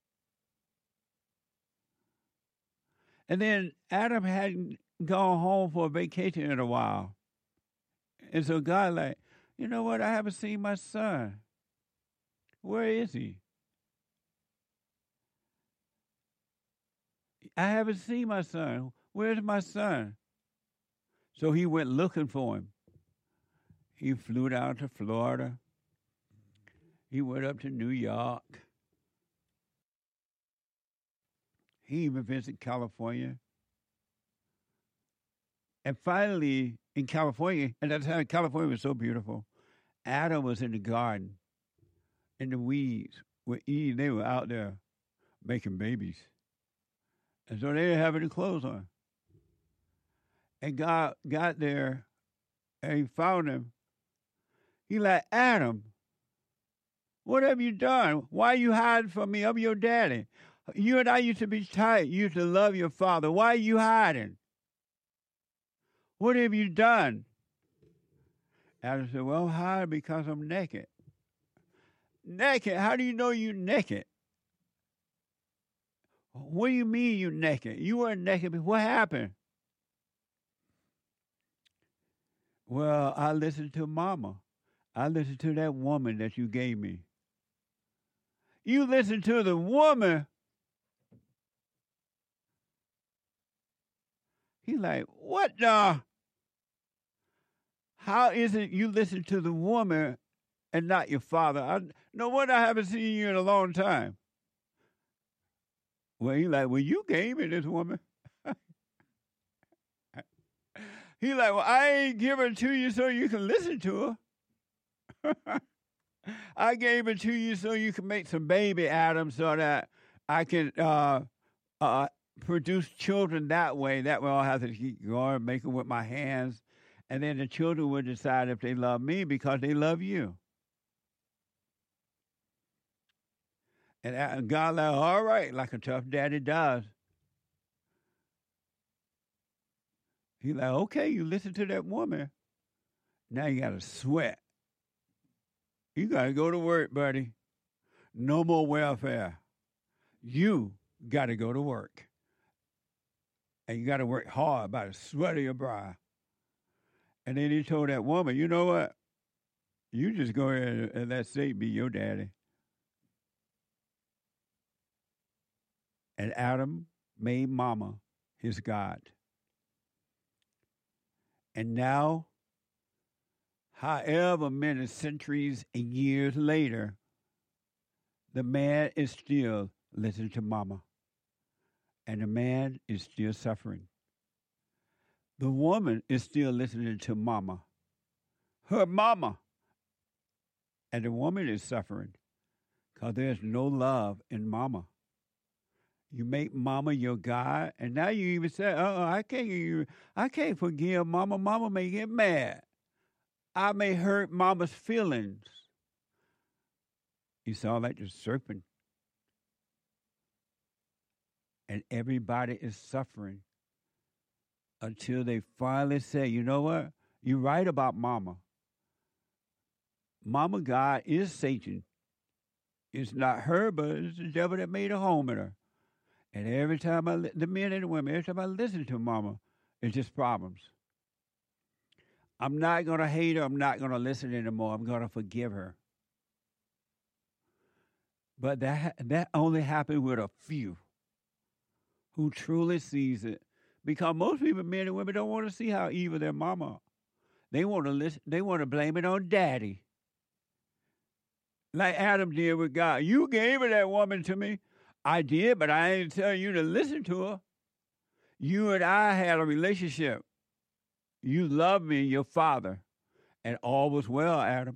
And then Adam hadn't gone home for a vacation in a while. And so God like, you know what? I haven't seen my son. Where is he? I haven't seen my son. Where's my son? So he went looking for him. He flew down to Florida. He went up to New York. He even visited California. And finally, in California, and at the time California was so beautiful, Adam was in the garden, in the weeds, with Eve. They were out there making babies. And so they didn't have any clothes on. And God got there, and he found him. He like, Adam, what have you done? Why are you hiding from me? I'm your daddy. You and I used to be tight. You used to love your father. Why are you hiding? What have you done? Adam said, well, I'm hiding because I'm naked. Naked? How do you know you're naked? What do you mean you're naked? You weren't naked before. What happened? Well, I listened to mama. I listened to that woman that you gave me. You listened to the woman? He's like, what the? How is it you listen to the woman and not your father? No wonder I haven't seen you in a long time. Well, he's like, well, you gave me this woman. He's like, well, I ain't give her to you so you can listen to her. I gave it to you so you can make some baby, Adam, so that I can produce children that way. That way I'll have to keep going, make them with my hands. And then the children will decide if they love me because they love you. And God like, all right, like a tough daddy does. He's like, okay, you listen to that woman. Now you got to sweat. You got to go to work, buddy. No more welfare. You got to go to work. And you got to work hard by the sweat of your brow. And then he told that woman, you know what? You just go ahead and let Satan be your daddy. And Adam made mama his God. And now, however many centuries and years later, The man is still listening to mama, and the man is still suffering. The woman is still listening to mama, her mama, and the woman is suffering because there's no love in mama. You make mama your God, and now you even say, I can't forgive mama. Mama may get mad. I may hurt mama's feelings. You sound like the serpent. And everybody is suffering until they finally say, you know what? You're right about mama. Mama God is Satan. It's not her, but it's the devil that made a home in her. And every time the men and the women, every time I listen to mama, it's just problems. I'm not going to hate her. I'm not going to listen anymore. I'm going to forgive her. But that only happened with a few who truly sees it. Because most people, men and women, don't want to see how evil their mama are. They want to listen. They want to blame it on daddy. Like Adam did with God. You gave that woman to me. I did, but I didn't tell you to listen to her. You and I had a relationship. You loved me, your father, and all was well, Adam.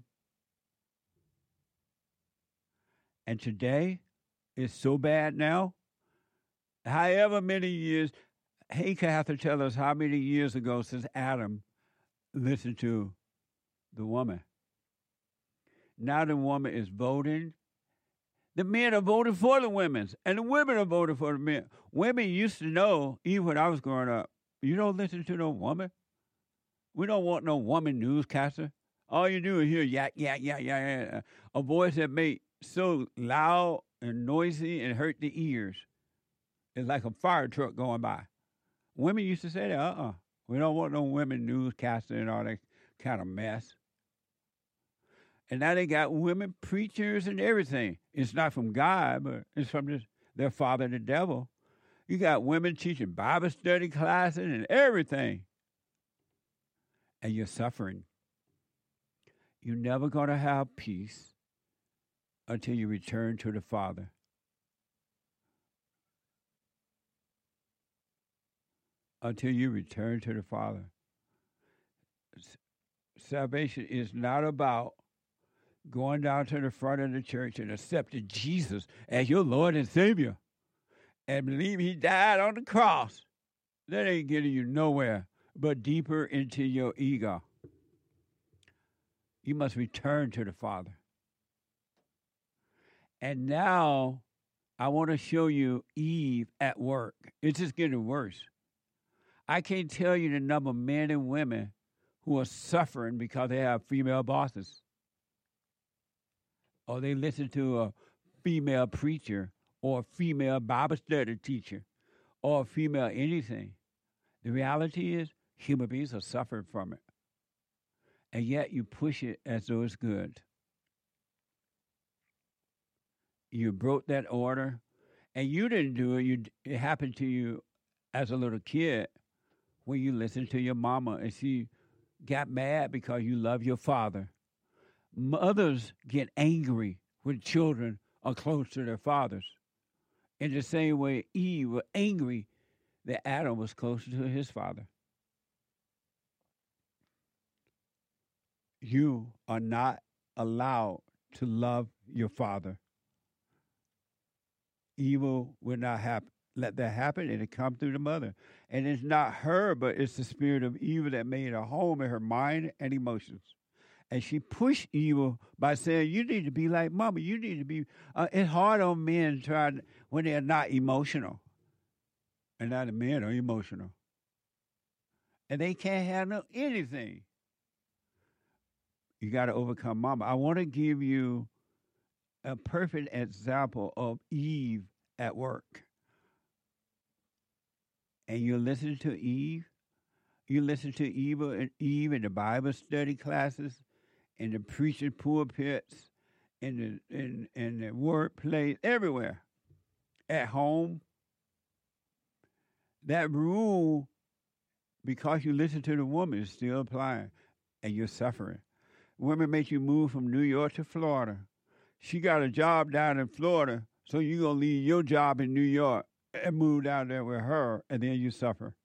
And today, it's so bad now. However many years, he could have to tell us how many years ago since Adam listened to the woman. Now the woman is voting. The men are voting for the women, and the women are voting for the men. Women used to know, even when I was growing up, you don't listen to no woman. We don't want no woman newscaster. All you do is hear yak, yak, yak, yak, yak. A voice that made so loud and noisy and hurt the ears. It's like a fire truck going by. Women used to say that, we don't want no women newscaster and all that kind of mess. And now they got women preachers and everything. It's not from God, but it's from their father, the devil. You got women teaching Bible study classes and everything. And you're suffering. You're never going to have peace until you return to the Father. Until you return to the Father. Salvation is not about going down to the front of the church and accepting Jesus as your Lord and Savior and believe he died on the cross. That ain't getting you nowhere but deeper into your ego. You must return to the Father. And now I want to show you Eve at work. It's just getting worse. I can't tell you the number of men and women who are suffering because they have female bosses. Or they listen to a female preacher or a female Bible study teacher or a female anything. The reality is human beings are suffering from it. And yet you push it as though it's good. You broke that order, and you didn't do it. It happened to you as a little kid when you listened to your mama and she got mad because you love your father. Mothers get angry when children are close to their fathers. In the same way, Eve was angry that Adam was closer to his father. You are not allowed to love your father. Evil will not happen. Let that happen, and it come through the mother. And it's not her, but it's the spirit of evil that made a home in her mind and emotions. And she pushed evil by saying, you need to be like mama. You need to be, it's hard on men when they're not emotional. And now the men are emotional. And they can't handle anything. You got to overcome mama. I want to give you a perfect example of Eve at work. And you listen to Eve. You listen to Eve in the Bible study classes, in the preaching pulpits, in the workplace, everywhere. At home. That rule, because you listen to the woman, is still applying, and you're suffering. Women make you move from New York to Florida. she got a job down in Florida, so you're going to leave your job in New York and move down there with her, and then you suffer.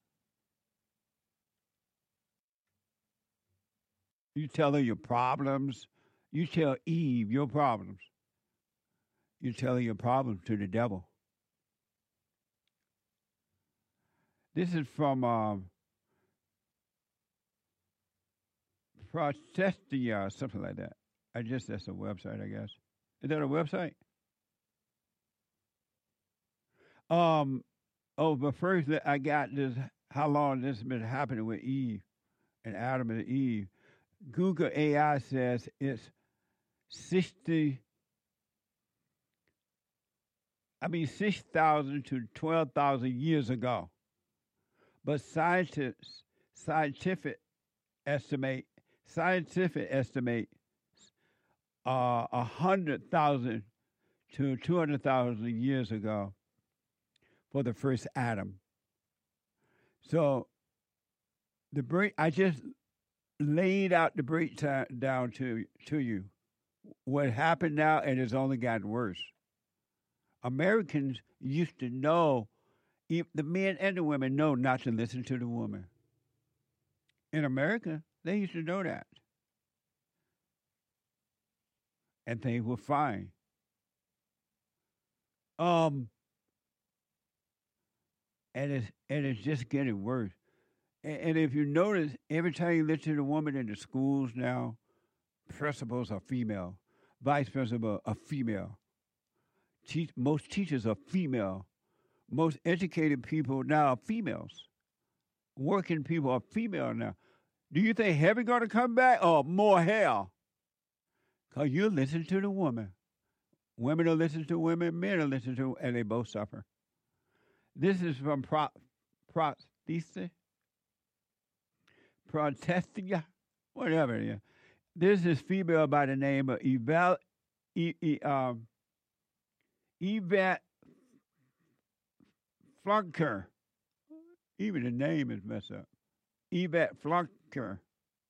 You tell her your problems. You tell Eve your problems. You tell her your problems to the devil. This is from Protestia or something like that. That's a website, I guess. Is that a website? But first I got this, how long this has been happening with Eve and Adam and Eve. Google AI says it's 6,000 to 12,000 years ago. But scientific estimate 100,000 to 200,000 years ago for the first Adam. So I just laid out the breakdown to you. What happened now, and it's only gotten worse. Americans used to know, the men and the women know not to listen to the woman. In America, they used to know that. And things were fine. And it's just getting worse. And if you notice, every time you listen to the woman in the schools now, principals are female, vice principal are female. Most teachers are female. Most educated people now are females. Working people are female now. Do you think heaven going to come back or more hell? Because you listen to the woman. Women will listen to women, men will listen to, and they both suffer. This is from Protestia, whatever it is. This is female by the name of Yvette Flunker. Even the name is messed up. Yvette Flunker.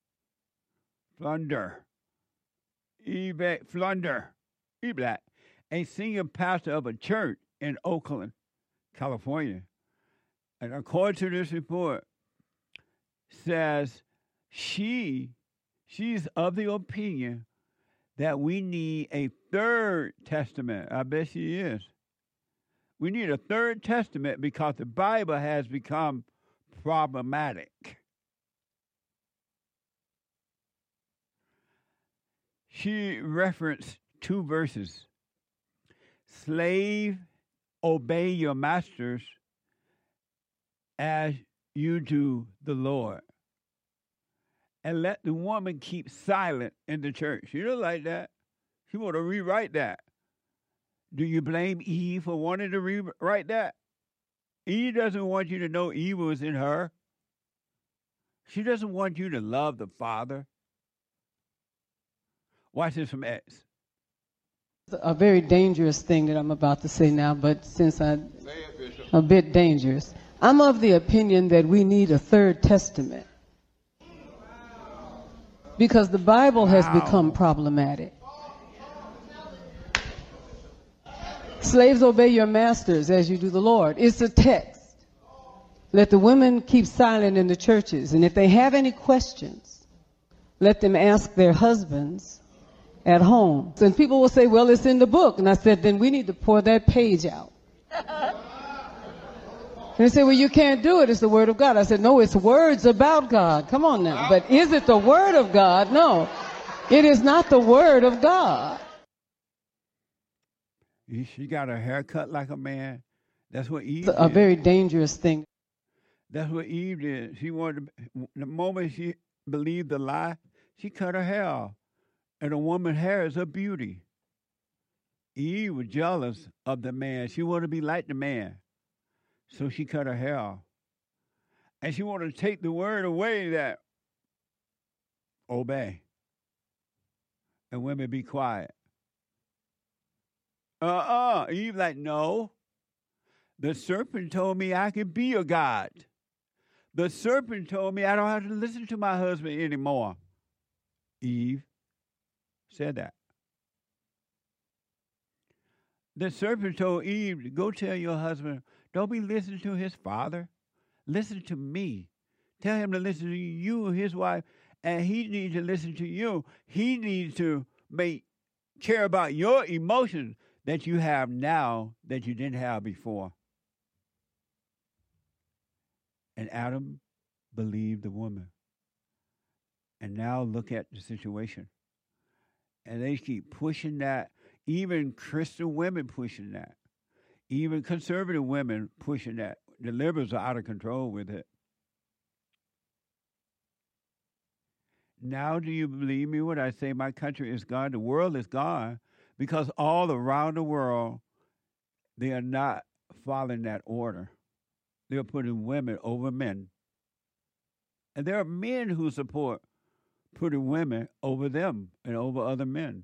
Yvette Flunder. Yvette, a senior pastor of a church in Oakland, California. And according to this report, says she's of the opinion that we need a third testament. I bet she is. We need a third testament because the Bible has become problematic. She referenced two verses. Slave, obey your masters as you do the Lord. And let the woman keep silent in the church. She don't like that. She want to rewrite that. Do you blame Eve for wanting to rewrite that? Eve doesn't want you to know evil is in her. She doesn't want you to love the Father. Watch this from X. A very dangerous thing that I'm about to say now, but since I'm a bit dangerous, I'm of the opinion that we need a third testament because the Bible has become problematic. Slaves, obey your masters as you do the Lord. It's a text. Let the women keep silent in the churches, and if they have any questions, let them ask their husbands at home. And people will say, well, it's in the book. And I said, then we need to pour that page out. And they say, well, you can't do it. It's the Word of God. I said, no, it's words about God. Come on now. But is it the Word of God? No, it is not the Word of God. She got her hair cut like a man. That's what Eve did. It's a very dangerous thing. That's what Eve did. She wanted the moment she believed the lie, she cut her hair off. And a woman's hair is her beauty. Eve was jealous of the man. She wanted to be like the man. So she cut her hair off. And she wanted to take the word away that obey. And women be quiet. Eve like, no. The serpent told me I could be a God. The serpent told me I don't have to listen to my husband anymore. Eve said that. The serpent told Eve, go tell your husband, don't be listening to his father. Listen to me. Tell him to listen to you, his wife, and he needs to listen to you. He needs to care about your emotions that you have now that you didn't have before. And Adam believed the woman. And now look at the situation. And they keep pushing that. Even Christian women pushing that. Even conservative women pushing that. The liberals are out of control with it. Now do you believe me when I say my country is gone? The world is gone because all around the world, they are not following that order. They're putting women over men. And there are men who support putting women over them and over other men.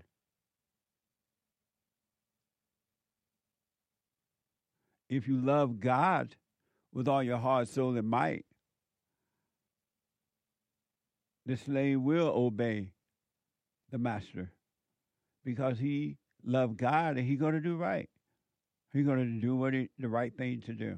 If you love God with all your heart, soul, and might, the slave will obey the master because he loved God and he's going to do right. He's going to do the right thing to do.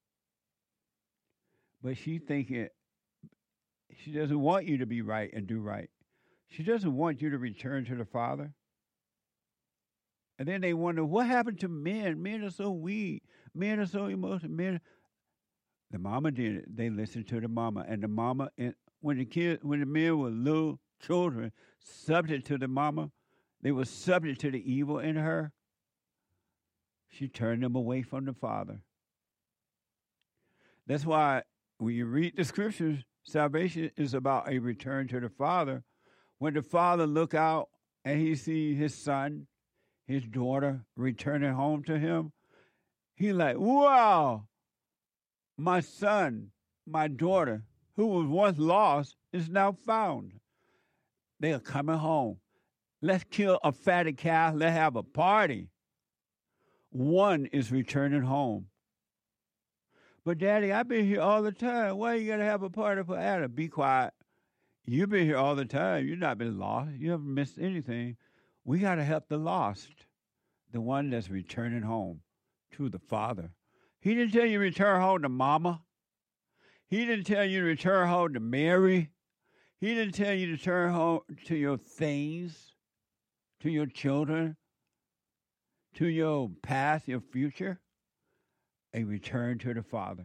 But she's thinking she doesn't want you to be right and do right. She doesn't want you to return to the Father. And then they wonder, what happened to men? Men are so weak. Men are so emotional. The mama did it. They listened to the mama. And the mama, when the men were little children, subject to the mama, they were subject to the evil in her. She turned them away from the Father. That's why when you read the scriptures, salvation is about a return to the Father. When the Father look out and he sees his son, his daughter returning home to him, he like, wow, my son, my daughter, who was once lost, is now found. They are coming home. Let's kill a fatted calf. Let's have a party. One is returning home. But Daddy, I've been here all the time. Why you got to have a party for Adam? Be quiet. You've been here all the time. You've not been lost. You haven't missed anything. We got to help the lost, the one that's returning home to the Father. He didn't tell you to return home to Mama. He didn't tell you to return home to Mary. He didn't tell you to return home to your things, to your children, to your past, your future. A return to the Father.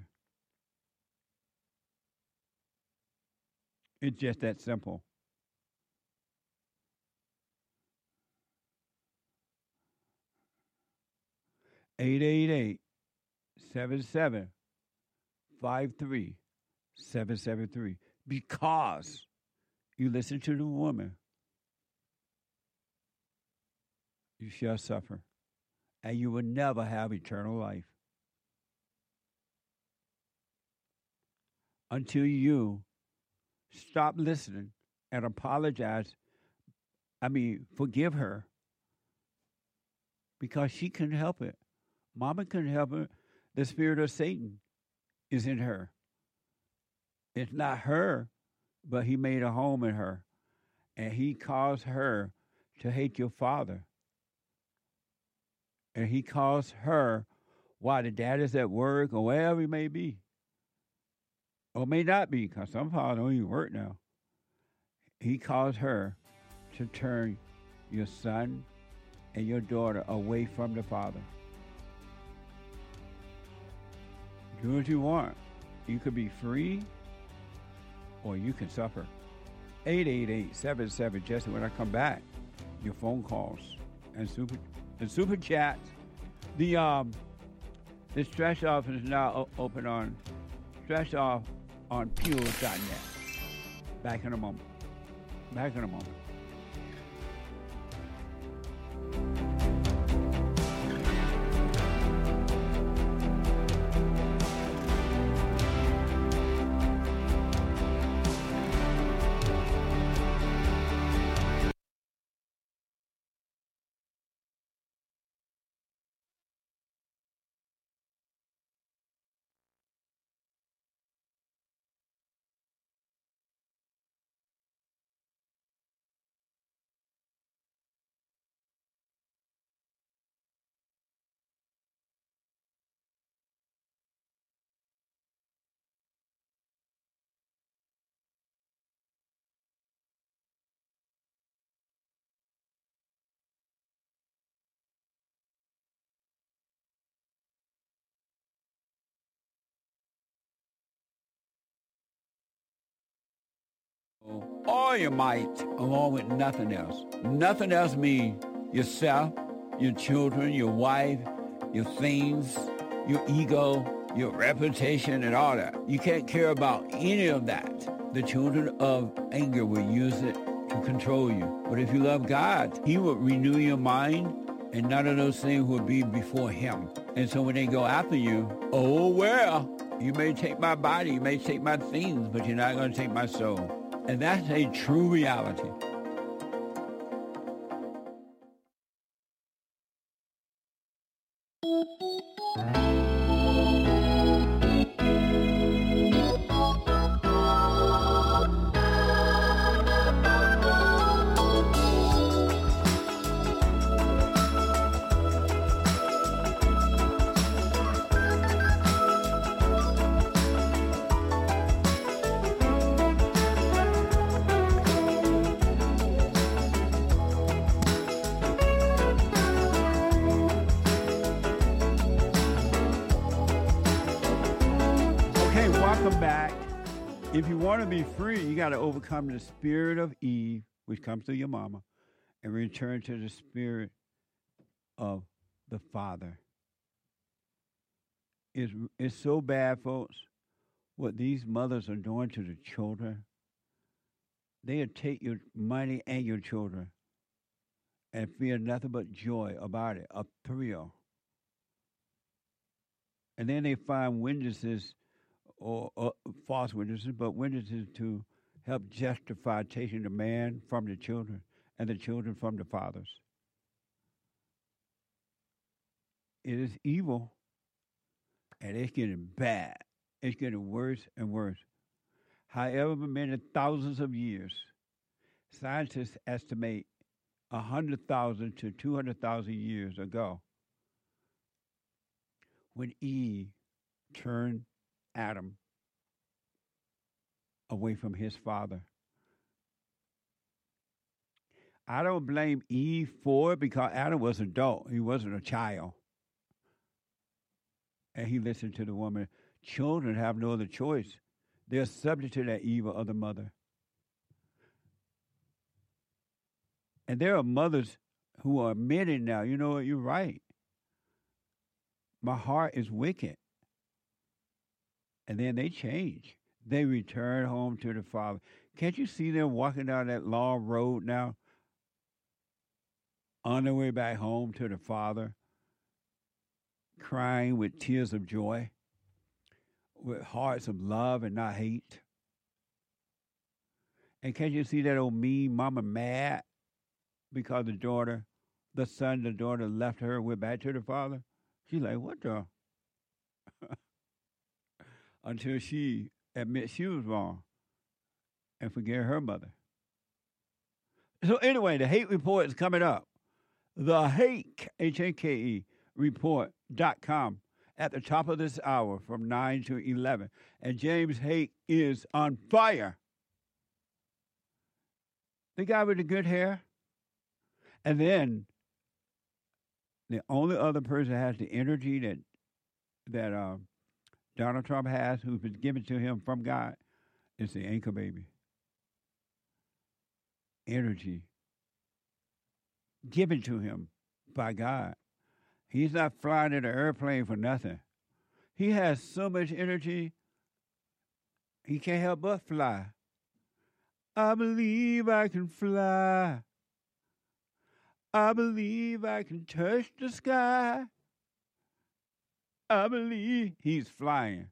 It's just that simple. (888) 7753-773. Because you listen to the woman, you shall suffer, and you will never have eternal life until you stop listening and apologize. Forgive her, because she couldn't help it. Mama couldn't help it. The spirit of Satan is in her. It's not her, but he made a home in her. And he caused her to hate your father. And he caused her, while the dad is at work or wherever he may be, or may not be, because some fathers don't even work now. He caused her to turn your son and your daughter away from the Father. Do what you want. You could be free or you can suffer. 888-77 Jesse. When I come back, your phone calls and super chats. The Stretch Off is now open on Stretch Off on Pews.net. Back in a moment. all your might, along with nothing else. Nothing else means yourself, your children, your wife, your things, your ego, your reputation, and all that. You can't care about any of that. The children of anger will use it to control you. But if you love God, he will renew your mind, and none of those things will be before him. And so when they go after you, oh, well, you may take my body, you may take my things, but you're not going to take my soul. And that's a true reality. Welcome back. If you want to be free, you got to overcome the spirit of Eve, which comes through your mama, and return to the spirit of the Father. It's so bad, folks, what these mothers are doing to the children. They'll take your money and your children and feel nothing but joy about it, a thrill. And then they find witnesses, or false witnesses, but witnesses to help justify taking the man from the children and the children from the fathers. It is evil, and it's getting bad. It's getting worse and worse. However many thousands of years, scientists estimate 100,000 to 200,000 years ago, when Eve turned Adam away from his father. I don't blame Eve for it because Adam was an adult. He wasn't a child. And he listened to the woman. Children have no other choice. They're subject to that evil of the mother. And there are mothers who are admitting now, you know what, you're right. My heart is wicked. And then they change. They return home to the Father. Can't you see them walking down that long road now on their way back home to the Father, crying with tears of joy, with hearts of love and not hate? And can't you see that old mean mama mad because the daughter left her and went back to the Father? She's like, what the? Until she admits she was wrong and forget her mother. So anyway, the hate report is coming up. The Hake, H-A-K-E, report.com at the top of this hour from 9 to 11. And James Hake is on fire. The guy with the good hair. And then the only other person that has the energy that Donald Trump has, who's been given to him from God, is the anchor baby. Energy given to him by God. He's not flying in an airplane for nothing. He has so much energy, he can't help but fly. I believe I can fly. I believe I can touch the sky. I believe he's flying.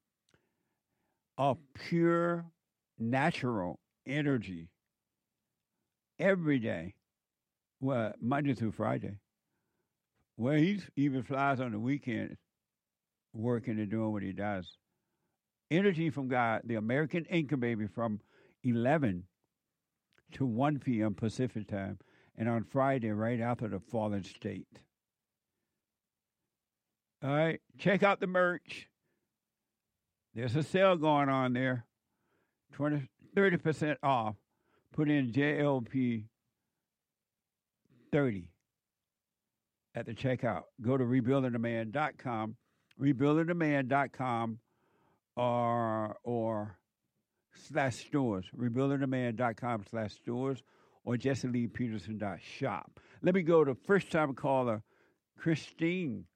Of pure, natural energy. Every day. Well, Monday through Friday. Well, he even flies on the weekend, working and doing what he does. Energy from God, the American anchor baby, from 11 to 1 p.m. Pacific time, and on Friday, right after the fallen state. All right, check out the merch. There's a sale going on there. 30% off. Put in JLP 30 at the checkout. Go to rebuildingtheman.com, rebuildingtheman.com, or rebuildingtheman.com/stores, rebuildingtheman.com/stores, or jesseleepeterson.shop. Let me go to first-time caller Christine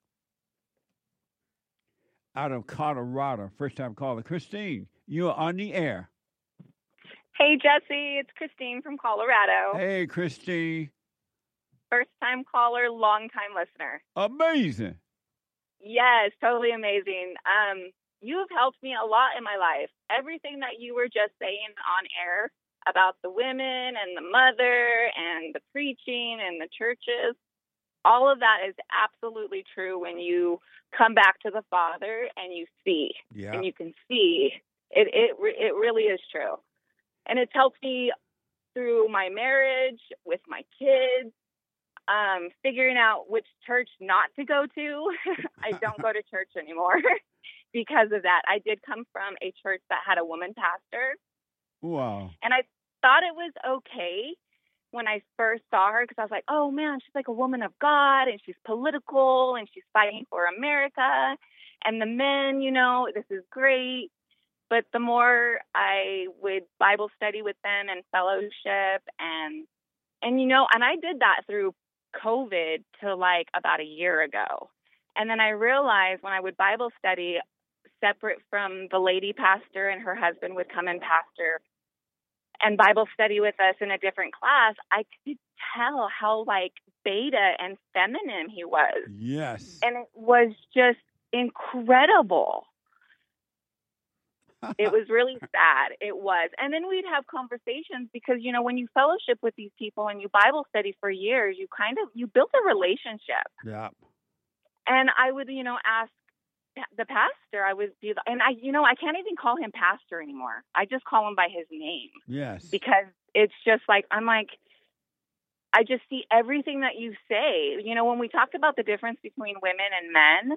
out of Colorado. First-time caller Christine, you're on the air. Hey, Jesse, it's Christine from Colorado. Hey, Christine. First-time caller, long-time listener. Amazing. Yes, totally amazing. You have helped me a lot in my life. Everything that you were just saying on air about the women and the mother and the preaching and the churches, all of that is absolutely true when you come back to the Father and you see. Yeah. And you can see. It really is true. And it's helped me through my marriage, with my kids, figuring out which church not to go to. I don't go to church anymore because of that. I did come from a church that had a woman pastor. Wow. And I thought it was okay when I first saw her because I was like, oh, man, she's like a woman of God and she's political and she's fighting for America. And the men, this is great. But the more I would Bible study with them and fellowship and I did that through COVID to like about a year ago. And then I realized when I would Bible study separate from the lady pastor and her husband would come and pastor and Bible study with us in a different class, I could tell how like beta and feminine he was. Yes. And it was just incredible. It was really sad. It was. And then we'd have conversations because, when you fellowship with these people and you Bible study for years, you build a relationship. Yeah. And I would, ask the pastor, I can't even call him pastor anymore. I just call him by his name. Yes. Because it's just like, I just see everything that you say. When we talked about the difference between women and men,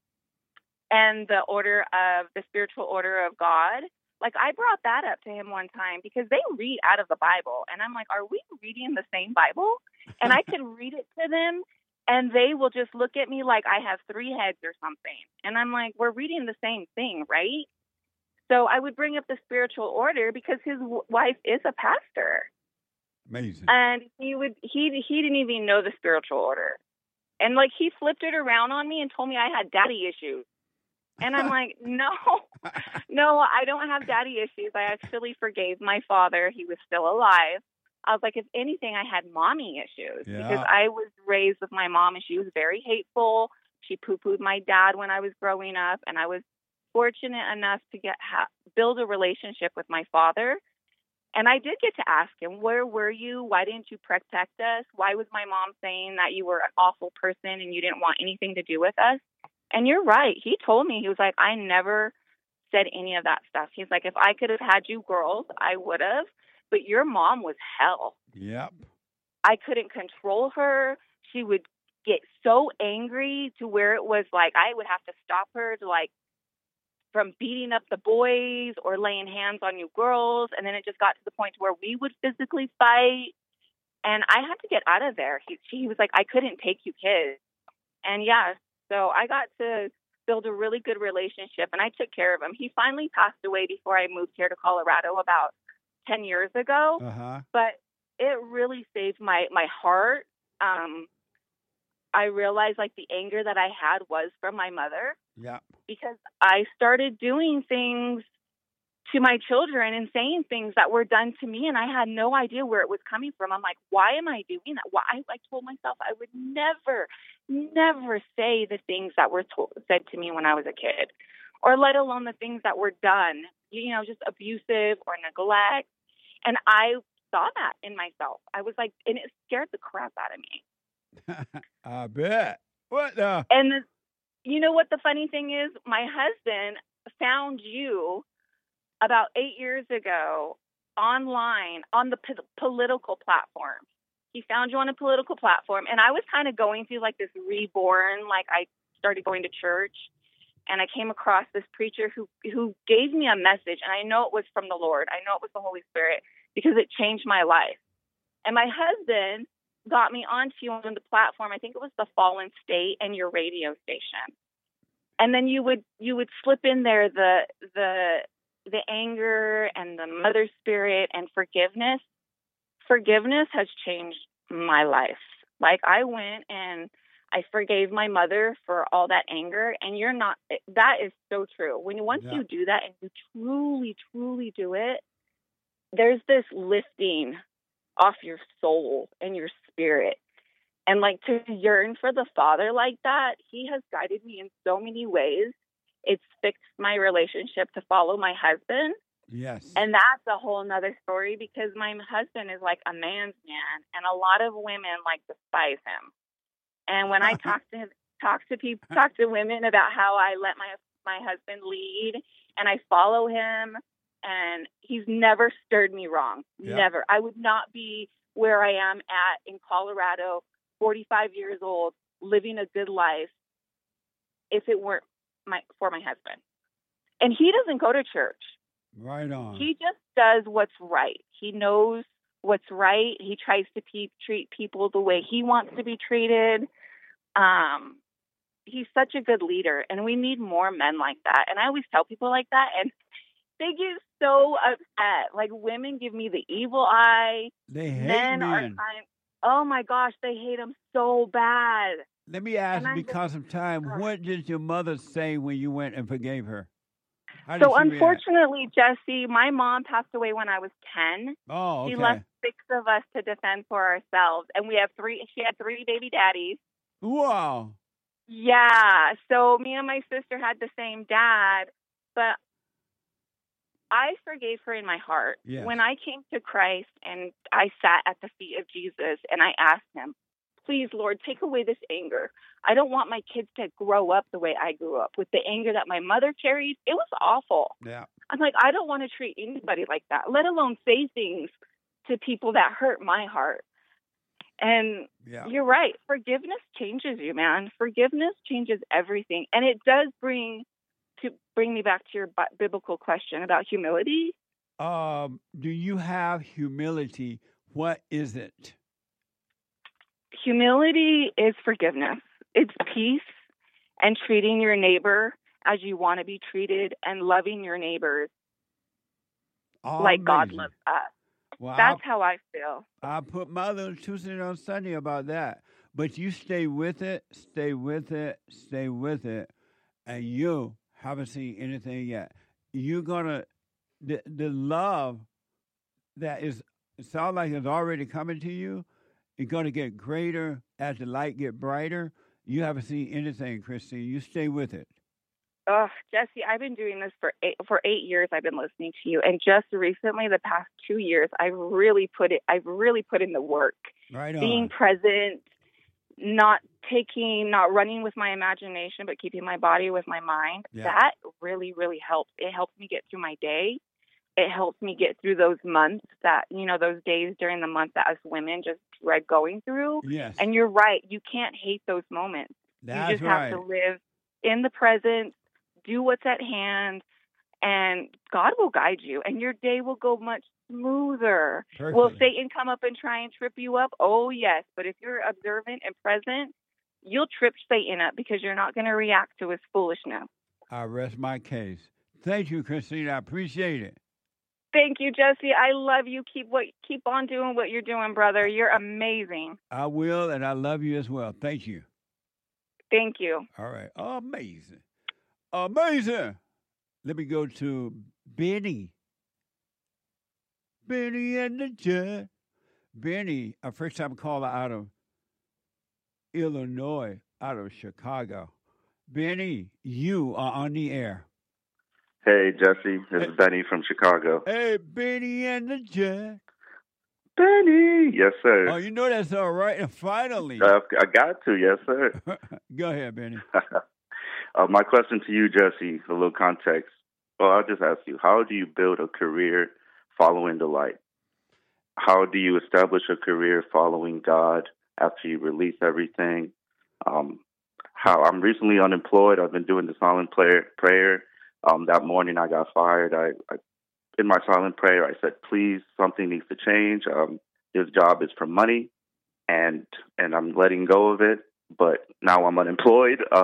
and the spiritual order of God, like I brought that up to him one time because they read out of the Bible. And I'm like, are we reading the same Bible? And I could read it to them and they will just look at me like I have three heads or something. And I'm like, we're reading the same thing, right? So I would bring up the spiritual order because his wife is a pastor. Amazing. And he didn't even know the spiritual order. And like he flipped it around on me and told me I had daddy issues. And I'm like, no, I don't have daddy issues. I actually forgave my father. He was still alive. I was like, if anything, I had mommy issues because I was raised with my mom and she was very hateful. She poo-pooed my dad when I was growing up. And I was fortunate enough to build a relationship with my father. And I did get to ask him, where were you? Why didn't you protect us? Why was my mom saying that you were an awful person and you didn't want anything to do with us? And you're right. He told me, he was like, I never said any of that stuff. He's like, if I could have had you girls, I would have. But your mom was hell. Yep. I couldn't control her. She would get so angry to where it was like I would have to stop her to like from beating up the boys or laying hands on you girls. And then it just got to the point where we would physically fight. And I had to get out of there. He was like, I couldn't take you kids. And so I got to build a really good relationship, and I took care of him. He finally passed away before I moved here to Colorado about 10 years ago. But it really saved my heart. I realized like the anger that I had was from my mother. Yeah. Because I started doing things to my children and saying things that were done to me, and I had no idea where it was coming from. I'm like, why am I doing that? Why? I told myself I would never say the things that were said to me when I was a kid, or let alone the things that were done, just abusive or neglect. And I saw that in myself. I was like, and it scared the crap out of me. I bet. What the? And you know what the funny thing is? My husband found you about 8 years ago online on the political platform. He found you on a political platform. And I was kind of going through like this reborn, like I started going to church and I came across this preacher who gave me a message. And I know it was from the Lord. I know it was the Holy Spirit because it changed my life. And my husband got me onto you on the platform. I think it was the Fallen State and your radio station. And then you would slip in there the the anger and the mother spirit and forgiveness has changed my life. Like, I went and I forgave my mother for all that anger, and that is so true. Once you do that and you truly, truly do it, there's this lifting off your soul and your spirit. And like, to yearn for the Father like that, he has guided me in so many ways. It's fixed my relationship to follow my husband. Yes. And that's a whole nother story, because my husband is like a man's man, and a lot of women like despise him. And when I talk to women about how I let my husband lead and I follow him, and he's never stirred me wrong. Yeah. Never. I would not be where I am at in Colorado, 45 years old, living a good life, if it weren't for my husband. And he doesn't go to church. Right on. He just does what's right. He knows what's right. He tries to treat people the way he wants to be treated. He's such a good leader, and we need more men like that. And I always tell people like that, and they get so upset. Like, women give me the evil eye. They hate men. Oh my gosh, they hate them so bad. Let me ask, because of time, what did your mother say when you went and forgave her? So unfortunately, Jesse, my mom passed away when I was 10. Oh, okay. She left 6 of us to defend for ourselves, and she had 3 baby daddies. Wow. Yeah. So me and my sister had the same dad, but I forgave her in my heart. Yes. When I came to Christ and I sat at the feet of Jesus and I asked him, please, Lord, take away this anger. I don't want my kids to grow up the way I grew up, with the anger that my mother carried. It was awful. Yeah. I'm like, I don't want to treat anybody like that, let alone say things to people that hurt my heart. And you're right. Forgiveness changes you, man. Forgiveness changes everything. And it does bring me back to your biblical question about humility. Do you have humility? What is it? Humility is forgiveness. It's peace and treating your neighbor as you want to be treated, and loving your neighbors like God loves us. Well, that's how I feel. I put my little 2 cents on Sunday about that. But you stay with it, stay with it, stay with it, and you haven't seen anything yet. You're gonna the love that is, it sounds like it's already coming to you. It's gonna get greater as the light get brighter. You haven't seen anything, Christine. You stay with it. Oh, Jesse, I've been doing this for 8 years. I've been listening to you, and just recently, the past 2 years, I've really put in the work. Right on. Being present, not running with my imagination, but keeping my body with my mind. Yeah. That really, really helps. It helps me get through my day. It helps me get through those months those days during the month that us women just dread going through. Yes. And you're right. You can't hate those moments. That's you just have to live in the present, do what's at hand, and God will guide you, and your day will go much smoother. Perfect. Will Satan come up and try and trip you up? Oh, yes. But if you're observant and present, you'll trip Satan up, because you're not going to react to his foolishness. I rest my case. Thank you, Christine. I appreciate it. Thank you, Jesse. I love you. Keep on doing what you're doing, brother. You're amazing. I will, and I love you as well. Thank you. Thank you. All right. Amazing. Amazing. Let me go to Benny. Benny and the Judge. Benny, a first-time caller out of Illinois, out of Chicago. Benny, you are on the air. Hey, Jesse. This is Benny from Chicago. Hey, Benny and the Judge. Benny. Yes, sir. Oh, you know that's all right. And finally. I got to. Yes, sir. Go ahead, Benny. My question to you, Jesse, a little context. Well, I'll just ask you, how do you build a career following the light? How do you establish a career following God after you release everything? How I'm recently unemployed. I've been doing the silent prayer. That morning I got fired. I in my silent prayer, I said, please, something needs to change. This job is for money, and I'm letting go of it. But now I'm unemployed.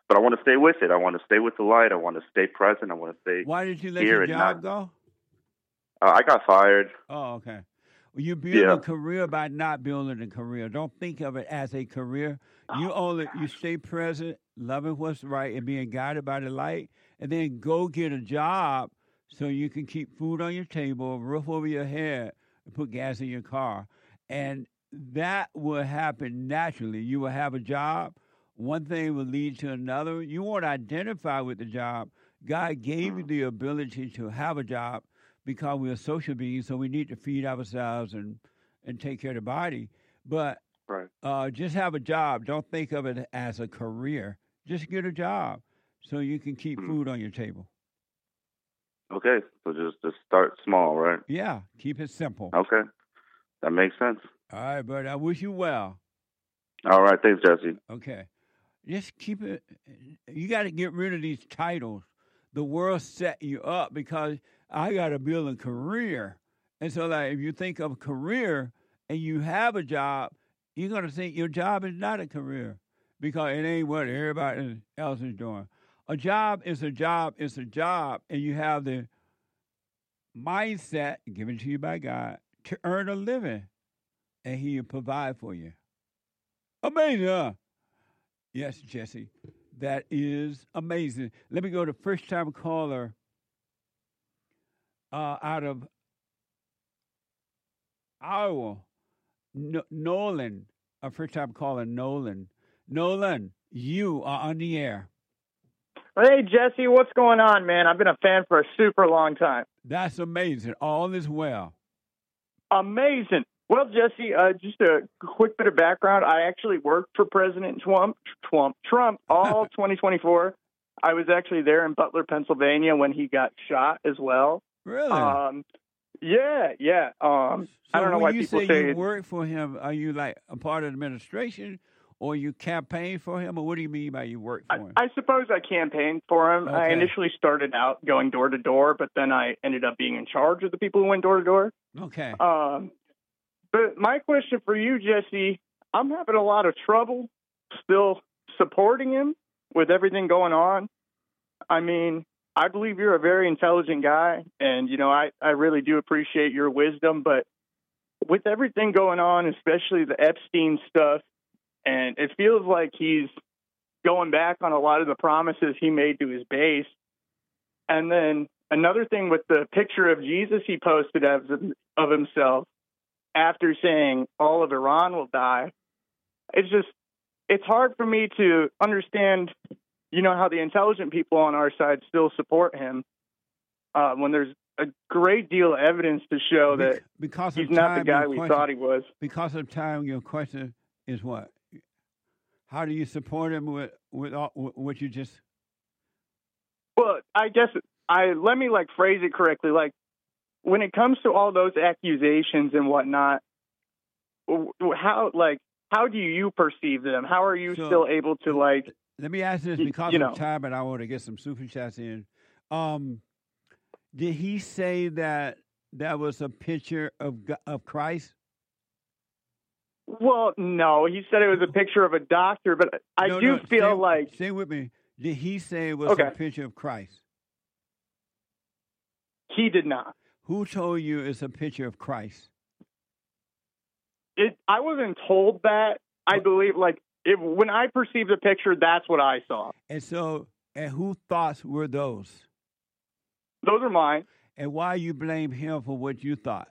but I want to stay with it. I want to stay with the light. I want to stay present. I want to stay. Why did you let here your and job not, go? I got fired. Oh, okay. Well, you build a career by not building a career. Don't think of it as a career. You stay present, loving what's right, and being guided by the light, and then go get a job so you can keep food on your table, a roof over your head, and put gas in your car. And that will happen naturally. You will have a job. One thing will lead to another. You won't identify with the job. God gave you the ability to have a job because we're social beings, so we need to feed ourselves and take care of the body. But just have a job. Don't think of it as a career. Just get a job so you can keep food on your table. Okay, so just start small, right? Yeah, keep it simple. Okay, that makes sense. All right, but I wish you well. All right, thanks, Jesse. Okay. Just keep it. You got to get rid of these titles. The world set you up because I got to build a career. And so, like, if you think of career and you have a job, you're going to think your job is not a career because it ain't what everybody else is doing. A job is a job. It's a job. And you have the mindset given to you by God to earn a living. And He will provide for you. Amazing, huh? Yes, Jesse. That is amazing. Let me go to first-time caller out of Iowa, Nolan. A first-time caller, Nolan. Nolan, you are on the air. Hey, Jesse, what's going on, man? I've been a fan for a super long time. That's amazing. All is well. Amazing. Well, Jesse, just a quick bit of background. I actually worked for President Trump all 2024. I was actually there in Butler, Pennsylvania when he got shot as well. Really? Yeah. I don't know why people say you work for him. Are you like a part of the administration, or you campaign for him, or what do you mean by you work for him? I suppose I campaigned for him. Okay. I initially started out going door to door, but then I ended up being in charge of the people who went door to door. Okay. But my question for you, Jesse, I'm having a lot of trouble still supporting him with everything going on. I mean, I believe you're a very intelligent guy, and, I really do appreciate your wisdom, but with everything going on, especially the Epstein stuff, and it feels like he's going back on a lot of the promises he made to his base. And then another thing with the picture of Jesus he posted of himself, after saying all of Iran will die, it's hard for me to understand, how the intelligent people on our side still support him when there's a great deal of evidence to show that he's not the guy we thought he was. Because of time, your question is what? How do you support him with what you just? Well, I guess let me phrase it correctly. When it comes to all those accusations and whatnot, how do you perceive them? How are you still able to Let me ask this because of time, and I want to get some super chats in. Did he say that was a picture of Christ? Well, no. He said it was a picture of a doctor, but I feel like... Stay with me. Did he say it was a picture of Christ? He did not. Who told you it's a picture of Christ? I wasn't told that. I believe, when I perceived the picture, that's what I saw. And whose thoughts were those? Those are mine. And why you blame him for what you thought?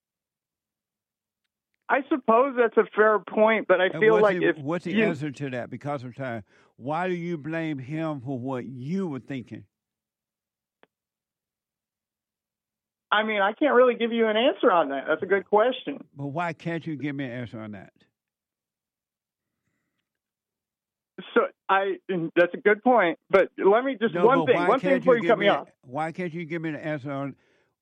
I suppose that's a fair point, but I feel like what's the answer to that? Because of time, why do you blame him for what you were thinking? I mean, I can't really give you an answer on that. That's a good question. But why can't you give me an answer on that? So that's a good point. But let me just one thing before you cut me off. Why can't you give me an answer on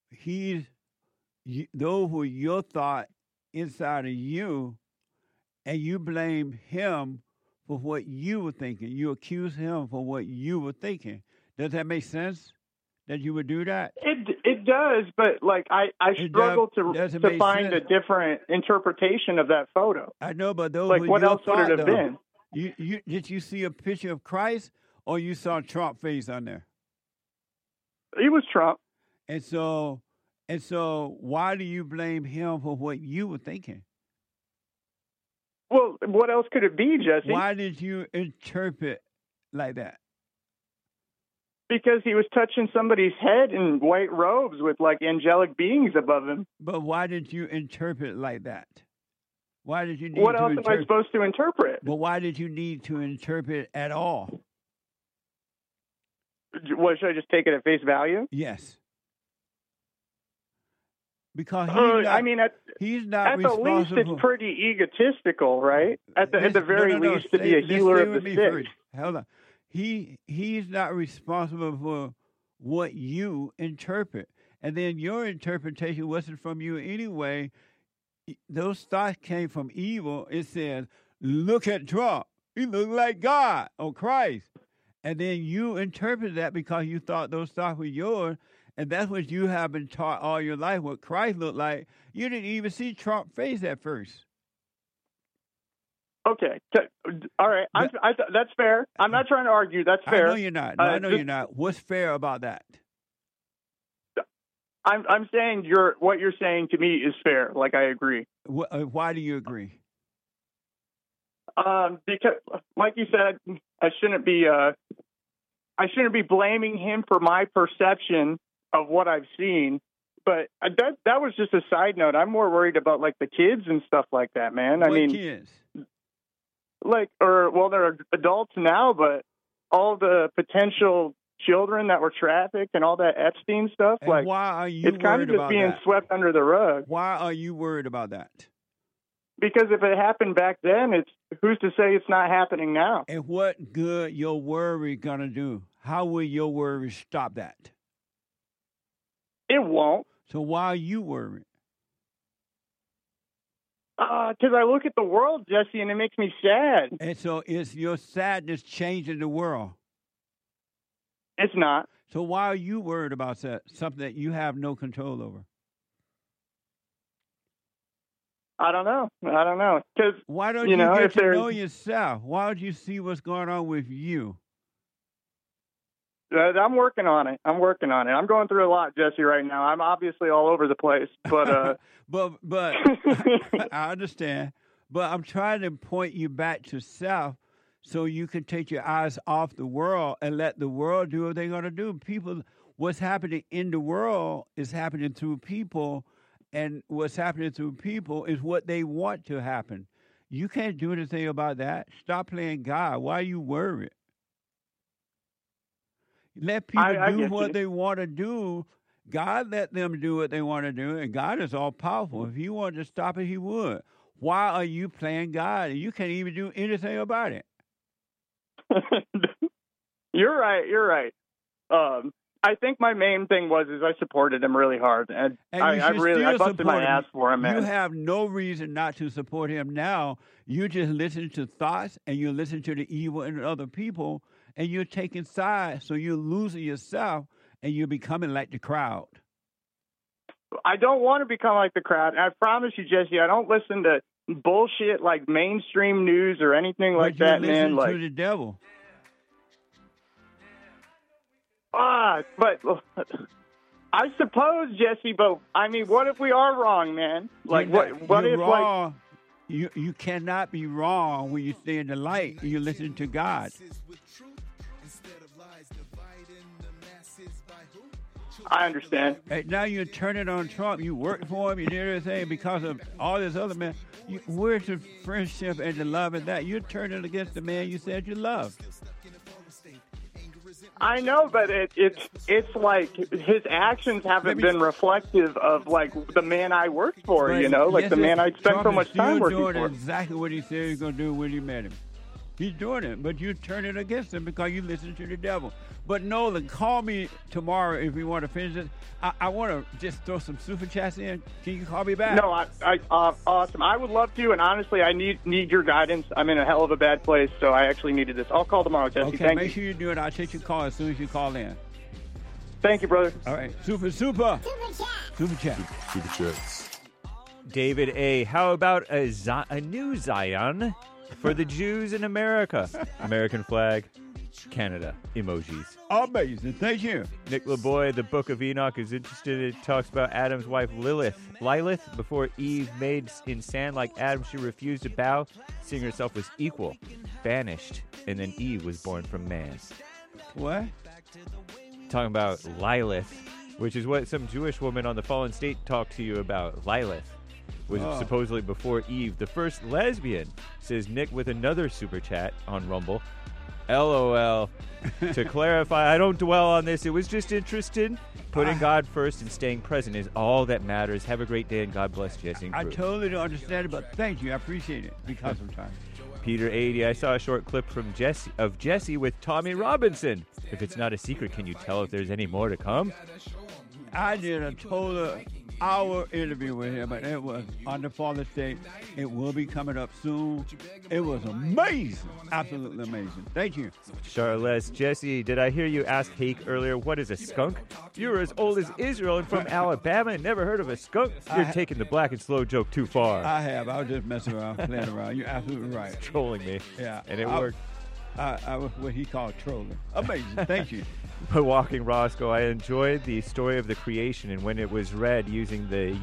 those were your thought inside of you, and you blame him for what you were thinking. You accuse him for what you were thinking. Does that make sense? That you would do that? It does, but I struggle to find a different interpretation of that photo. I know, but those what else would it have been? Did you see a picture of Christ, or you saw Trump face on there? He was Trump. And so why do you blame him for what you were thinking? Well, what else could it be, Jesse? Why did you interpret like that? Because he was touching somebody's head in white robes with like angelic beings above him. But why did you interpret like that? Why did you need what to else am I supposed to interpret? But why did you need to interpret at all? What, should I just take it at face value? Yes. Because he's not at the least, responsible. it's pretty egotistical, right? At the very least, to be a healer of the sick. Hold on. He's not responsible for what you interpret. And then your interpretation wasn't from you anyway. Those thoughts came from evil. It says, look at Trump. He looks like God or Christ. And then you interpreted that because you thought those thoughts were yours. And that's what you have been taught all your life, what Christ looked like. You didn't even see Trump's face at first. Okay. All right. That's fair. I'm not trying to argue. That's fair. I know you're not. No, I know you're not. What's fair about that? I'm saying what you're saying to me is fair. Like, I agree. Why do you agree? Because, like you said, I shouldn't be blaming him for my perception of what I've seen. But that was just a side note. I'm more worried about like the kids and stuff like that, man. What kids? They're adults now, but all the potential children that were trafficked and all that Epstein stuff. And like, why are you it's kind of just being swept under the rug. Why are you worried about that? Because if it happened back then, who's to say it's not happening now? And what good your worry gonna do? How will your worry stop that? It won't. So why are you worried? Because I look at the world, Jesse, and it makes me sad. And so is your sadness changing the world? It's not. So why are you worried about something that you have no control over? I don't know. Because why don't you get to know yourself? Why don't you see what's going on with you? I'm working on it. I'm going through a lot, Jesse, right now. I'm obviously all over the place, but but I understand. But I'm trying to point you back to self, so you can take your eyes off the world and let the world do what they're going to do. What's happening in the world is happening through people, and what's happening through people is what they want to happen. You can't do anything about that. Stop playing God. Why are you worried? Let people do what they want to do. God let them do what they want to do, and God is all powerful. If He wanted to stop it, He would. Why are you playing God? You can't even do anything about it. You're right. I think my main thing is I supported him really hard, and I busted my ass for him, man. You have no reason not to support him now. You just listen to thoughts, and you listen to the evil in other people, and you're taking sides, so you're losing yourself, and you're becoming like the crowd. I don't want to become like the crowd. I promise you, Jesse, I don't listen to bullshit like mainstream news or anything like that, man. Like to the devil. But I suppose, Jesse. But I mean, what if we are wrong, man? Like, what if wrong. Like you cannot be wrong when you stay in the light and you listen to God. I understand. Hey, now you're turning on Trump. You worked for him. You did everything because of all this other man. Where's the friendship and the love in that? You're turning against the man you said you loved. I know, but it's like his actions haven't been reflective of like the man I worked for. But you know, like the man I spent so much time working doing for. Exactly what he said he was going to do when you met him. He's doing it, but you're turning against him because you listen to the devil. But Nolan, call me tomorrow if you want to finish it. I want to just throw some super chats in. Can you call me back? No, awesome. I would love to, and honestly, I need your guidance. I'm in a hell of a bad place, so I actually needed this. I'll call tomorrow, Jesse. Okay, make sure you do it. I'll take your call as soon as you call in. Thank you, brother. All right, super chat. Super chats. David A., how about a new Zion for the Jews in America? American flag. Canada emojis. Amazing. Thank you. Nick LeBoy, the Book of Enoch is interested. It talks about Adam's wife Lilith. Before Eve made in sand like Adam, she refused to bow, seeing herself as equal, banished, and then Eve was born from man. What? Talking about Lilith, which is what some Jewish woman on the Fallen State talked to you about. Lilith was supposedly before Eve, the first lesbian, says Nick with another super chat on Rumble. LOL. To clarify, I don't dwell on this. It was just interesting. Putting God first and staying present is all that matters. Have a great day, and God bless Jesse and crew. I totally don't understand it, but thank you. I appreciate it because of time. Peter 80, I saw a short clip from Jesse with Tommy Robinson. If it's not a secret, can you tell if there's any more to come? I did a total hour interview with him, and it was on the Father's Day. It will be coming up soon. It was amazing. Absolutely amazing. Thank you. Charles, Jesse, did I hear you ask Hake earlier, what is a skunk? You're as old as Israel and from Alabama and never heard of a skunk? You're taking the black and slow joke too far. I have. I was just messing around, playing around. You're absolutely right. Trolling me. Yeah. And it worked. I was what he called trolling. Amazing. Thank you. But Walking Roscoe, I enjoyed the story of the creation, and when it was read using the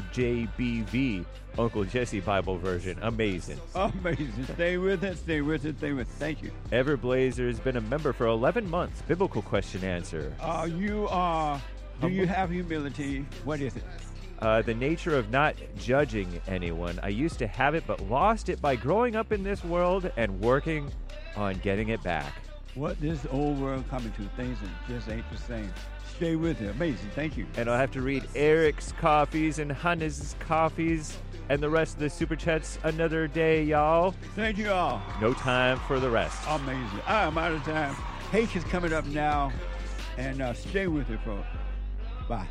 UJBV Uncle Jesse Bible version, amazing. Amazing. Stay with it, stay with it, stay with it. Thank you. Everblazer has been a member for 11 months. Biblical question answer. Do you have humility? What is it? The nature of not judging anyone. I used to have it, but lost it by growing up in this world and working on getting it back. What this old world coming to, things that just ain't the same. Stay with it. Amazing. Thank you. And I'll have to read Eric's coffees and Hannes' coffees and the rest of the super chats another day, y'all. Thank you all. No time for the rest. Amazing. I'm out of time. Hake is coming up now, and stay with it, folks. Bye.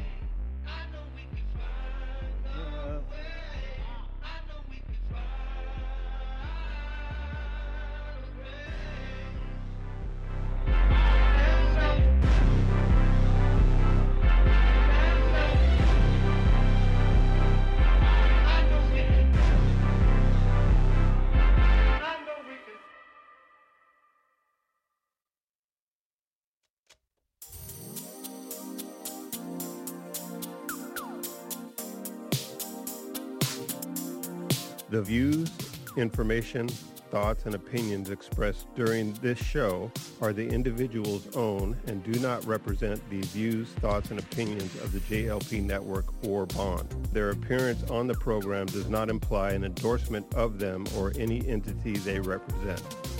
The views, information, thoughts, and opinions expressed during this show are the individual's own and do not represent the views, thoughts, and opinions of the JLP Network or Bond. Their appearance on the program does not imply an endorsement of them or any entity they represent.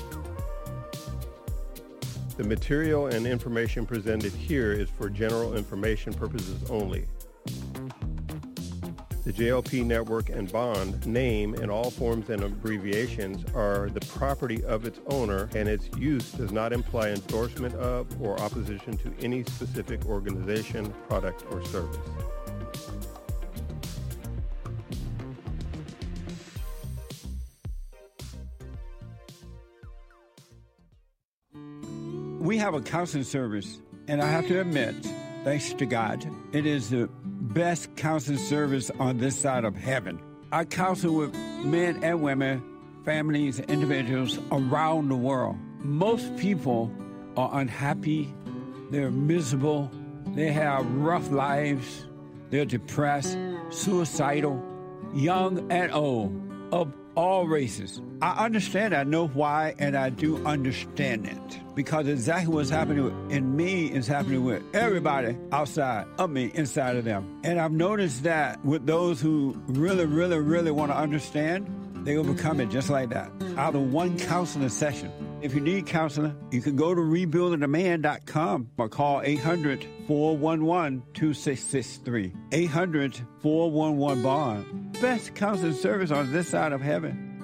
The material and information presented here is for general information purposes only. The JLP Network and Bond name and all forms and abbreviations are the property of its owner, and its use does not imply endorsement of or opposition to any specific organization, product, or service. We have a counseling service, and I have to admit, thanks to God, it is the best counseling service on this side of heaven. I counsel with men and women, families, individuals around the world. Most people are unhappy, they're miserable, they have rough lives, they're depressed, suicidal, young and old, of all races. I understand, I know why, and I do understand it. Because exactly what's happening in me is happening with everybody outside of me, inside of them. And I've noticed that with those who really, really, really want to understand, they overcome it just like that, out of one counseling session. If you need counseling, you can go to rebuildingaman.com or call 800-411-2663. 800-411-BOND. Best counseling service on this side of heaven.